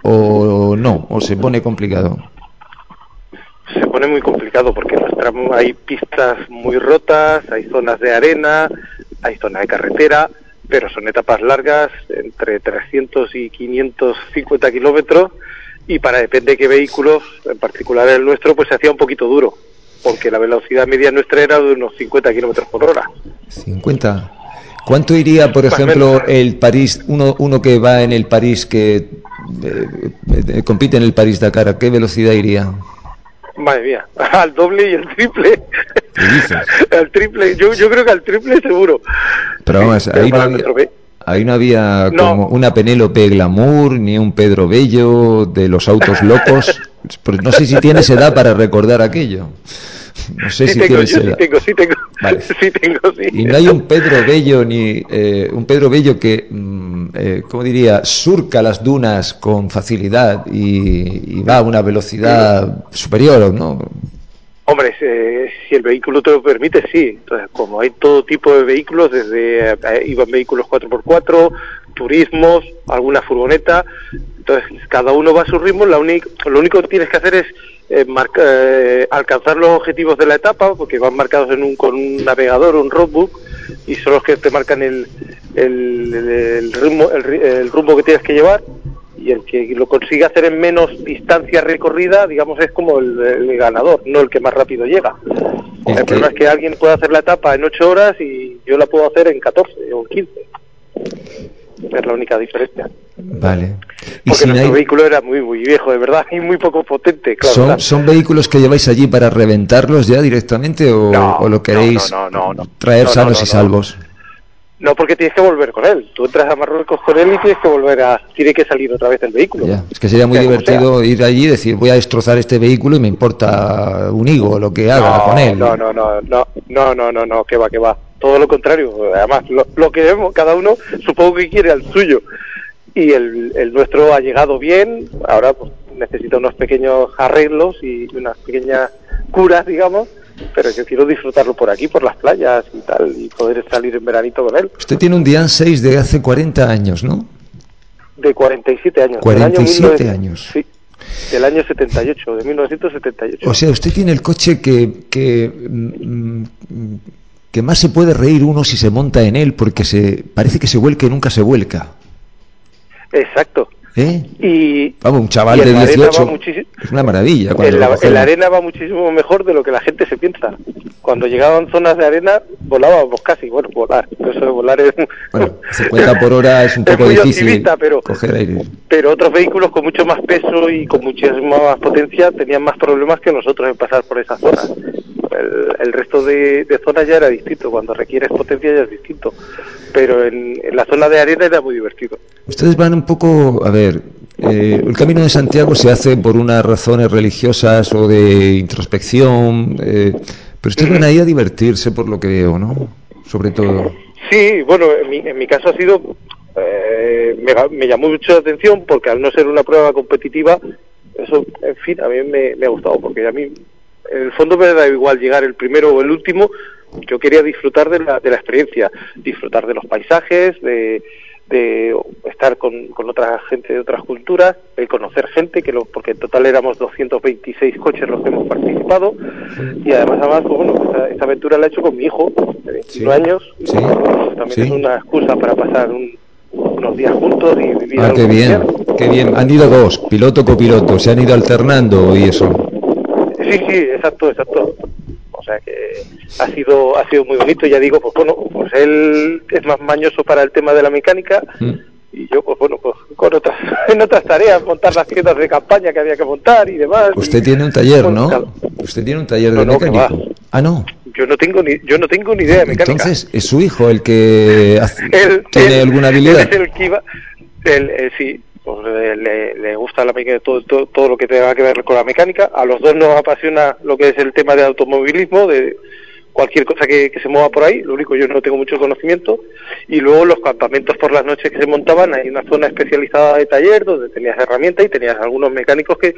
K: o no, o se pone complicado.
S: Se pone muy complicado porque en los tramos hay pistas muy rotas, hay zonas de arena, hay zonas de carretera, pero son etapas largas, entre 300 y 550 kilómetros, y para depende de qué vehículos, en particular el nuestro, pues se hacía un poquito duro, porque la velocidad media nuestra era de unos 50 kilómetros por hora.
K: 50. ¿Cuánto iría, por ejemplo, el París, uno que va en el París, que compite en el París-Dakar, ¿a qué velocidad iría?
S: Madre mía, al doble y el triple.
K: ¿Qué dices?
S: Al triple, yo creo que al triple seguro.
K: Pero vamos, ahí no había como una Penélope Glamour, ni un Pedro Bello de los autos locos. Pues no sé si tienes edad para recordar aquello. No sé si tienes edad.
S: Sí tengo.
K: Vale.
S: Sí tengo.
K: Y no hay un Pedro Bello ni un Pedro Bello que, ¿cómo diría?, surca las dunas con facilidad y va a una velocidad superior, ¿no?
S: Hombre, si el vehículo te lo permite, sí. Entonces, como hay todo tipo de vehículos, desde iban vehículos 4x4, turismos, alguna furgoneta, entonces cada uno va a su ritmo. Lo único que tienes que hacer es alcanzar los objetivos de la etapa, porque van marcados con un navegador, un roadbook, y son los que te marcan el rumbo que tienes que llevar, y el que lo consiga hacer en menos distancia recorrida, digamos, es como el ganador, no el que más rápido llega. El problema es que alguien puede hacer la etapa en 8 horas y yo la puedo hacer en 14 o 15. Es la única diferencia.
K: Vale.
S: Porque nuestro vehículo era muy viejo, de verdad, y muy poco potente. Claro,
K: ¿Son vehículos que lleváis allí para reventarlos ya directamente o lo queréis traer sanos y salvos?
S: No, porque tienes que volver con él. Tú entras a Marruecos con él y tiene que salir otra vez el vehículo.
K: Ya. Es que sería muy divertido ir allí y decir, voy a destrozar este vehículo y me importa un higo lo que haga con él.
S: No, que va. Todo lo contrario. Además, lo que vemos, cada uno supongo que quiere al suyo. Y el nuestro ha llegado bien. Ahora pues necesita unos pequeños arreglos y unas pequeñas curas, digamos. Pero yo quiero disfrutarlo por aquí, por las playas y tal, y poder salir en veranito con él.
K: Usted tiene un Dian 6 de hace 40 años, ¿no?
S: De 47 años.
K: 47 años.
S: Sí, del año 78, de 1978.
K: O sea, usted tiene el coche que más se puede reír uno si se monta en él, porque parece que se vuelca y nunca se vuelca.
S: Exacto. Y
K: vamos, un chaval de 18 es una maravilla.
S: En la arena va muchísimo mejor de lo que la gente se piensa. Cuando llegaban zonas de arena volábamos casi, volar. Eso de volar es...
K: Bueno, 50 por hora es un poco difícil
S: coger aire. Pero otros vehículos con mucho más peso y con muchísima más potencia tenían más problemas que nosotros en pasar por esas zonas. El resto de zonas ya era distinto, cuando requieres potencia ya es distinto, pero en la zona de arena era muy divertido.
K: Ustedes van un poco, a ver, el Camino de Santiago se hace por unas razones religiosas o de introspección, pero ustedes van ahí a divertirse por lo que veo, ¿no? Sobre todo.
S: Sí, bueno, en mi caso ha sido, me llamó mucho la atención porque al no ser una prueba competitiva, eso, en fin, a mí me ha gustado, porque a mí en el fondo me da igual llegar el primero o el último. Yo quería disfrutar de la experiencia, disfrutar de los paisajes, de estar con otra gente de otras culturas, de conocer gente, porque en total éramos 226 coches los que hemos participado, y además pues bueno, esta aventura la he hecho con mi hijo de 21 años, también es una excusa para pasar unos días juntos y vivir algo.
K: Qué bien, han ido dos, piloto copiloto, se han ido alternando y eso.
S: Sí, exacto. O sea que ha sido muy bonito. Ya digo, pues bueno, pues él es más mañoso para el tema de la mecánica y yo, pues bueno, pues en otras tareas, montar las tiendas de campaña que había que montar y demás.
K: Usted tiene un taller, ¿no? Usted tiene un taller de mecánico. No.
S: Yo no tengo ni idea de mecánica.
K: Entonces, ¿es su hijo el que tiene alguna habilidad?
S: Él es el que iba. Sí. Pues le gusta la mecánica, todo lo que tenga que ver con la mecánica. A los dos nos apasiona lo que es el tema de automovilismo, de cualquier cosa que se mueva por ahí. Lo único, yo no tengo mucho conocimiento. Y luego los campamentos por las noches que se montaban, hay una zona especializada de taller donde tenías herramientas y tenías algunos mecánicos que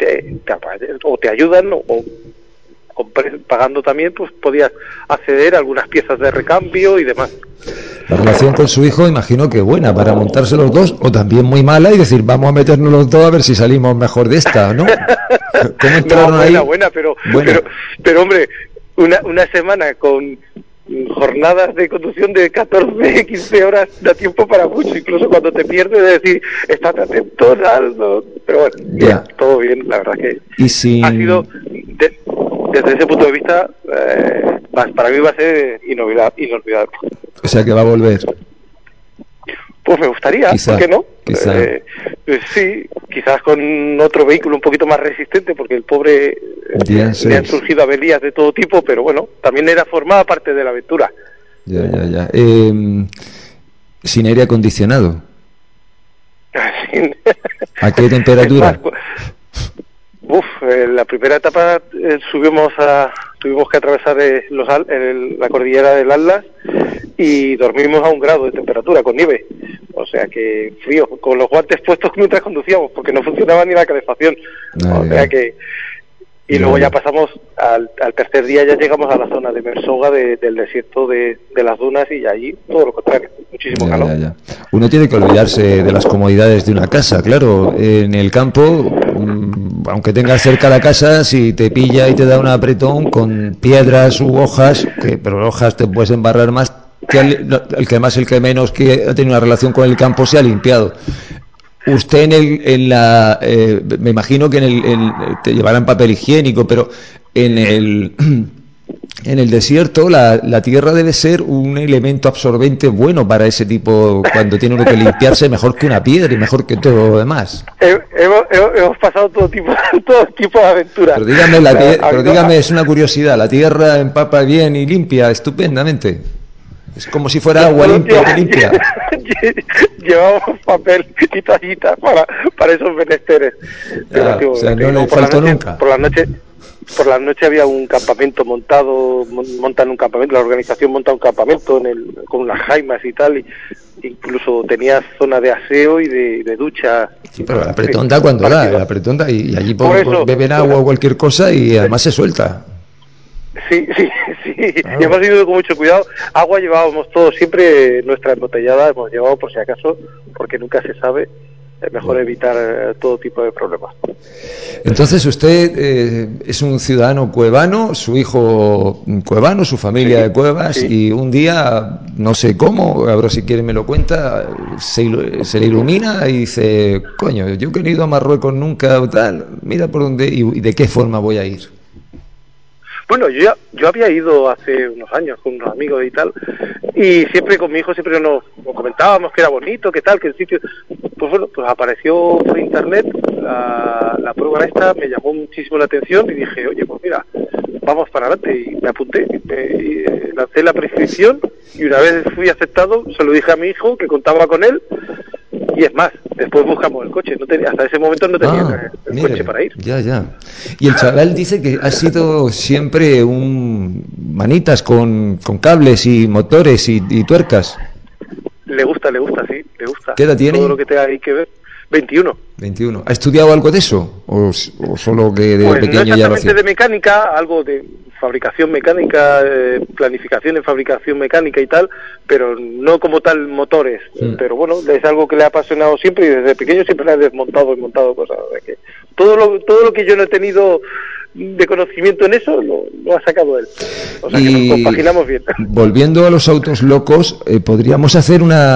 S: te ayudan o pagando también, pues podías acceder a algunas piezas de recambio y demás.
K: La relación con su hijo, imagino que buena para montarse los dos, o también muy mala y decir, vamos a meternos los dos a ver si salimos mejor de esta, ¿no? ¿Cómo entraron ahí?
S: Buena, pero hombre, una semana con jornadas de conducción de 14, 15 horas da tiempo para mucho, incluso cuando te pierdes de decir, estate atento, ¿no? Pero bueno, ya, todo bien, la verdad que
K: ha sido,
S: desde ese punto de vista, para mí va a ser inolvidable.
K: O sea que va a volver.
S: Pues me gustaría,
K: quizá,
S: ¿por qué no?
K: Quizá.
S: Pues sí, quizás con otro vehículo un poquito más resistente, porque el pobre le han surgido averías de todo tipo, pero bueno, también formaba parte de la aventura.
K: Ya. Sin aire acondicionado. ¿A qué temperatura?
S: La primera etapa tuvimos que atravesar la cordillera del Atlas y dormimos a 1 grado de temperatura con nieve, o sea que frío, con los guantes puestos mientras conducíamos porque no funcionaba ni la calefacción, o sea que y luego ya pasamos al tercer día, ya llegamos a la zona de Mersoga del desierto de las dunas y allí todo lo contrario, muchísimo calor.
K: Ya. Uno tiene que olvidarse de las comodidades de una casa, claro, en el campo, aunque tengas cerca la casa, si te pilla y te da un apretón con piedras u hojas, pero hojas te puedes embarrar más, que el que menos que ha tenido una relación con el campo se ha limpiado. Usted me imagino que te llevarán papel higiénico, pero en el desierto la tierra debe ser un elemento absorbente bueno para ese tipo, cuando tiene uno que limpiarse, mejor que una piedra y mejor que todo lo demás.
S: Hemos pasado todo tipo de aventuras.
K: Pero dígame, es una curiosidad, la tierra empapa bien y limpia estupendamente. Es como si fuera agua limpia.
S: Llevamos papel y toallitas para esos menesteres.
K: O sea, no le faltó nunca.
S: Por la noche había un campamento montan un campamento, la organización monta un campamento con unas jaimas y tal, y incluso tenía zona de aseo y de ducha.
K: Sí, pero la apretón da cuando da, la apretón da, y allí beben agua o cualquier cosa y además se suelta.
S: Sí, y hemos ido con mucho cuidado. Agua llevábamos todos, siempre nuestra embotellada hemos llevado por si acaso, porque nunca se sabe, es mejor evitar todo tipo de problemas.
K: Entonces usted es un ciudadano cuevano, su hijo cuevano, su familia de Cuevas, y un día, no sé cómo, ahora si quiere me lo cuenta, se le ilumina y dice, coño, yo que no he ido a Marruecos nunca, tal, mira por dónde y de qué forma voy a ir.
S: Bueno, yo había ido hace unos años con unos amigos y tal, y siempre con mi hijo siempre nos comentábamos que era bonito, que tal, que el sitio... Pues bueno, pues apareció por internet la prueba esta, me llamó muchísimo la atención y dije, oye, pues mira, vamos para adelante, y me apunté, lancé la prescripción y una vez fui aceptado, se lo dije a mi hijo, que contaba con él, y es más, después buscamos el coche, hasta ese momento no tenía el coche para ir.
K: Ya. Y el chaval dice que ha sido siempre un manitas con cables y motores y tuercas.
S: Le gusta, sí, le gusta.
K: ¿Qué edad tiene?
S: Todo lo que tenga ahí que ver. 21.
K: ¿Ha estudiado algo de eso? ¿O solo que de pequeño ya lo hacía?
S: No de mecánica, algo de fabricación mecánica, planificación en fabricación mecánica y tal, pero no como tal motores. Pero bueno, es algo que le ha apasionado siempre y desde pequeño siempre le ha desmontado y montado cosas. O sea que todo lo que yo no he tenido de conocimiento en eso lo ha sacado él. O sea que nos compaginamos bien.
K: Volviendo a los autos locos, podríamos hacer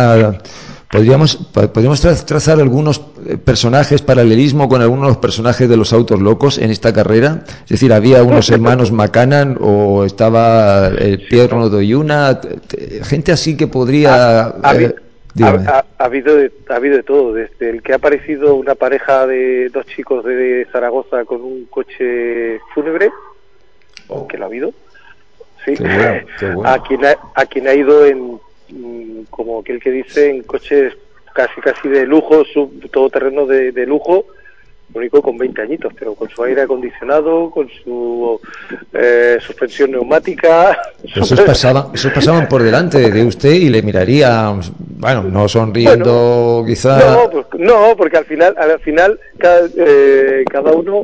K: podríamos trazar algunos personajes, paralelismo con algunos de los personajes de los autos locos en esta carrera. Es decir, había unos hermanos Macanan o estaba Pietro Doyuna, gente así que podría...
S: Ha habido de todo, desde el que ha aparecido una pareja de dos chicos de Zaragoza con un coche fúnebre, que lo ha habido, sí. Qué bueno. A quien ha ido en, como aquel que dice, en coches casi de lujo, todoterreno de lujo, único con 20 añitos, pero con su aire acondicionado, con su suspensión neumática.
K: Esos pasaban por delante de usted y le miraría, bueno, no sonriendo, quizá.
S: No, porque al final cada uno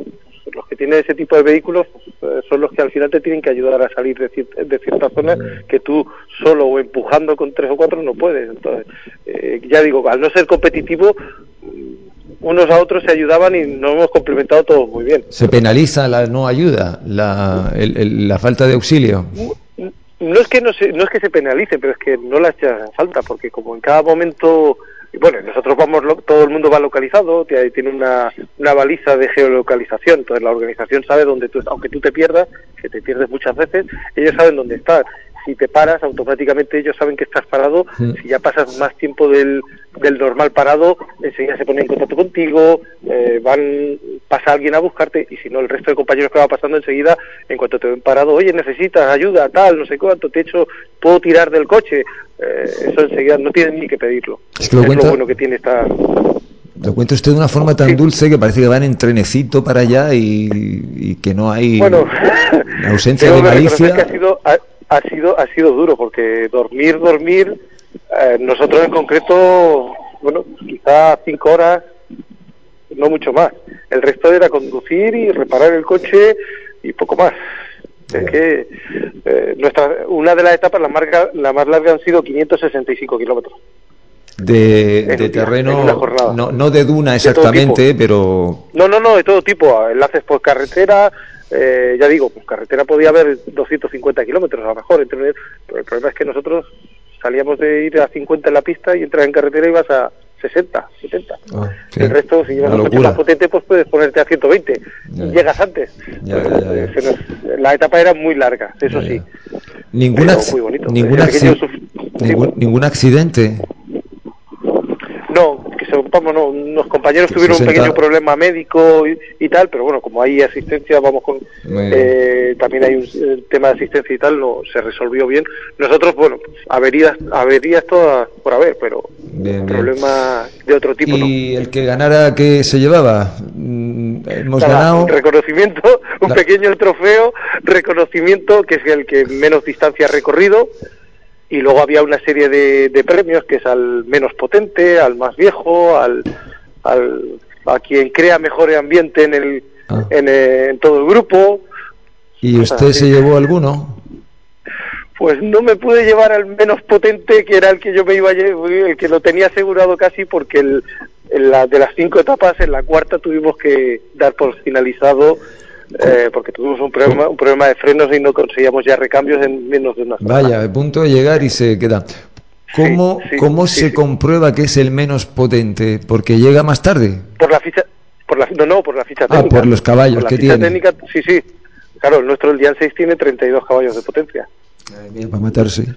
S: los que tienen ese tipo de vehículos son los que al final te tienen que ayudar a salir de ciertas zonas que tú solo o empujando con 3 o 4 no puedes. Entonces, ya digo, al no ser competitivo, unos a otros se ayudaban y nos hemos complementado todos muy bien.
K: ¿Se penaliza la no ayuda, la falta de auxilio?
S: No es que se penalice, pero es que no la echa falta, porque como en cada momento, bueno, nosotros todo el mundo va localizado, tiene una baliza de geolocalización, entonces la organización sabe dónde tú, aunque tú te pierdas, que te pierdes muchas veces, ellos saben dónde estás. Si te paras, automáticamente ellos saben que estás parado. Si ya pasas más tiempo del normal parado, enseguida se ponen en contacto contigo, pasa alguien a buscarte, y si no, el resto de compañeros que va pasando enseguida, en cuanto te ven parado, oye, necesitas ayuda, tal, no sé cuánto, puedo tirar del coche. Eso enseguida no tienes ni que pedirlo.
K: Es lo
S: bueno que tiene esta...
K: Lo cuenta usted de una forma tan dulce que parece que van en trenecito para allá y que no hay ausencia de malicia.
S: Que ha sido duro, porque dormir, nosotros en concreto, bueno, quizá 5 horas, no mucho más. El resto era conducir y reparar el coche y poco más. Es que una de las etapas, la más larga, han sido 565 kilómetros.
K: De terreno, no de duna exactamente, pero...
S: No, de todo tipo, enlaces por carretera. Ya digo, pues carretera podía haber 250 kilómetros a lo mejor, pero el problema es que nosotros salíamos de ir a 50 en la pista y entras en carretera y vas a 60, 70. Sí. El resto, si llevas un coche más potente, pues puedes ponerte a 120 y llegas antes. La etapa era muy larga, eso sí.
K: Ningún accidente.
S: No, que sepamos, no. Unos compañeros tuvieron un pequeño problema médico y tal, pero bueno, como hay asistencia, también hay un tema de asistencia y tal, se resolvió bien. Nosotros, bueno, pues, averías todas por haber, pero problema de otro tipo.
K: ¿Y el que ganara, qué se llevaba? Hemos ganado...
S: Un reconocimiento, pequeño trofeo, reconocimiento, que es el que menos distancia ha recorrido. Y luego había una serie de premios, que es al menos potente, al más viejo, a quien crea mejor ambiente en todo el grupo.
K: ¿Y usted se llevó alguno?
S: Pues no me pude llevar al menos potente, que era el que yo me iba a llevar, el que lo tenía asegurado casi, porque de las 5 etapas, en la cuarta tuvimos que dar por finalizado, porque tuvimos un problema de frenos y no conseguíamos ya recambios en menos de una semana.
K: Vaya, a punto de llegar y se queda. ¿Cómo se comprueba que es el menos potente? ¿Porque llega más tarde?
S: Por la ficha técnica.
K: Por los caballos que tiene.
S: Técnica, sí. Claro, el nuestro, el Dian 6, tiene 32 caballos de potencia.
K: Bien, para matarse.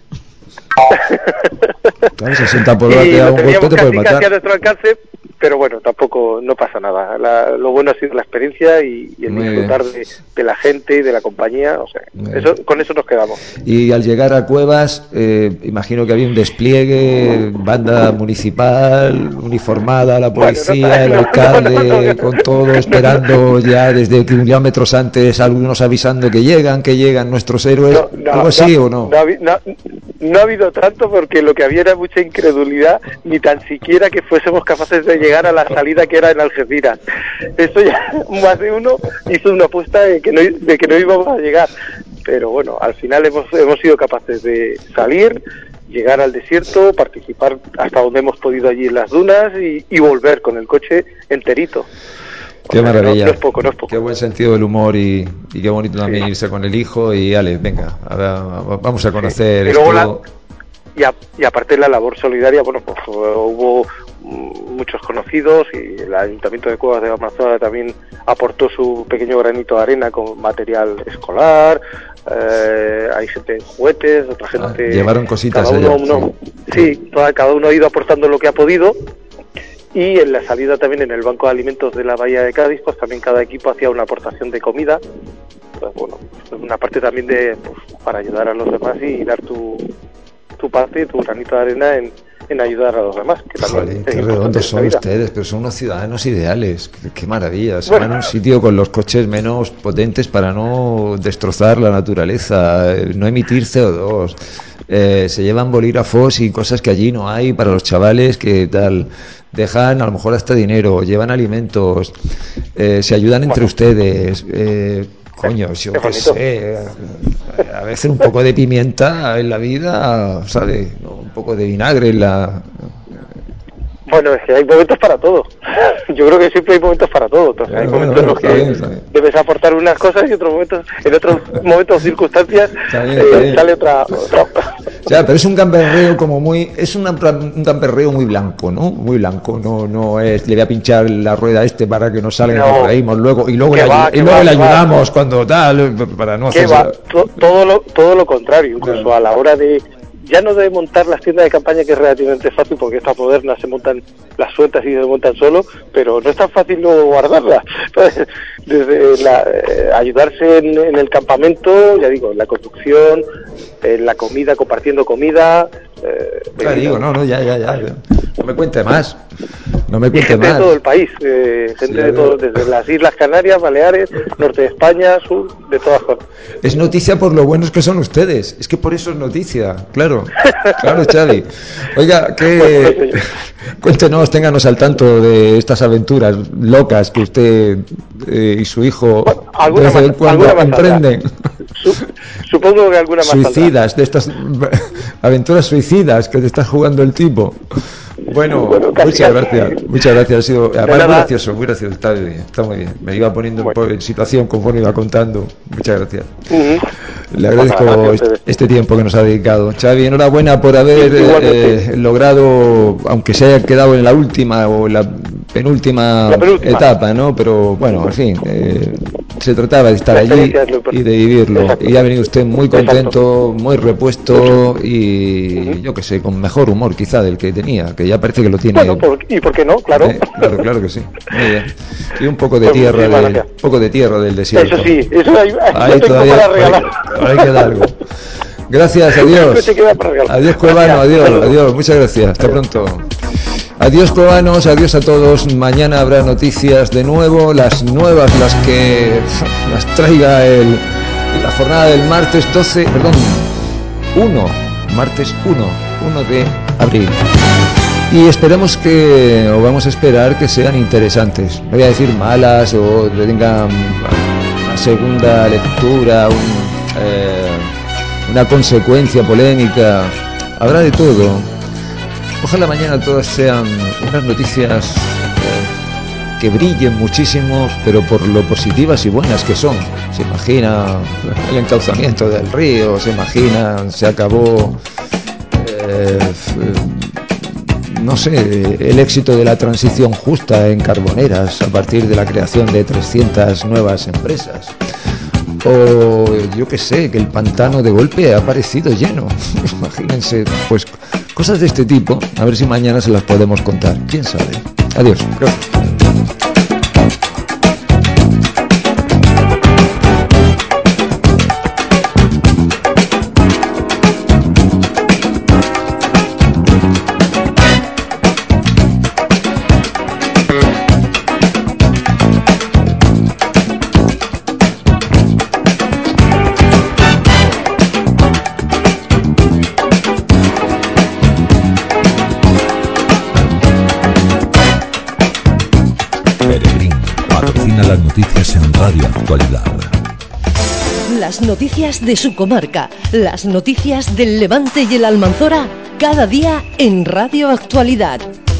K: Claro, 60 por hora te da un golpe, te puede matar.
S: Casi a nuestro alcance, pero bueno, tampoco no pasa nada. Lo bueno ha sido la experiencia y el disfrutar de la gente y de la compañía. O sea, con eso nos quedamos.
K: Y al llegar a Cuevas, imagino que había un despliegue, banda municipal, uniformada, la policía, el alcalde, con todo esperando ya desde kilómetros antes, algunos avisando que llegan nuestros héroes. ¿Algo así o no?
S: No ha habido tanto, porque lo que había era mucha incredulidad, ni tan siquiera que fuésemos capaces de llegar a la salida que era en Algeciras. Esto ya, más de uno hizo una apuesta de que no íbamos a llegar, pero bueno, al final hemos sido capaces de salir, llegar al desierto, participar hasta donde hemos podido allí en las dunas y volver con el coche enterito.
K: Qué maravilla.
S: No es poco.
K: Qué buen sentido del humor y qué bonito también irse con el hijo y Ale, venga, vamos a conocer esto.
S: Y aparte la labor solidaria, bueno, pues hubo muchos conocidos y el Ayuntamiento de Cuevas de Amazonas también aportó su pequeño granito de arena con material escolar, hay gente en juguetes, otra gente...
K: Llevaron cositas
S: cada uno ha ido aportando lo que ha podido. Y en la salida también, en el Banco de Alimentos de la Bahía de Cádiz, pues también cada equipo hacía una aportación de comida. Pues bueno, una parte también para ayudar a los demás y dar tu parte, tu granito de arena en ayudar a los demás. Que también
K: Joder, qué redondos son ustedes, pero son unos ciudadanos ideales. Qué maravilla. Se van a un sitio con los coches menos potentes para no destrozar la naturaleza, no emitir CO2. Se llevan bolígrafos y cosas que allí no hay para los chavales, que tal. Dejan a lo mejor hasta dinero, llevan alimentos, se ayudan entre ustedes. Coño, yo qué sé, a veces un poco de pimienta en la vida, ¿sabes? Un poco de vinagre en la...
S: Bueno, es que hay momentos para todo. Yo creo que siempre hay momentos para todo. Entonces, hay momentos en los que debes aportar unas cosas y en otros momentos, circunstancias, sale otra.
K: Ya, pero es un gamberreo como muy... Es un gamberreo muy blanco, ¿no? Muy blanco, no es... Le voy a pinchar la rueda para que nos salga y nos reímos luego. Y luego le ayudamos cuando tal, para no hacer...
S: Todo lo contrario, incluso a la hora de... Ya no de montar las tiendas de campaña, que es relativamente fácil porque estas modernas se montan las sueltas y se montan solo, pero no es tan fácil luego guardarlas. Entonces, desde ayudarse en el campamento, ya digo, en la construcción, en la comida, compartiendo comida.
K: Ya. No me cuente más.
S: Gente de todo el país, gente de todo, desde las Islas Canarias, Baleares, norte de España, sur, de todas partes.
K: Es noticia por lo buenos que son ustedes. Es que por eso es noticia, claro, Xavi. Oiga, cuéntenos, ténganos al tanto de estas aventuras locas que usted y su hijo de vez en cuando emprenden.
S: Supongo que alguna más
K: suicidas, de estas aventuras suicidas que te está jugando el tipo. Bueno, muchas gracias, ha sido además muy gracioso, está muy bien. Me iba poniendo en situación conforme iba contando. Muchas gracias. Le agradezco este tiempo que nos ha dedicado. Xavi, enhorabuena por haber logrado, aunque se haya quedado en la última o la penúltima etapa, ¿no? Pero bueno, en fin, se trataba de estar allí y de vivirlo. Y ha venido usted muy contento, muy repuesto y yo qué sé, con mejor humor quizá del que tenía, que ya parece que lo tiene.
S: Bueno, ¿y por qué no? Claro.
K: Claro que sí. Muy bien. Y un poco de tierra del desierto.
S: Eso sí, eso hay
K: todavía
S: para regalar.
K: Ahí queda algo. Gracias, adiós. Adiós, Cuevano, adiós. Muchas gracias. Hasta pronto. Adiós, cuevanos, adiós a todos. Mañana habrá noticias de nuevo, las nuevas, las que las traiga la jornada del martes 1 de abril. Y esperemos vamos a esperar que sean interesantes. No voy a decir malas o que tengan una segunda lectura, una consecuencia polémica. Habrá de todo. Ojalá mañana todas sean unas noticias que brillen muchísimo, pero por lo positivas y buenas que son. Se imagina el encauzamiento del río, se acabó, no sé, el éxito de la transición justa en Carboneras a partir de la creación de 300 nuevas empresas. O yo qué sé, que el pantano de golpe ha aparecido lleno. Imagínense, pues cosas de este tipo, a ver si mañana se las podemos contar. ¿Quién sabe? Adiós. Gracias.
B: Las noticias en Radio Actualidad.
A: Las noticias de su comarca, las noticias del Levante y el Almanzora, cada día en Radio Actualidad.